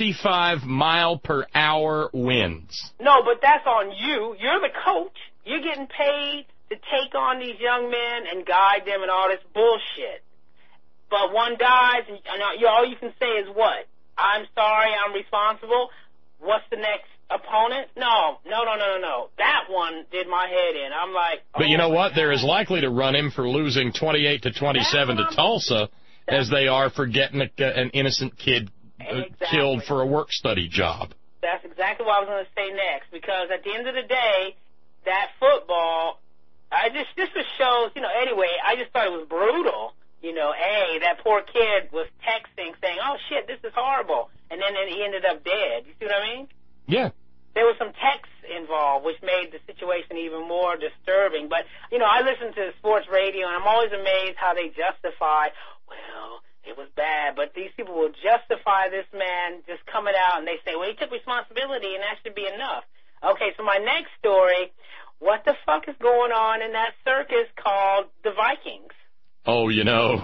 55-mile-per-hour winds. No, but that's on you. You're the coach. You're getting paid to take on these young men and guide them and all this bullshit. But one dies, and all you can say is what? I'm sorry, I'm responsible. What's the next opponent? No. That one did my head in. I'm like... But you know what? They're as likely to run him for losing 28-27 to Tulsa as they are for getting an innocent kid killed for a work-study job. That's exactly what I was going to say next, because at the end of the day, that football, this just shows, anyway, I just thought it was brutal. That poor kid was texting saying, oh, shit, this is horrible. And then he ended up dead. You see what I mean? Yeah. There was some texts involved, which made the situation even more disturbing. But, I listen to sports radio, and I'm always amazed how they justify, well, it was bad. But these people will justify this man just coming out, and they say, well, he took responsibility, and that should be enough. Okay, so my next story, what the fuck is going on in that circus called the Vikings? Oh,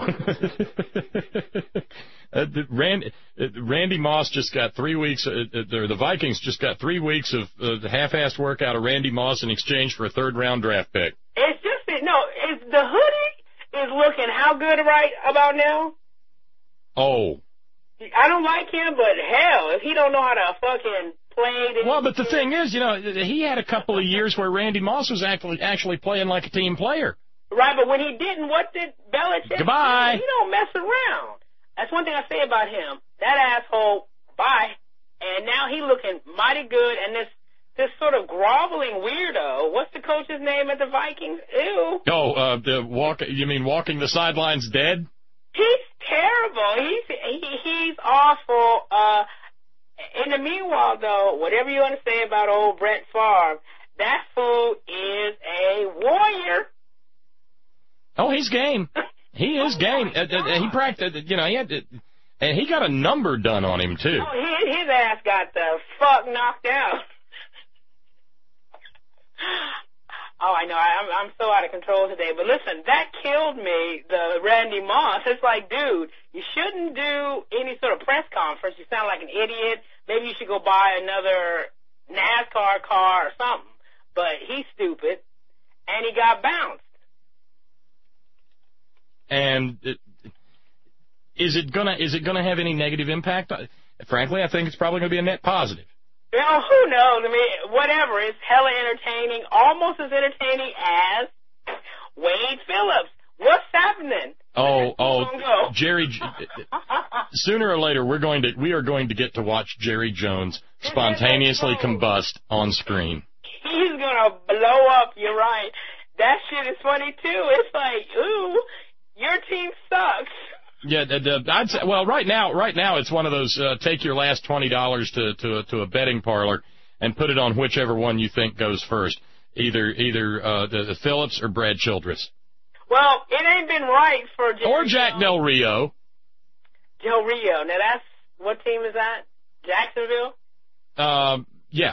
Randy Moss just got 3 weeks, the Vikings just got 3 weeks of half-assed work out of Randy Moss in exchange for a third-round draft pick. It's just, the hoodie is looking how good right about now? Oh. I don't like him, but hell, if he don't know how to fucking play... Well, but the thing is, he had a couple of years where Randy Moss was actually playing like a team player. Right, but when he didn't, what did Belichick Goodbye. do? He don't mess around. That's one thing I say about him. That asshole, bye. And now he looking mighty good, and this sort of groveling weirdo, what's the coach's name at the Vikings? Ew. Oh, you mean walking the sidelines dead? He's terrible. He's awful. In the meanwhile, though, whatever you want to say about old Brett Favre, that fool is a warrior. Oh, he's game. He is game. He practiced, and he got a number done on him, too. Oh, his ass got the fuck knocked out. Oh, I know. I'm so out of control today. But listen, that killed me, the Randy Moss. It's like, dude, you shouldn't do any sort of press conference. You sound like an idiot. Maybe you should go buy another NASCAR car or something. But he's stupid, and he got bounced. And is it gonna have any negative impact? Frankly, I think it's probably going to be a net positive. Who knows? I mean, whatever. It's hella entertaining, almost as entertaining as Wade Phillips. What's happening? Oh, Jerry. Sooner or later, we are going to get to watch Jerry Jones spontaneously combust on screen. He's gonna blow up. You're right. That shit is funny too. It's like, ooh, your team sucks. Yeah, I'd say. Well, right now, it's one of those take your last $20 to a betting parlor and put it on whichever one you think goes first, either the Phillips or Brad Childress. Well, it ain't been right for Jack Del Rio. Del Rio. Now that's what team is that? Jacksonville. Yeah.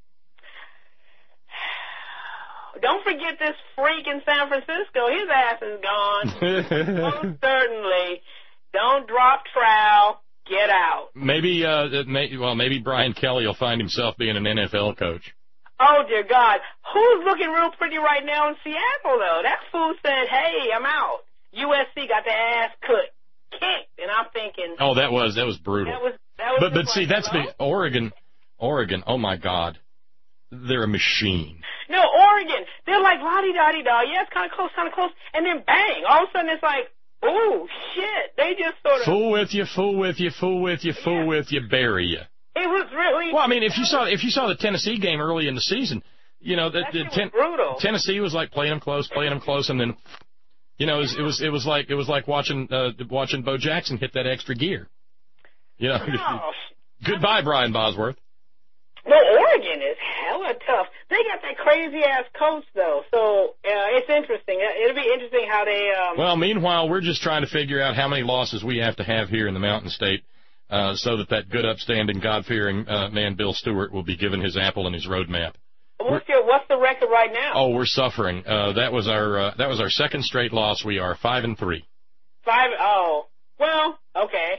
Don't forget this freak in San Francisco. His ass is gone. Most certainly. Don't drop trowel. Get out. Maybe Brian Kelly will find himself being an NFL coach. Oh, dear God. Who's looking real pretty right now in Seattle, though? That fool said, hey, I'm out. USC got their ass kicked. And I'm thinking... Oh, that was brutal. That was but see, that's the Oregon, oh, my God. They're a machine. No, Oregon, they're like la-di-da-di-da. Yeah, it's kind of close. And then bang, all of a sudden it's like, ooh, shit. They just sort of... Fool with you, bury you. It was really... Well, I mean, if you saw the Tennessee game early in the season, brutal. Tennessee was like playing them close, and then, it was like watching Bo Jackson hit that extra gear. Goodbye, Brian Bosworth. No, Oregon is hella tough. They got that crazy-ass coach, though, so it's interesting. It'll be interesting how they... Well, meanwhile, we're just trying to figure out how many losses we have to have here in the Mountain State so that good, upstanding, God-fearing man Bill Stewart will be given his apple and his roadmap. What's the record right now? Oh, we're suffering. That was our second straight loss. We are 5-3. Well, okay.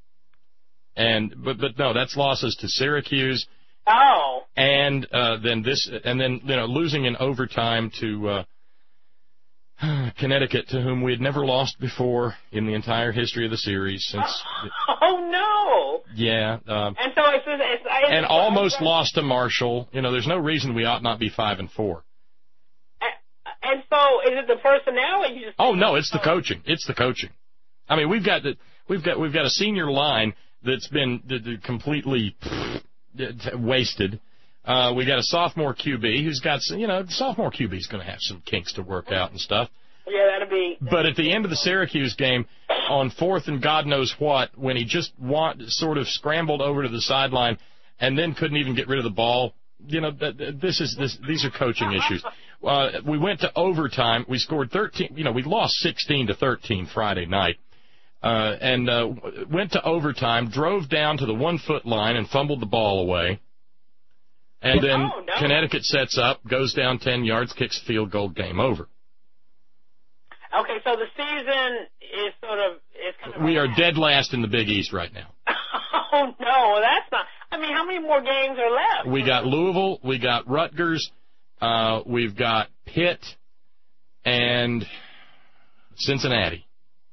But no, that's losses to Syracuse. Oh. And then losing in overtime to Connecticut, to whom we had never lost before in the entire history of the series since. Oh no. Yeah. And so and almost lost to Marshall. There's no reason we ought not be 5-4. And so, is it the personnel, or you just? Oh no, it's the coaching. It's the coaching. I mean, we've got a senior line that's been completely wasted. We got a sophomore QB who's got, sophomore QB's going to have some kinks to work out and stuff. Yeah, that'll be. But at the end of the Syracuse game, on fourth and God knows what, when he just sort of scrambled over to the sideline and then couldn't even get rid of the ball, these are coaching issues. We went to overtime. We scored 13. We lost 16-13 Friday night. And went to overtime, drove down to the 1-foot line and fumbled the ball away. And then Connecticut sets up, goes down 10 yards, kicks a field goal, game over. Okay, so the season is kind of... We are dead last in the Big East right now. Oh, no, that's not... I mean, how many more games are left? We got Louisville, we got Rutgers, we've got Pitt, and Cincinnati.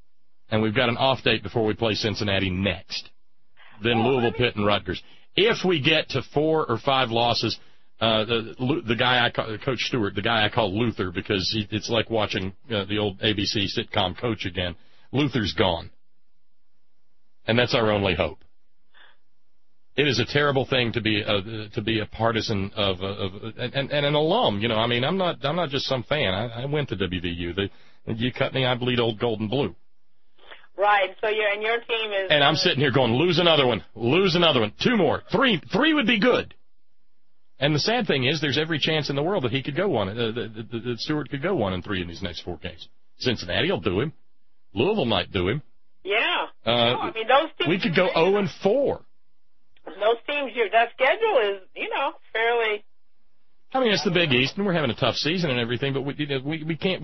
And we've got an off date before we play Cincinnati next. Then Louisville, Pitt, and Rutgers. If we get to 4 or 5 losses, the guy Coach Stewart, the guy I call Luther because it's like watching the old ABC sitcom Coach again. Luther's gone. And that's our only hope. It is a terrible thing to be a partisan of and an alum. You know, I mean, I'm not just some fan. I went to WVU. You cut me, I bleed old gold and blue. Right. So your team is. And I'm sitting here going, lose another one, 2 more, 3 would be good. And the sad thing is, there's every chance in the world that he could go one. That Stewart could go 1-3 in these next 4 games. Cincinnati will do him. Louisville might do him. Yeah. I mean, those teams. We could go 0-4. Those teams, that schedule is, fairly. I mean, it's the Big East, and we're having a tough season and everything, but we can't.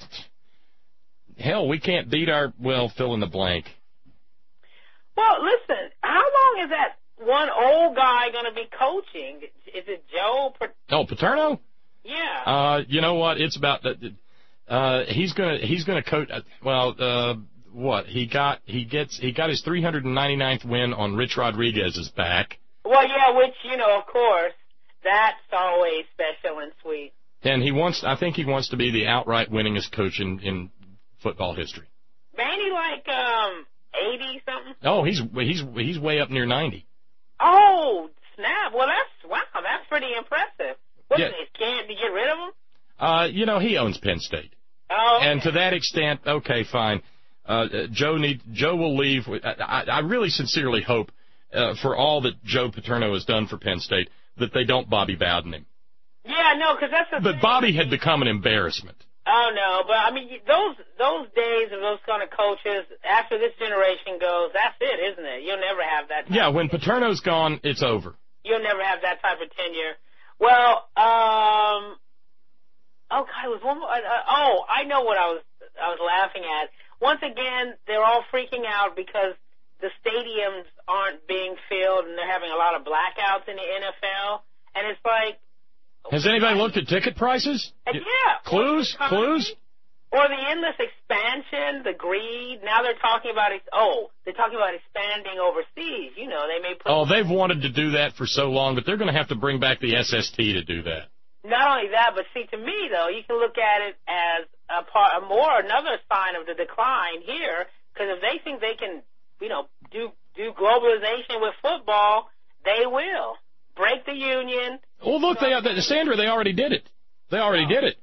We can't beat our, fill in the blank. Well, listen, how long is that one old guy going to be coaching? Is it Joe? Paterno? Yeah. You know what? It's about he's gonna coach. What he got his 399th win on Rich Rodriguez's back. Well, yeah, which of course, that's always special and sweet. And I think he wants to be the outright winningest coach in football history. Ain't he like 80 something? Oh, he's way up near 90. Oh, snap! Well, that's pretty impressive. What is it? Can't you get rid of him? He owns Penn State. Oh. Okay. And to that extent, okay, fine. Joe will leave. I really sincerely hope, for all that Joe Paterno has done for Penn State, that they don't Bobby Bowden him. Yeah, no, because that's the thing. But Bobby had become an embarrassment. Oh, no, but, I mean, those days of those kind of coaches, after this generation goes, that's it, isn't it? You'll never have that. Yeah, when Paterno's gone, it's over. You'll never have that type of tenure. Well, God, it was one more. I know what I was laughing at. Once again, they're all freaking out because the stadiums aren't being filled and they're having a lot of blackouts in the NFL. And it's like... Has anybody looked at ticket prices? Yeah. Clues? Or the endless expansion, the greed. Now they're talking about expanding overseas. They may put... they've wanted to do that for so long, but they're going to have to bring back the SST to do that. Not only that, but see, to me, though, you can look at it as another sign of the decline here, because if they think they can, do globalization with football, they will. Break the union. Well, look, Sandra, they already did it. They already did it.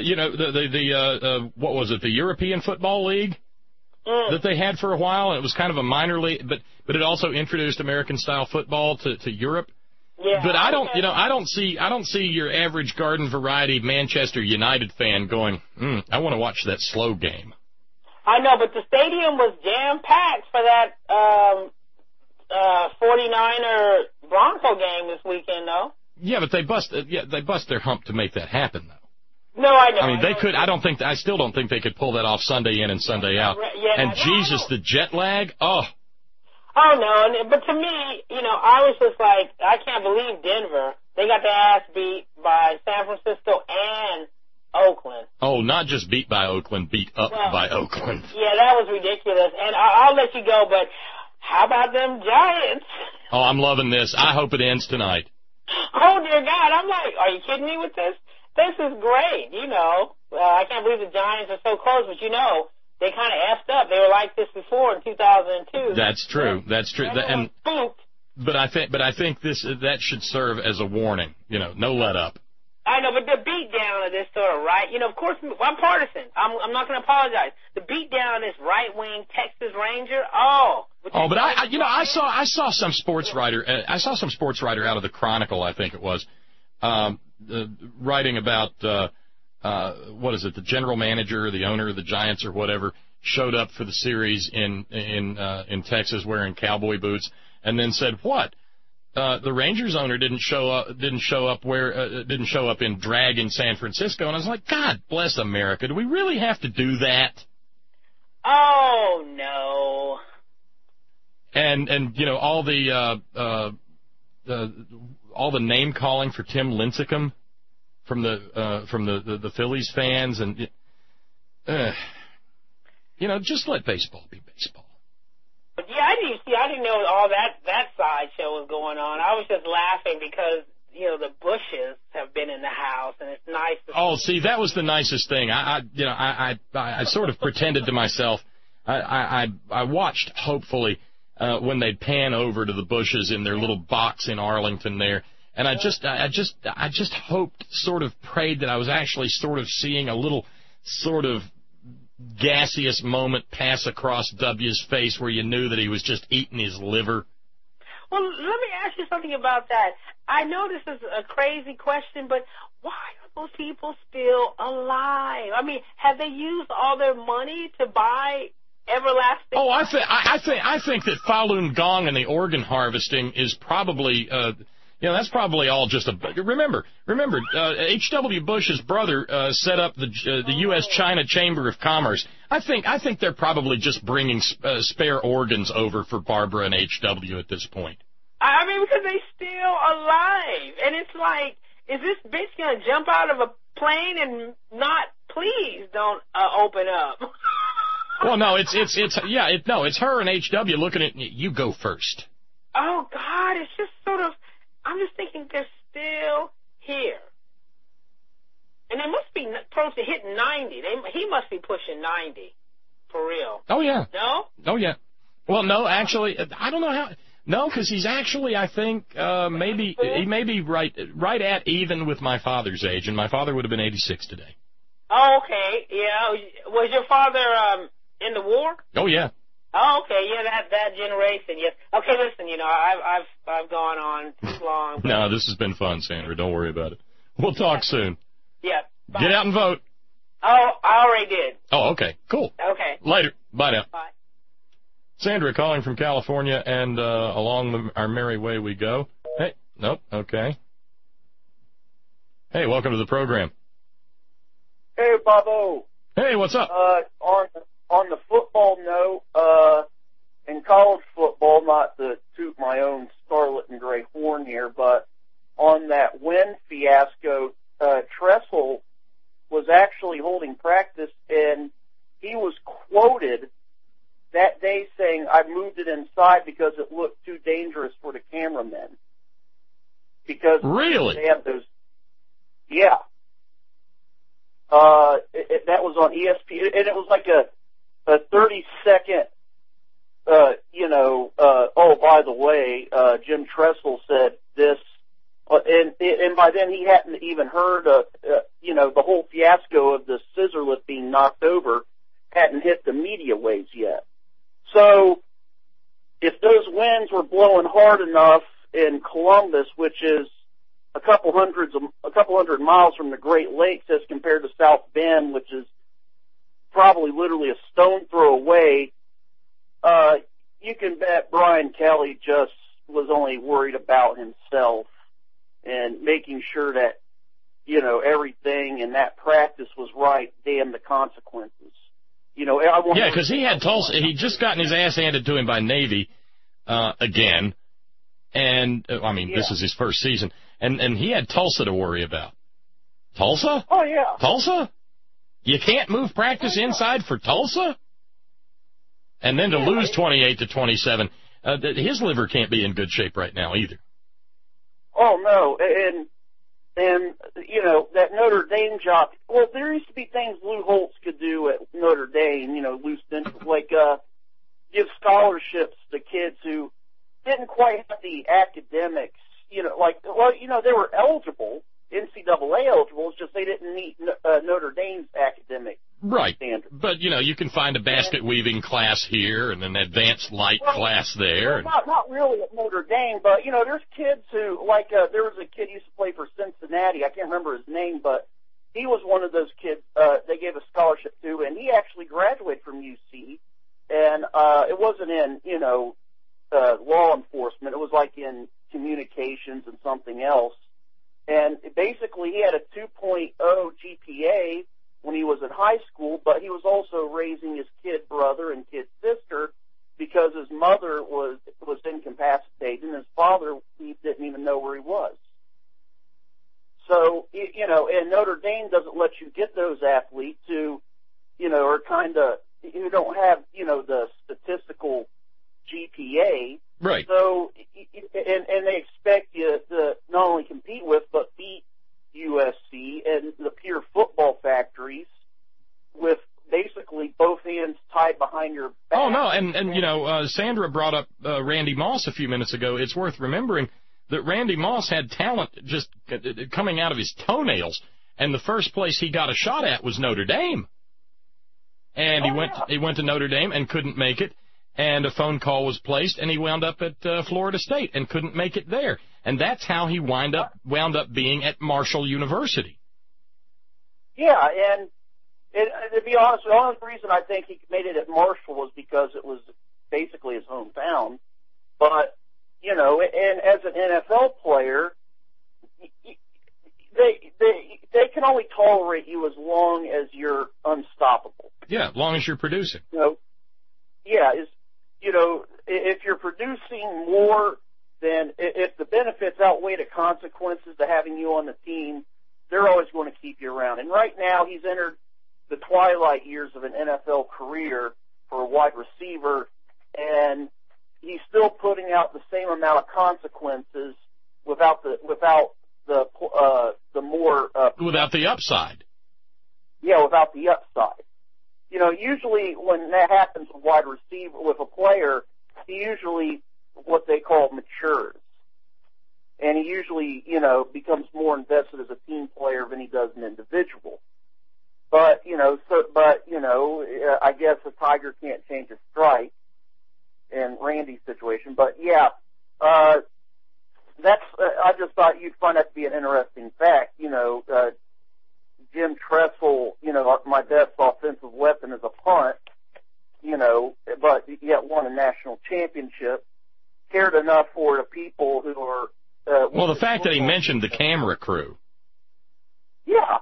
What was it, the European Football League that they had for a while, and it was kind of a minor league, but it also introduced American-style football to Europe. Yeah, but I don't see your average garden variety Manchester United fan going, I want to watch that slow game. I know, but the stadium was jam-packed for that 49er Bronco game this weekend, though. Yeah, but they bust their hump to make that happen, though. No, I know. I mean, they could. I still don't think they could pull that off Sunday in and Sunday out. Yeah, and Jesus, the jet lag. Oh. Oh, no, but to me, I was just like, I can't believe Denver. They got their ass beat by San Francisco and Oakland. Oh, not just beat by Oakland, beat up by Oakland. Yeah, that was ridiculous. And I'll let you go, but how about them Giants? Oh, I'm loving this. I hope it ends tonight. Oh, dear God. I'm like, are you kidding me with this? This is great, I can't believe the Giants are so close, but they kind of effed up. They were like this before in 2002. That's true. But I think that should serve as a warning. No let up. I know, but the beat down of this sort of right. Of course, I'm partisan. I'm not going to apologize. The beat down of this right wing Texas Ranger. But I saw some sports writer. I saw some sports writer out of the Chronicle, I think it was, writing about. What is it? The general manager, the owner of the Giants or whatever, showed up for the series in Texas wearing cowboy boots, and then said, "What? The Rangers owner didn't show up in drag in San Francisco." And I was like, God bless America. Do we really have to do that? Oh no. And all the name calling for Tim Lincecum from the Phillies fans, and just let baseball be baseball. But yeah, I didn't know all that sideshow was going on. I was just laughing because, the Bushes have been in the house, and it's nice to see, that was the nicest thing. I sort of pretended to myself. I watched, hopefully, when they'd pan over to the Bushes in their little box in Arlington there, and I just hoped, sort of prayed that I was actually sort of seeing a little sort of gaseous moment pass across W's face where you knew that he was just eating his liver. Well, let me ask you something about that. I know this is a crazy question, but why are those people still alive? I mean, have they used all their money to buy everlasting? Oh, I think that Falun Gong and the organ harvesting is probably, that's probably all just a. Remember, H.W. Bush's brother set up the U.S.-China Chamber of Commerce. I think they're probably just bringing spare organs over for Barbara and H.W. at this point. I mean, because they're still alive, and it's like, is this bitch gonna jump out of a plane and not? Please don't open up. Well, no, it's her and H.W. looking at you. Go first. Oh God, it's just sort of. I'm just thinking they're still here. And they must be close to hitting 90. He must be pushing 90. For real. Oh, yeah. No? Oh, yeah. Well, no, actually, I don't know how. No, because he's actually, I think, he may be right at even with my father's age, and my father would have been 86 today. Oh, okay. Yeah. Was your father in the war? Oh, yeah. Oh, okay, yeah, that generation, yes. Okay, listen, I've gone on too long. No, this has been fun, Sandra. Don't worry about it. We'll talk soon. Yeah. Bye. Get out and vote. Oh, I already did. Oh, okay, cool. Okay. Later. Bye now. Bye. Sandra calling from California, and along our merry way we go. Hey, nope, okay. Hey, welcome to the program. Hey, Bobo. Hey, what's up? On the football note, in college football, not to toot my own scarlet and gray horn here, but on that Wynn fiasco, Tressel was actually holding practice, and he was quoted that day saying, "I moved it inside because it looked too dangerous for the cameramen." Because really, they have those. Yeah. That was on ESPN, and it was like a 30-second, oh, by the way, Jim Tressel said this, and by then he hadn't even heard, the whole fiasco of the scissor lift being knocked over hadn't hit the media waves yet. So, if those winds were blowing hard enough in Columbus, which is a couple hundred miles from the Great Lakes as compared to South Bend, which is probably literally a stone throw away, you can bet Brian Kelly just was only worried about himself and making sure that, everything in that practice was right, damn the consequences. Yeah, because he had Tulsa. He'd just gotten his ass handed to him by Navy again. And, This is his first season. And he had Tulsa to worry about. Tulsa? Oh, yeah. Tulsa? You can't move practice inside for Tulsa? And then to lose 28-27, his liver can't be in good shape right now either. Oh, no. And that Notre Dame job, well, there used to be things Lou Holtz could do at Notre Dame, loose interest, like give scholarships to kids who didn't quite have the academics, they were eligible, NCAA eligible, it's just they didn't meet Notre Dame's academic standards. But, you can find a basket weaving class here and an advanced light class there. Not really at Notre Dame, but, there's kids who, there was a kid who used to play for Cincinnati, I can't remember his name, but he was one of those kids they gave a scholarship to, and he actually graduated from UC, and it wasn't in, law enforcement, it was in communications and something else. And basically, he had a 2.0 GPA when he was in high school, but he was also raising his kid brother and kid sister because his mother was incapacitated and his father, he didn't even know where he was. So, and Notre Dame doesn't let you get those athletes who, are kind of, who don't have, the statistical GPA. Right. So, and they expect you to not only compete with, but beat USC and the pure football factories with basically both hands tied behind your back. Oh, no, and Sandra brought up Randy Moss a few minutes ago. It's worth remembering that Randy Moss had talent just coming out of his toenails, and the first place he got a shot at was Notre Dame. And he went to Notre Dame and couldn't make it, and a phone call was placed, and he wound up at Florida State and couldn't make it there. And that's how he wound up being at Marshall University. Yeah, and to be honest, the only reason I think he made it at Marshall was because it was basically his hometown. But, and as an NFL player, they can only tolerate you as long as you're unstoppable. Yeah, as long as you're producing. If you're producing more than if the benefits outweigh the consequences to having you on the team, they're always going to keep you around. And right now, he's entered the twilight years of an NFL career for a wide receiver, and he's still putting out the same amount of consequences without the upside. Yeah, without the upside. Usually when that happens with a player, he usually what they call matures. And he usually, becomes more invested as a team player than he does an individual. But, I guess a tiger can't change a stripe in Randy's situation. But yeah, I just thought you'd find that to be an interesting fact. Jim Tressel, my best offensive weapon is a punt, but yet won a national championship, cared enough for the people who are... the fact that he mentioned the camera crew. Yeah.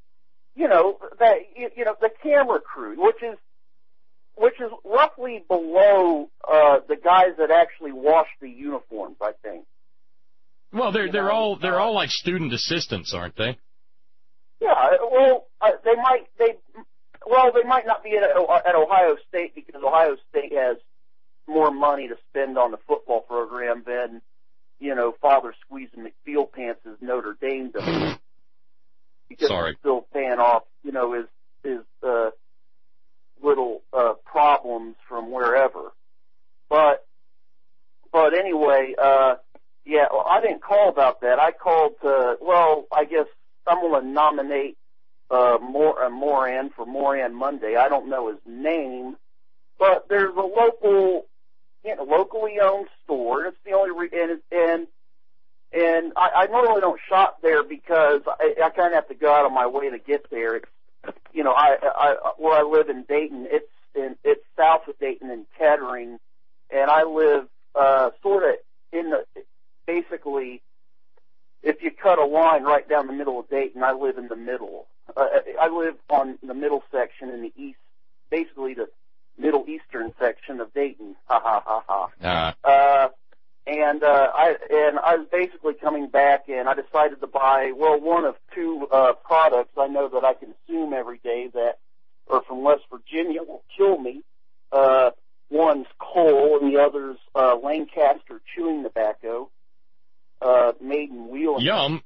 The camera crew, which is roughly below the guys that actually wash the uniforms, I think. Well, they're all like student assistants, aren't they? Yeah, well, they might not be at Ohio State because Ohio State has more money to spend on the football program than, Father Squeezing McField Pants' Notre Dame does. Because he's still paying off, his little problems from wherever. But anyway, I didn't call about that. I called I guess I'm going to nominate Moran for Moran Monday. I don't know his name, but there's a locally owned store. It's the only and I normally don't shop there because I kind of have to go out of my way to get there. It's where I live in Dayton. It's south of Dayton in Kettering, and I live sort of basically. If you cut a line right down the middle of Dayton, I live in the middle. I live on the middle section in the east, basically the middle eastern section of Dayton. Ha ha ha ha. And I was basically coming back, and I decided to buy one of two products I know that I consume every day that are from West Virginia will kill me. One's Cole, and the other's Lancaster chewing tobacco. Made in Wheeling. Yum.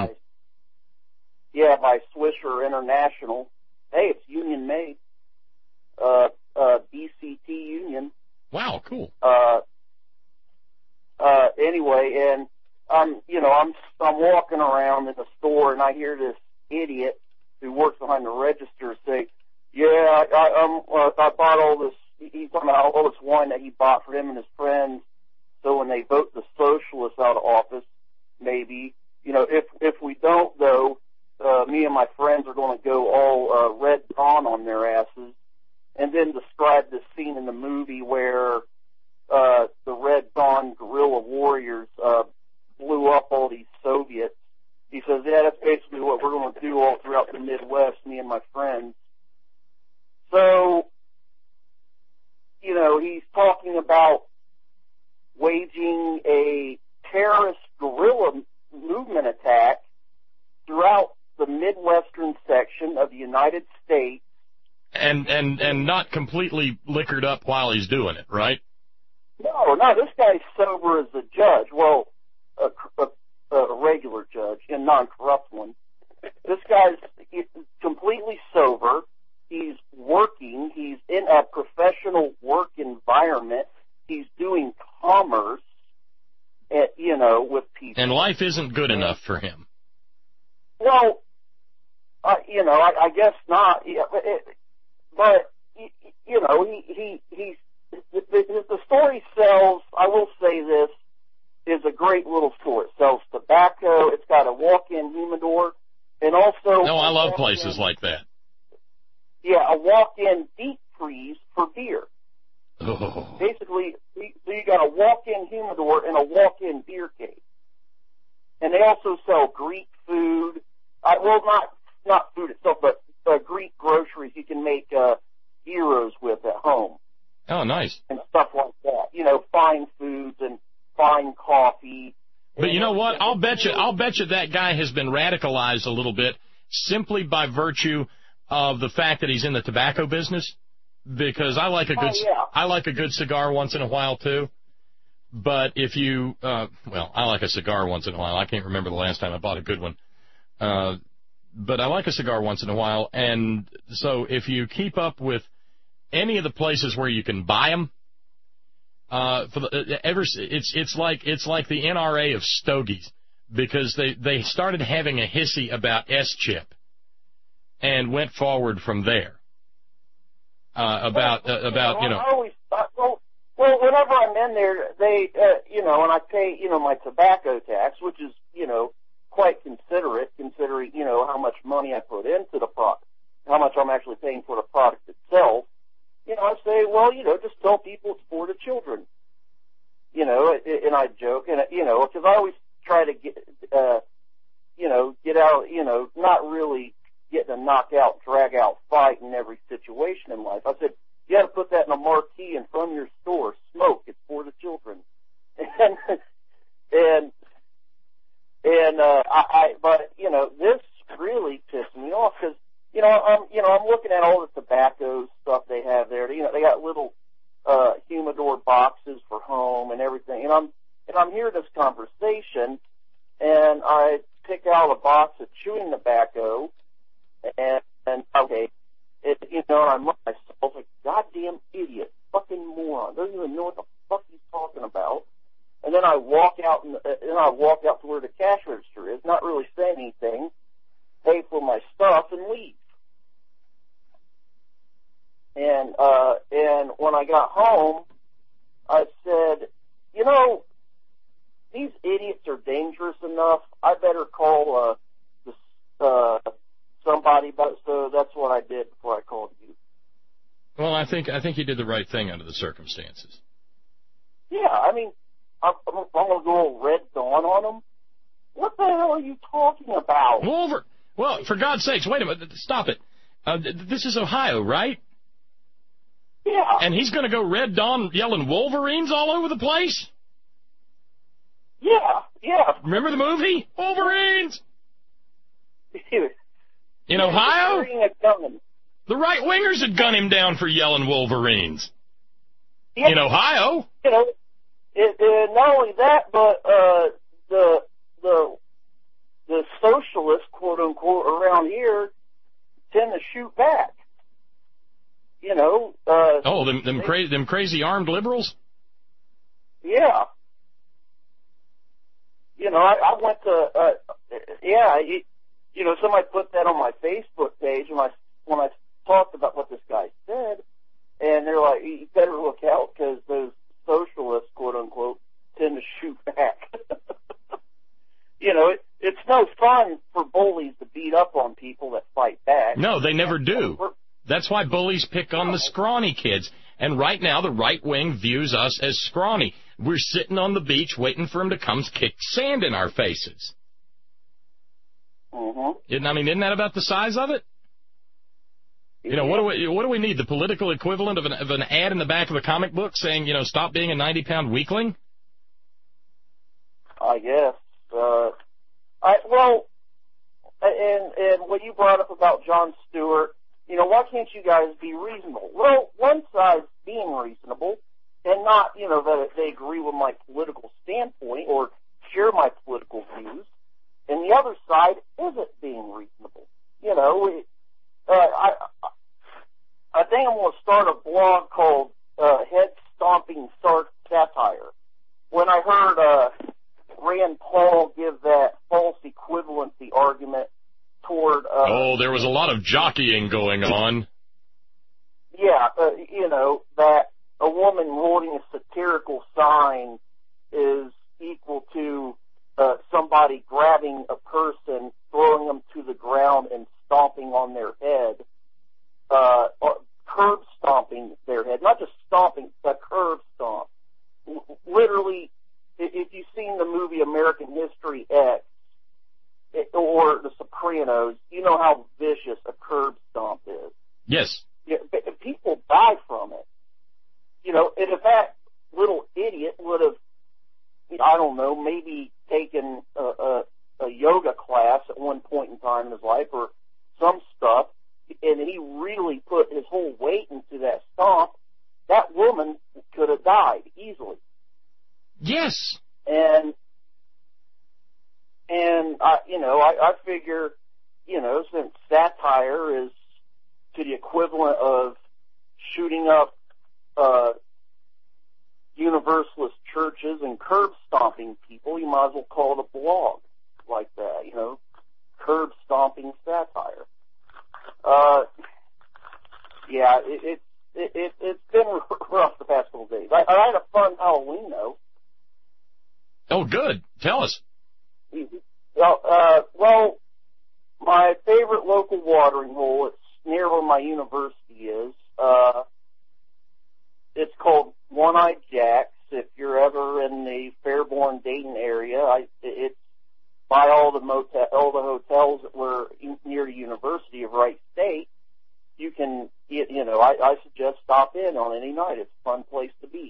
By Swisher International. Hey, it's union made. BCT Union. Wow, cool. Anyway, and I'm walking around in the store, and I hear this idiot who works behind the register say, I bought all this. He's talking about all this wine that he bought for him and his friends. So when they vote the socialists out of office, maybe, if we don't, though, me and my friends are going to go all Red Dawn on their asses, and then describe this scene in the movie where the Red Dawn guerrilla warriors blew up all these Soviets. He says, that's basically what we're going to do all throughout the Midwest, me and my friends. So, he's talking about waging a terrorist guerrilla movement attack throughout the Midwestern section of the United States. And not completely liquored up while he's doing it, right? No, this guy's sober as a judge. Well, a regular judge, a non-corrupt one. This guy's completely sober. He's working. He's in a professional work environment. He's doing commerce, with people. And life isn't good enough for him. Well, I guess not. Yeah, but the story sells. I will say this is a great little store. It sells tobacco. It's got a walk-in humidor, and also. No, I love places like that. Yeah, a walk-in deep freeze for beer. Oh. Basically, you got a walk-in humidor and a walk-in beer cave. And they also sell Greek food. Not food itself, but Greek groceries you can make gyros with at home. Oh, nice. And stuff like that. Fine foods and fine coffee. But you know what? I'll bet you that guy has been radicalized a little bit simply by virtue of the fact that he's in the tobacco business. Because I like a good cigar once in a while too. But if you, I like a cigar once in a while. I can't remember the last time I bought a good one. But I like a cigar once in a while. And so if you keep up with any of the places where you can buy them, it's like the NRA of stogies, because they started having a hissy about S-chip and went forward from there. About Well, whenever I'm in there, they, and I pay, my tobacco tax, which is, quite considerate, considering, how much money I put into the product, how much I'm actually paying for the product itself. I say, well, just tell people it's for the children. And I joke, and, because I always try to get out, not really getting a knockout, drag-out fight in every situation in life. I said, you got to put that in a marquee in front of your store. Smoke, it's for the children. But this really pissed me off because, I'm looking at all the tobacco stuff they have there. They got little humidor boxes for home and everything. And I'm hearing this conversation, and I pick out a box of chewing tobacco, and okay, and I'm like myself, like, goddamn idiot, fucking moron, doesn't even know what the fuck he's talking about. And then I walk out, to where the cash register is, not really saying anything, pay for my stuff, and leave. And when I got home, I said, these idiots are dangerous enough. I better call somebody. But so that's what I did before I called you. Well, I think you did the right thing under the circumstances. Yeah, I mean, I'm gonna go Red Dawn on them. What the hell are you talking about? Well, for God's sakes, wait a minute, stop it. This is Ohio, right? Yeah. And he's going to go Red Dawn yelling Wolverines all over the place? Yeah. Remember the movie? Wolverines! In Ohio? The right-wingers had gunned him down for yelling Wolverines. Yeah. In Ohio? Not only that, but the socialists, quote unquote, around here tend to shoot back. Them crazy armed liberals? Yeah. I went to somebody put that on my Facebook page when I talked about what this guy said, and they're like, you better look out because those socialists, quote unquote, tend to shoot back. It's no fun for bullies to beat up on people that fight back. No, they never do. That's why bullies pick on the scrawny kids. And right now, the right wing views us as scrawny. We're sitting on the beach waiting for them to come kick sand in our faces. Mm-hmm. Isn't that about the size of it? What do we need? The political equivalent of an ad in the back of a comic book saying, stop being a 90-pound weakling? I guess. And what you brought up about Jon Stewart, why can't you guys be reasonable? Well, one side's being reasonable, and not, that they agree with my political standpoint or share my political views, and the other side isn't being reasonable. I think I'm going to start a blog called Head Stomping Satire. When I heard Rand Paul give that false equivalency argument toward... there was a lot of jockeying going on. Yeah, that a woman holding a satirical sign is equal to somebody grabbing a person, throwing them to the ground, and stomping on their head, or curb stomping their head. Not just stomping, but curb stomp. Literally, if you've seen the movie American History X or The Sopranos, you know how vicious a curb stomp is. Yes. Yeah, people die from it. And if that little idiot would have, I don't know, maybe taken a yoga class at one point in time in his life or some stuff, and he really put his whole weight into that stomp, that woman could have died easily. Yes. And I figure, since satire is to the equivalent of shooting up Universalist churches and curb stomping people, you might as well call it a blog like that, curb stomping satire. Yeah, it's been rough the past couple of days. I had a fun Halloween though. Oh, good. Tell us. Well, my favorite local watering hole, it's near where my university is. It's called One-Eyed Jack's. If you're ever in the Fairborn, Dayton area, it's by all the hotels that were near the University of Wright State. You can, I suggest stop in on any night. It's a fun place to be.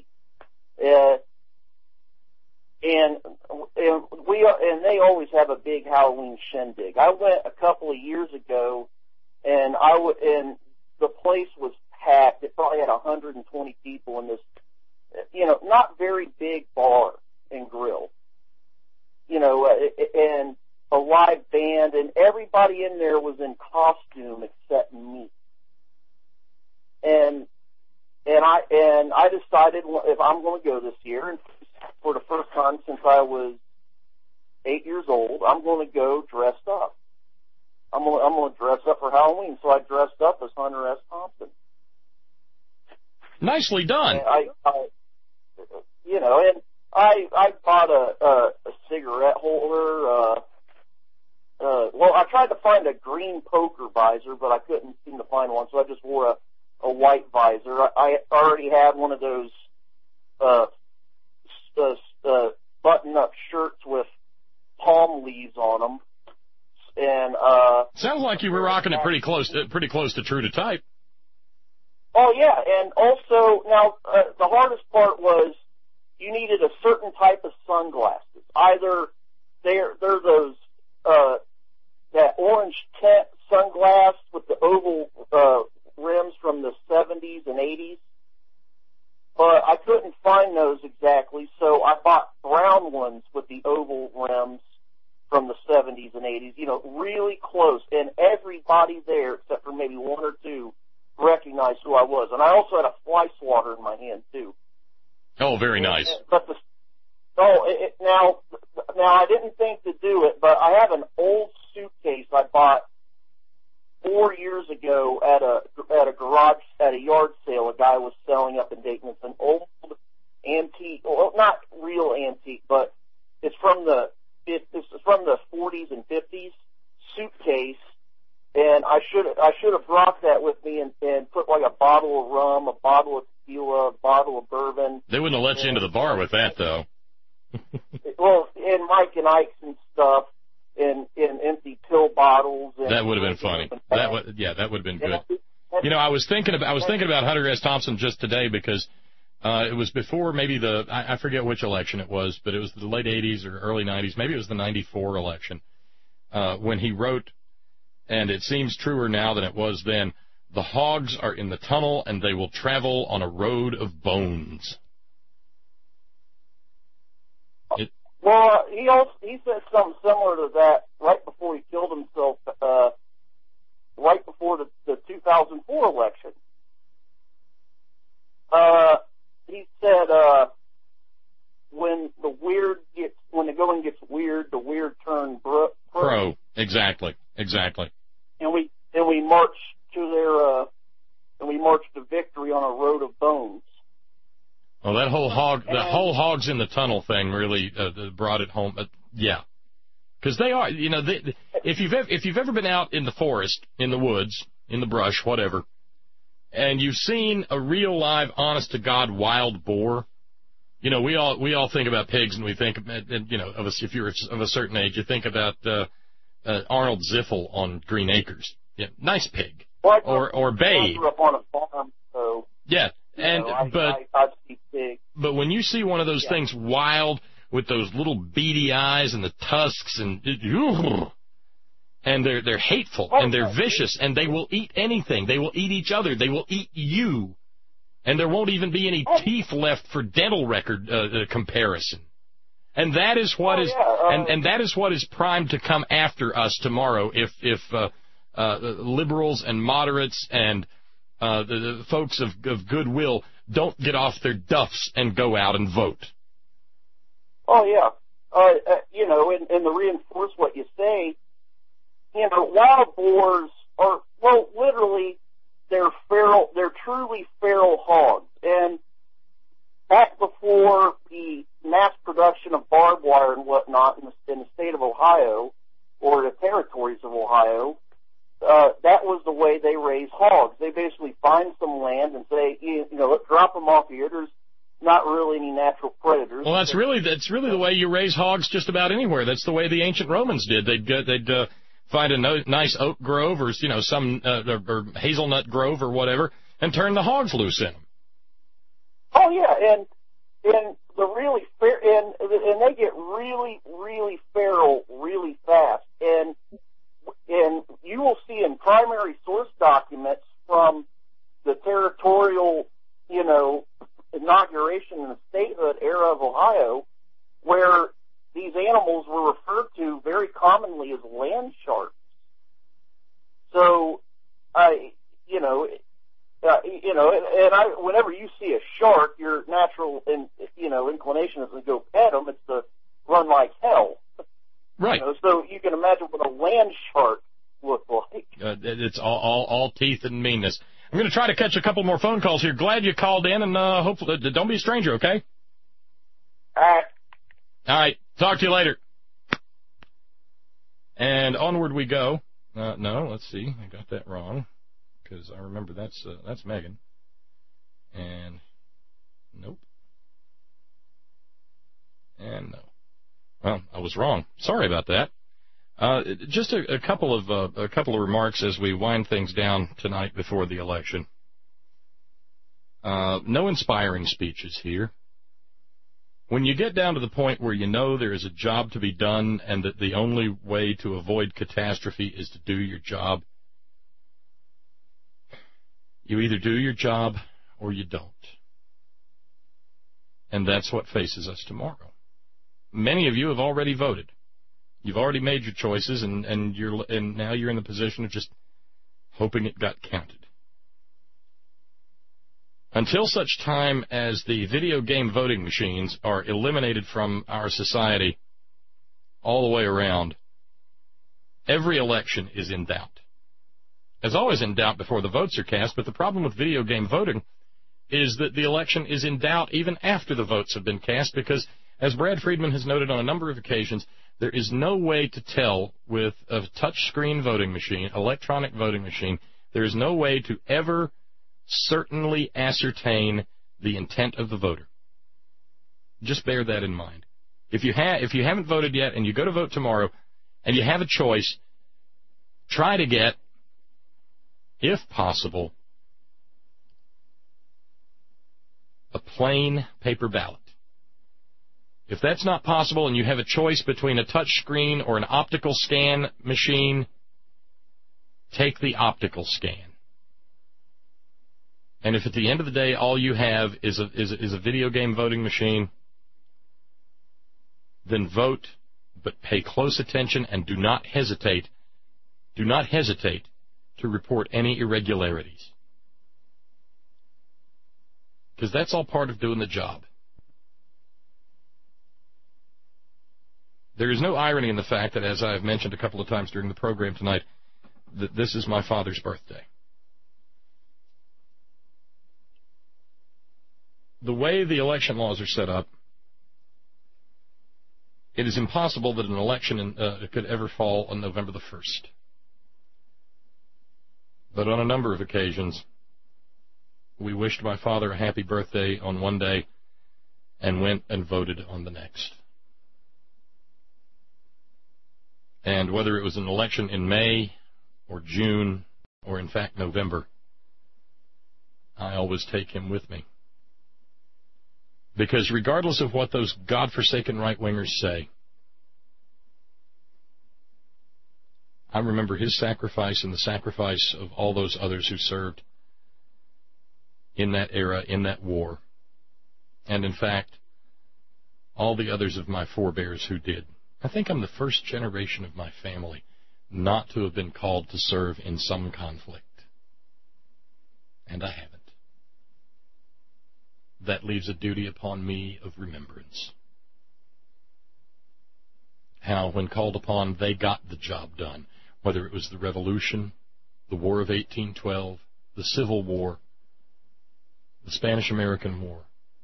And they always have a big Halloween shindig. I went a couple of years ago, and the place was packed. It probably had 120 people in this, not very big bar and grill. And a live band, and everybody in there was in costume except me. And I decided if I'm going to go this year, and for the first time since I was 8 years old, I'm going to go dressed up. I'm going to dress up for Halloween. So I dressed up as Hunter S. Thompson. Nicely done. And I bought a cigarette holder. Well, I tried to find a green poker visor, but I couldn't seem to find one, so I just wore a white visor. I already had one of those button-up shirts with palm leaves on them. And sounds like you were rocking it pretty close to true to type. Oh yeah, and also now the hardest part was you needed a certain type of sunglasses. Either they're those that orange tint sunglass with the oval rims from the 70s and 80s, but I couldn't find those exactly, so I bought brown ones with the oval rims from the 70s and 80s, really close, and everybody there, except for maybe one or two, recognized who I was. And I also had a fly swatter in my hand, too. Oh, very nice. Now I didn't think to do it, but I have an old suitcase I bought 4 years ago at a garage, at a yard sale a guy was selling up in Dayton. It's an old antique, well, not real antique, but it's from the 40s and 50s suitcase, and I should have brought that with me and put like a bottle of rum, a bottle of tequila, a bottle of bourbon. They wouldn't have let you into the bar with that, though. Well, and Mike and Ike's and stuff, in empty pill bottles. And that would have been funny. That would have been good. I was thinking about Hunter S. Thompson just today because it was before maybe I forget which election it was, but it was the late 80s or early 90s. Maybe it was the 94 election when he wrote, and it seems truer now than it was then, The hogs are in the tunnel, and they will travel on a road of bones. Well, he said something similar to that right before he killed himself, right before the 2004 election. He said, when the going gets weird, the weird turn pro. Exactly. And we march to victory on a road of bones. Well, that whole hogs in the tunnel thing really brought it home. Yeah, because they are. If you've ever been out in the forest, in the woods, in the brush, whatever, and you've seen a real live, honest to God wild boar, we all think about pigs, and we think, if you're of a certain age, you think about Arnold Ziffel on Green Acres. Yeah, nice pig. Well, or Babe. I grew up on a farm, so yeah. But when you see one of those things wild with those little beady eyes and the tusks and they're hateful and they're vicious and they will eat anything. They will eat each other. They will eat you. And there won't even be any teeth left for dental record comparison. And that is what and that is what is primed to come after us tomorrow if liberals and moderates and the folks of goodwill don't get off their duffs and go out and vote. Oh, yeah. And to reinforce what you say, wild boars are, well, literally, they're truly feral hogs. And back before the mass production of barbed wire and whatnot in the state of Ohio, or the territories of Ohio, that was the way they raise hogs. They basically find some land and say, let's drop them off here. There's not really any natural predators. Well, that's really the way you raise hogs just about anywhere. That's the way the ancient Romans did. They'd find a nice oak grove or some or hazelnut grove or whatever, and turn the hogs loose in them. Oh yeah, and the really and they get really, really feral really fast, and you will see in primary source documents from the territorial, inauguration in the statehood era of Ohio, where these animals were referred to very commonly as land sharks. So, whenever you see a shark, your natural, inclination is to go pet them. It's to run like hell. Right. So you can imagine what a land shark looks like. It's all teeth and meanness. I'm going to try to catch a couple more phone calls here. Glad you called in, and hopefully, don't be a stranger, okay? All right. Talk to you later. And onward we go. No, let's see. I got that wrong, because I remember that's Megan. And nope. And no. Well, I was wrong. Sorry about that. Just a couple of remarks as we wind things down tonight before the election. No inspiring speeches here. When you get down to the point where there is a job to be done and that the only way to avoid catastrophe is to do your job, you either do your job or you don't. And that's what faces us tomorrow. Many of you have already voted. You've already made your choices, and now you're in the position of just hoping it got counted. Until such time as the video game voting machines are eliminated from our society all the way around, every election is in doubt. It's always in doubt before the votes are cast, but the problem with video game voting is that the election is in doubt even after the votes have been cast, because, as Brad Friedman has noted on a number of occasions, there is no way to tell with a touch-screen voting machine, electronic voting machine, there is no way to ever certainly ascertain the intent of the voter. Just bear that in mind. If you haven't voted yet and you go to vote tomorrow and you have a choice, try to get, if possible, a plain paper ballot. If that's not possible and you have a choice between a touch screen or an optical scan machine, take the optical scan. And if at the end of the day all you have is a video game voting machine, then vote, but pay close attention and do not hesitate. Do not hesitate to report any irregularities. Because that's all part of doing the job. There is no irony in the fact that, as I have mentioned a couple of times during the program tonight, that this is my father's birthday. The way the election laws are set up, it is impossible that an election could ever fall on November the 1st. But on a number of occasions, we wished my father a happy birthday on one day and went and voted on the next. And whether it was an election in May or June or, in fact, November, I always take him with me. Because regardless of what those godforsaken right-wingers say, I remember his sacrifice and the sacrifice of all those others who served in that era, in that war, and in fact, all the others of my forebears who did. I think I'm the first generation of my family not to have been called to serve in some conflict. And I haven't. That leaves a duty upon me of remembrance. How, when called upon, they got the job done. Whether it was the Revolution, the War of 1812, the Civil War, the Spanish-American War,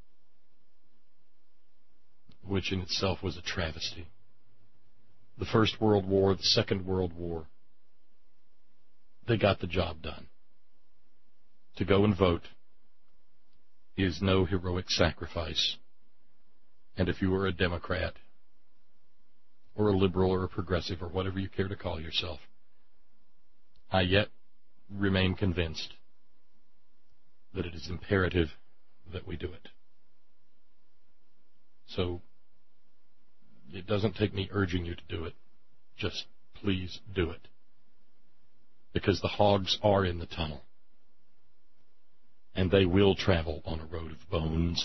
which in itself was a travesty, the First World War, the Second World War, they got the job done. To go and vote is no heroic sacrifice. And if you are a Democrat or a liberal or a progressive or whatever you care to call yourself, I yet remain convinced that it is imperative that we do it. So it doesn't take me urging you to do it. Just please do it. Because the hogs are in the tunnel. And they will travel on a road of bones.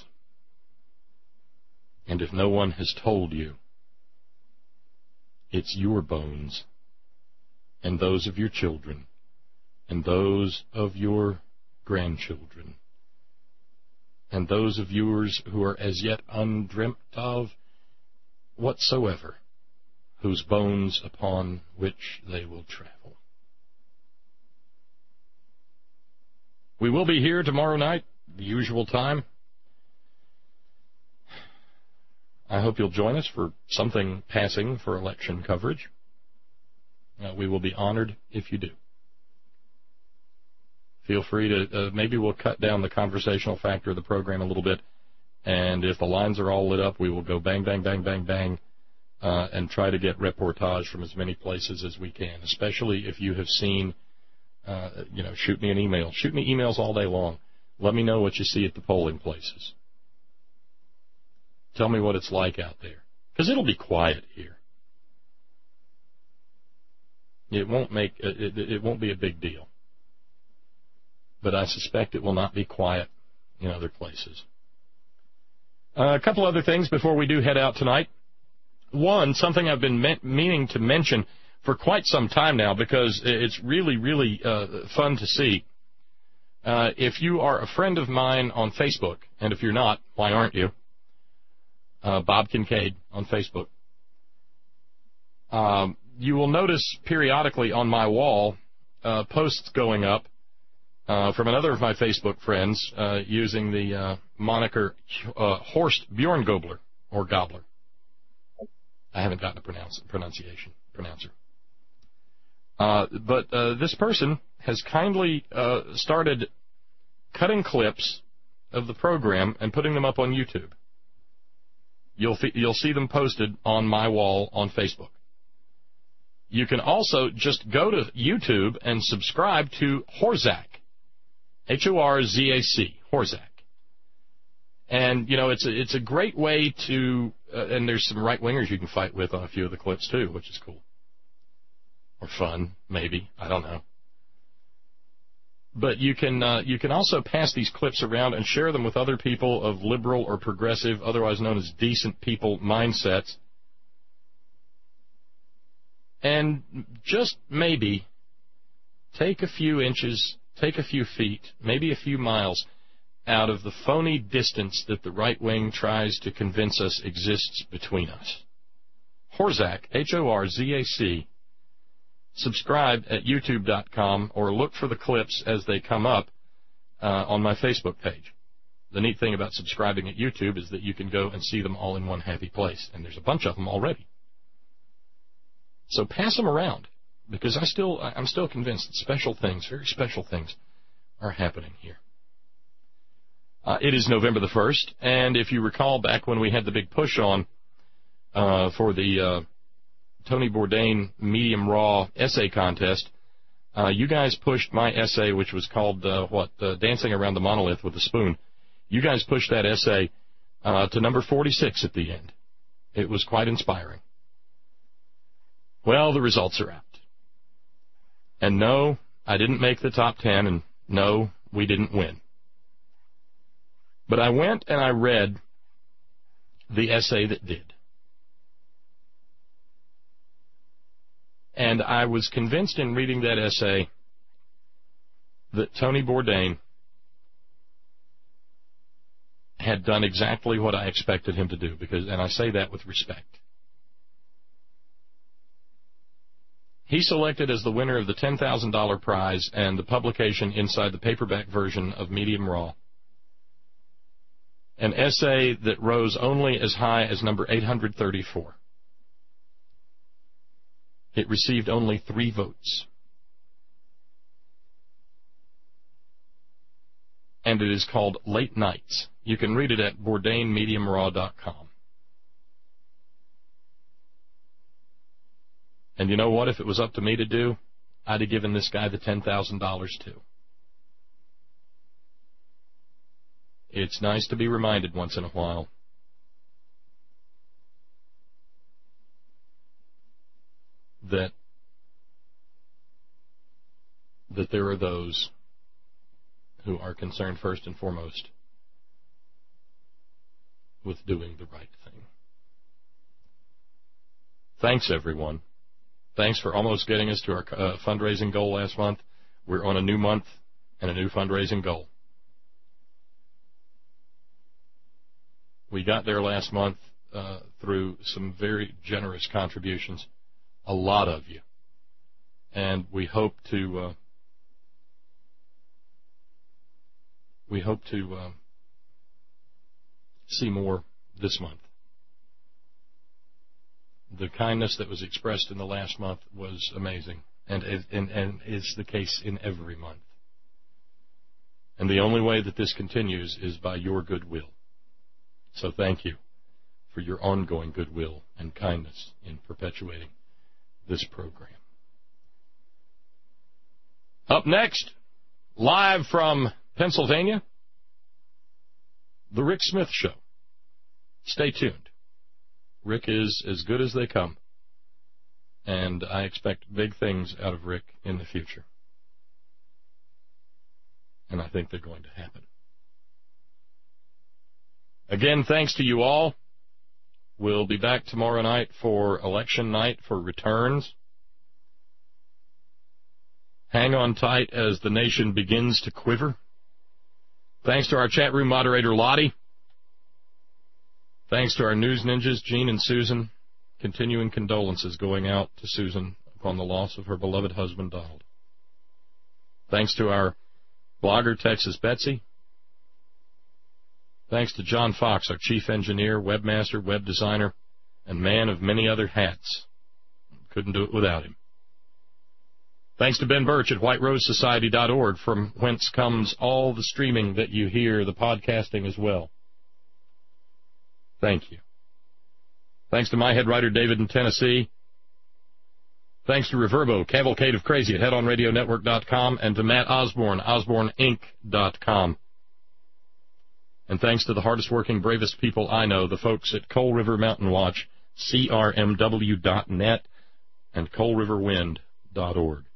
And if no one has told you, it's your bones, and those of your children, and those of your grandchildren, and those of yours who are as yet undreamt of whatsoever, whose bones upon which they will travel. We will be here tomorrow night, the usual time. I hope you'll join us for something passing for election coverage. We will be honored if you do. Feel free to, maybe we'll cut down the conversational factor of the program a little bit, and if the lines are all lit up, we will go bang, bang, bang, bang, bang, and try to get reportage from as many places as we can, especially if you have seen, shoot me an email. Shoot me emails all day long. Let me know what you see at the polling places. Tell me what it's like out there. Because it'll be quiet here. It won't be a big deal. But I suspect it will not be quiet in other places. A couple other things before we do head out tonight. One, something I've been meaning to mention for quite some time now because it's really, really fun to see. If you are a friend of mine on Facebook, and if you're not, why aren't you? Bob Kincaid on Facebook. You will notice periodically on my wall posts going up from another of my Facebook friends using the moniker Horst Bjorngobler, or Gobbler. I haven't gotten a pronouncer. But this person has kindly started cutting clips of the program and putting them up on YouTube. You'll see them posted on my wall on Facebook. You can also just go to YouTube and subscribe to Horzac, Horzac, Horzac. And, it's a great way to, and there's some right-wingers you can fight with on a few of the clips, too, which is cool. Or fun, maybe. I don't know. But you can also pass these clips around and share them with other people of liberal or progressive, otherwise known as decent people, mindsets. And just maybe take a few inches, take a few feet, maybe a few miles out of the phony distance that the right wing tries to convince us exists between us. Horzac, Horzac. Subscribe at YouTube.com or look for the clips as they come up on my Facebook page. The neat thing about subscribing at YouTube is that you can go and see them all in one happy place, and there's a bunch of them already. So pass them around, because I'm still convinced that special things, very special things, are happening here. It is November the 1st, and if you recall back when we had the big push on for the Tony Bourdain Medium Raw essay contest, you guys pushed my essay, which was called, Dancing Around the Monolith with a Spoon. You guys pushed that essay to number 46 at the end. It was quite inspiring. Well, the results are out. And no, I didn't make the top 10, and no, we didn't win. But I went and I read the essay that did. And I was convinced in reading that essay that Tony Bourdain had done exactly what I expected him to do, and I say that with respect. He selected as the winner of the $10,000 prize and the publication inside the paperback version of Medium Raw an essay that rose only as high as number 834. It received only 3 votes. And it is called Late Nights. You can read it at BourdainMediumRaw.com. And you know what? If it was up to me to do, I'd have given this guy the $10,000 too. It's nice to be reminded once in a while that there are those who are concerned first and foremost with doing the right thing. Thanks, everyone. Thanks for almost getting us to our fundraising goal last month. We're on a new month and a new fundraising goal. We got there last month through some very generous contributions, a lot of you. And we hope to see more this month. The kindness that was expressed in the last month was amazing, and is the case in every month. And the only way that this continues is by your goodwill. So thank you for your ongoing goodwill and kindness in perpetuating this program. Up next, live from Pennsylvania, The Rick Smith Show. Stay tuned. Rick is as good as they come, and I expect big things out of Rick in the future. And I think they're going to happen. Again, thanks to you all. We'll be back tomorrow night for election night for returns. Hang on tight as the nation begins to quiver. Thanks to our chat room moderator, Lottie. Thanks to our news ninjas, Gene and Susan. Continuing condolences going out to Susan upon the loss of her beloved husband, Donald. Thanks to our blogger, Texas Betsy. Thanks to John Fox, our chief engineer, webmaster, web designer, and man of many other hats. Couldn't do it without him. Thanks to Ben Birch at whiterosesociety.org, from whence comes all the streaming that you hear, the podcasting as well. Thank you. Thanks to my head writer, David in Tennessee. Thanks to Reverbo, Cavalcade of Crazy at HeadOnRadioNetwork.com, and to Matt Osborne, OsborneInc.com. And thanks to the hardest-working, bravest people I know, the folks at Coal River Mountain Watch, CRMW.net, and CoalRiverWind.org.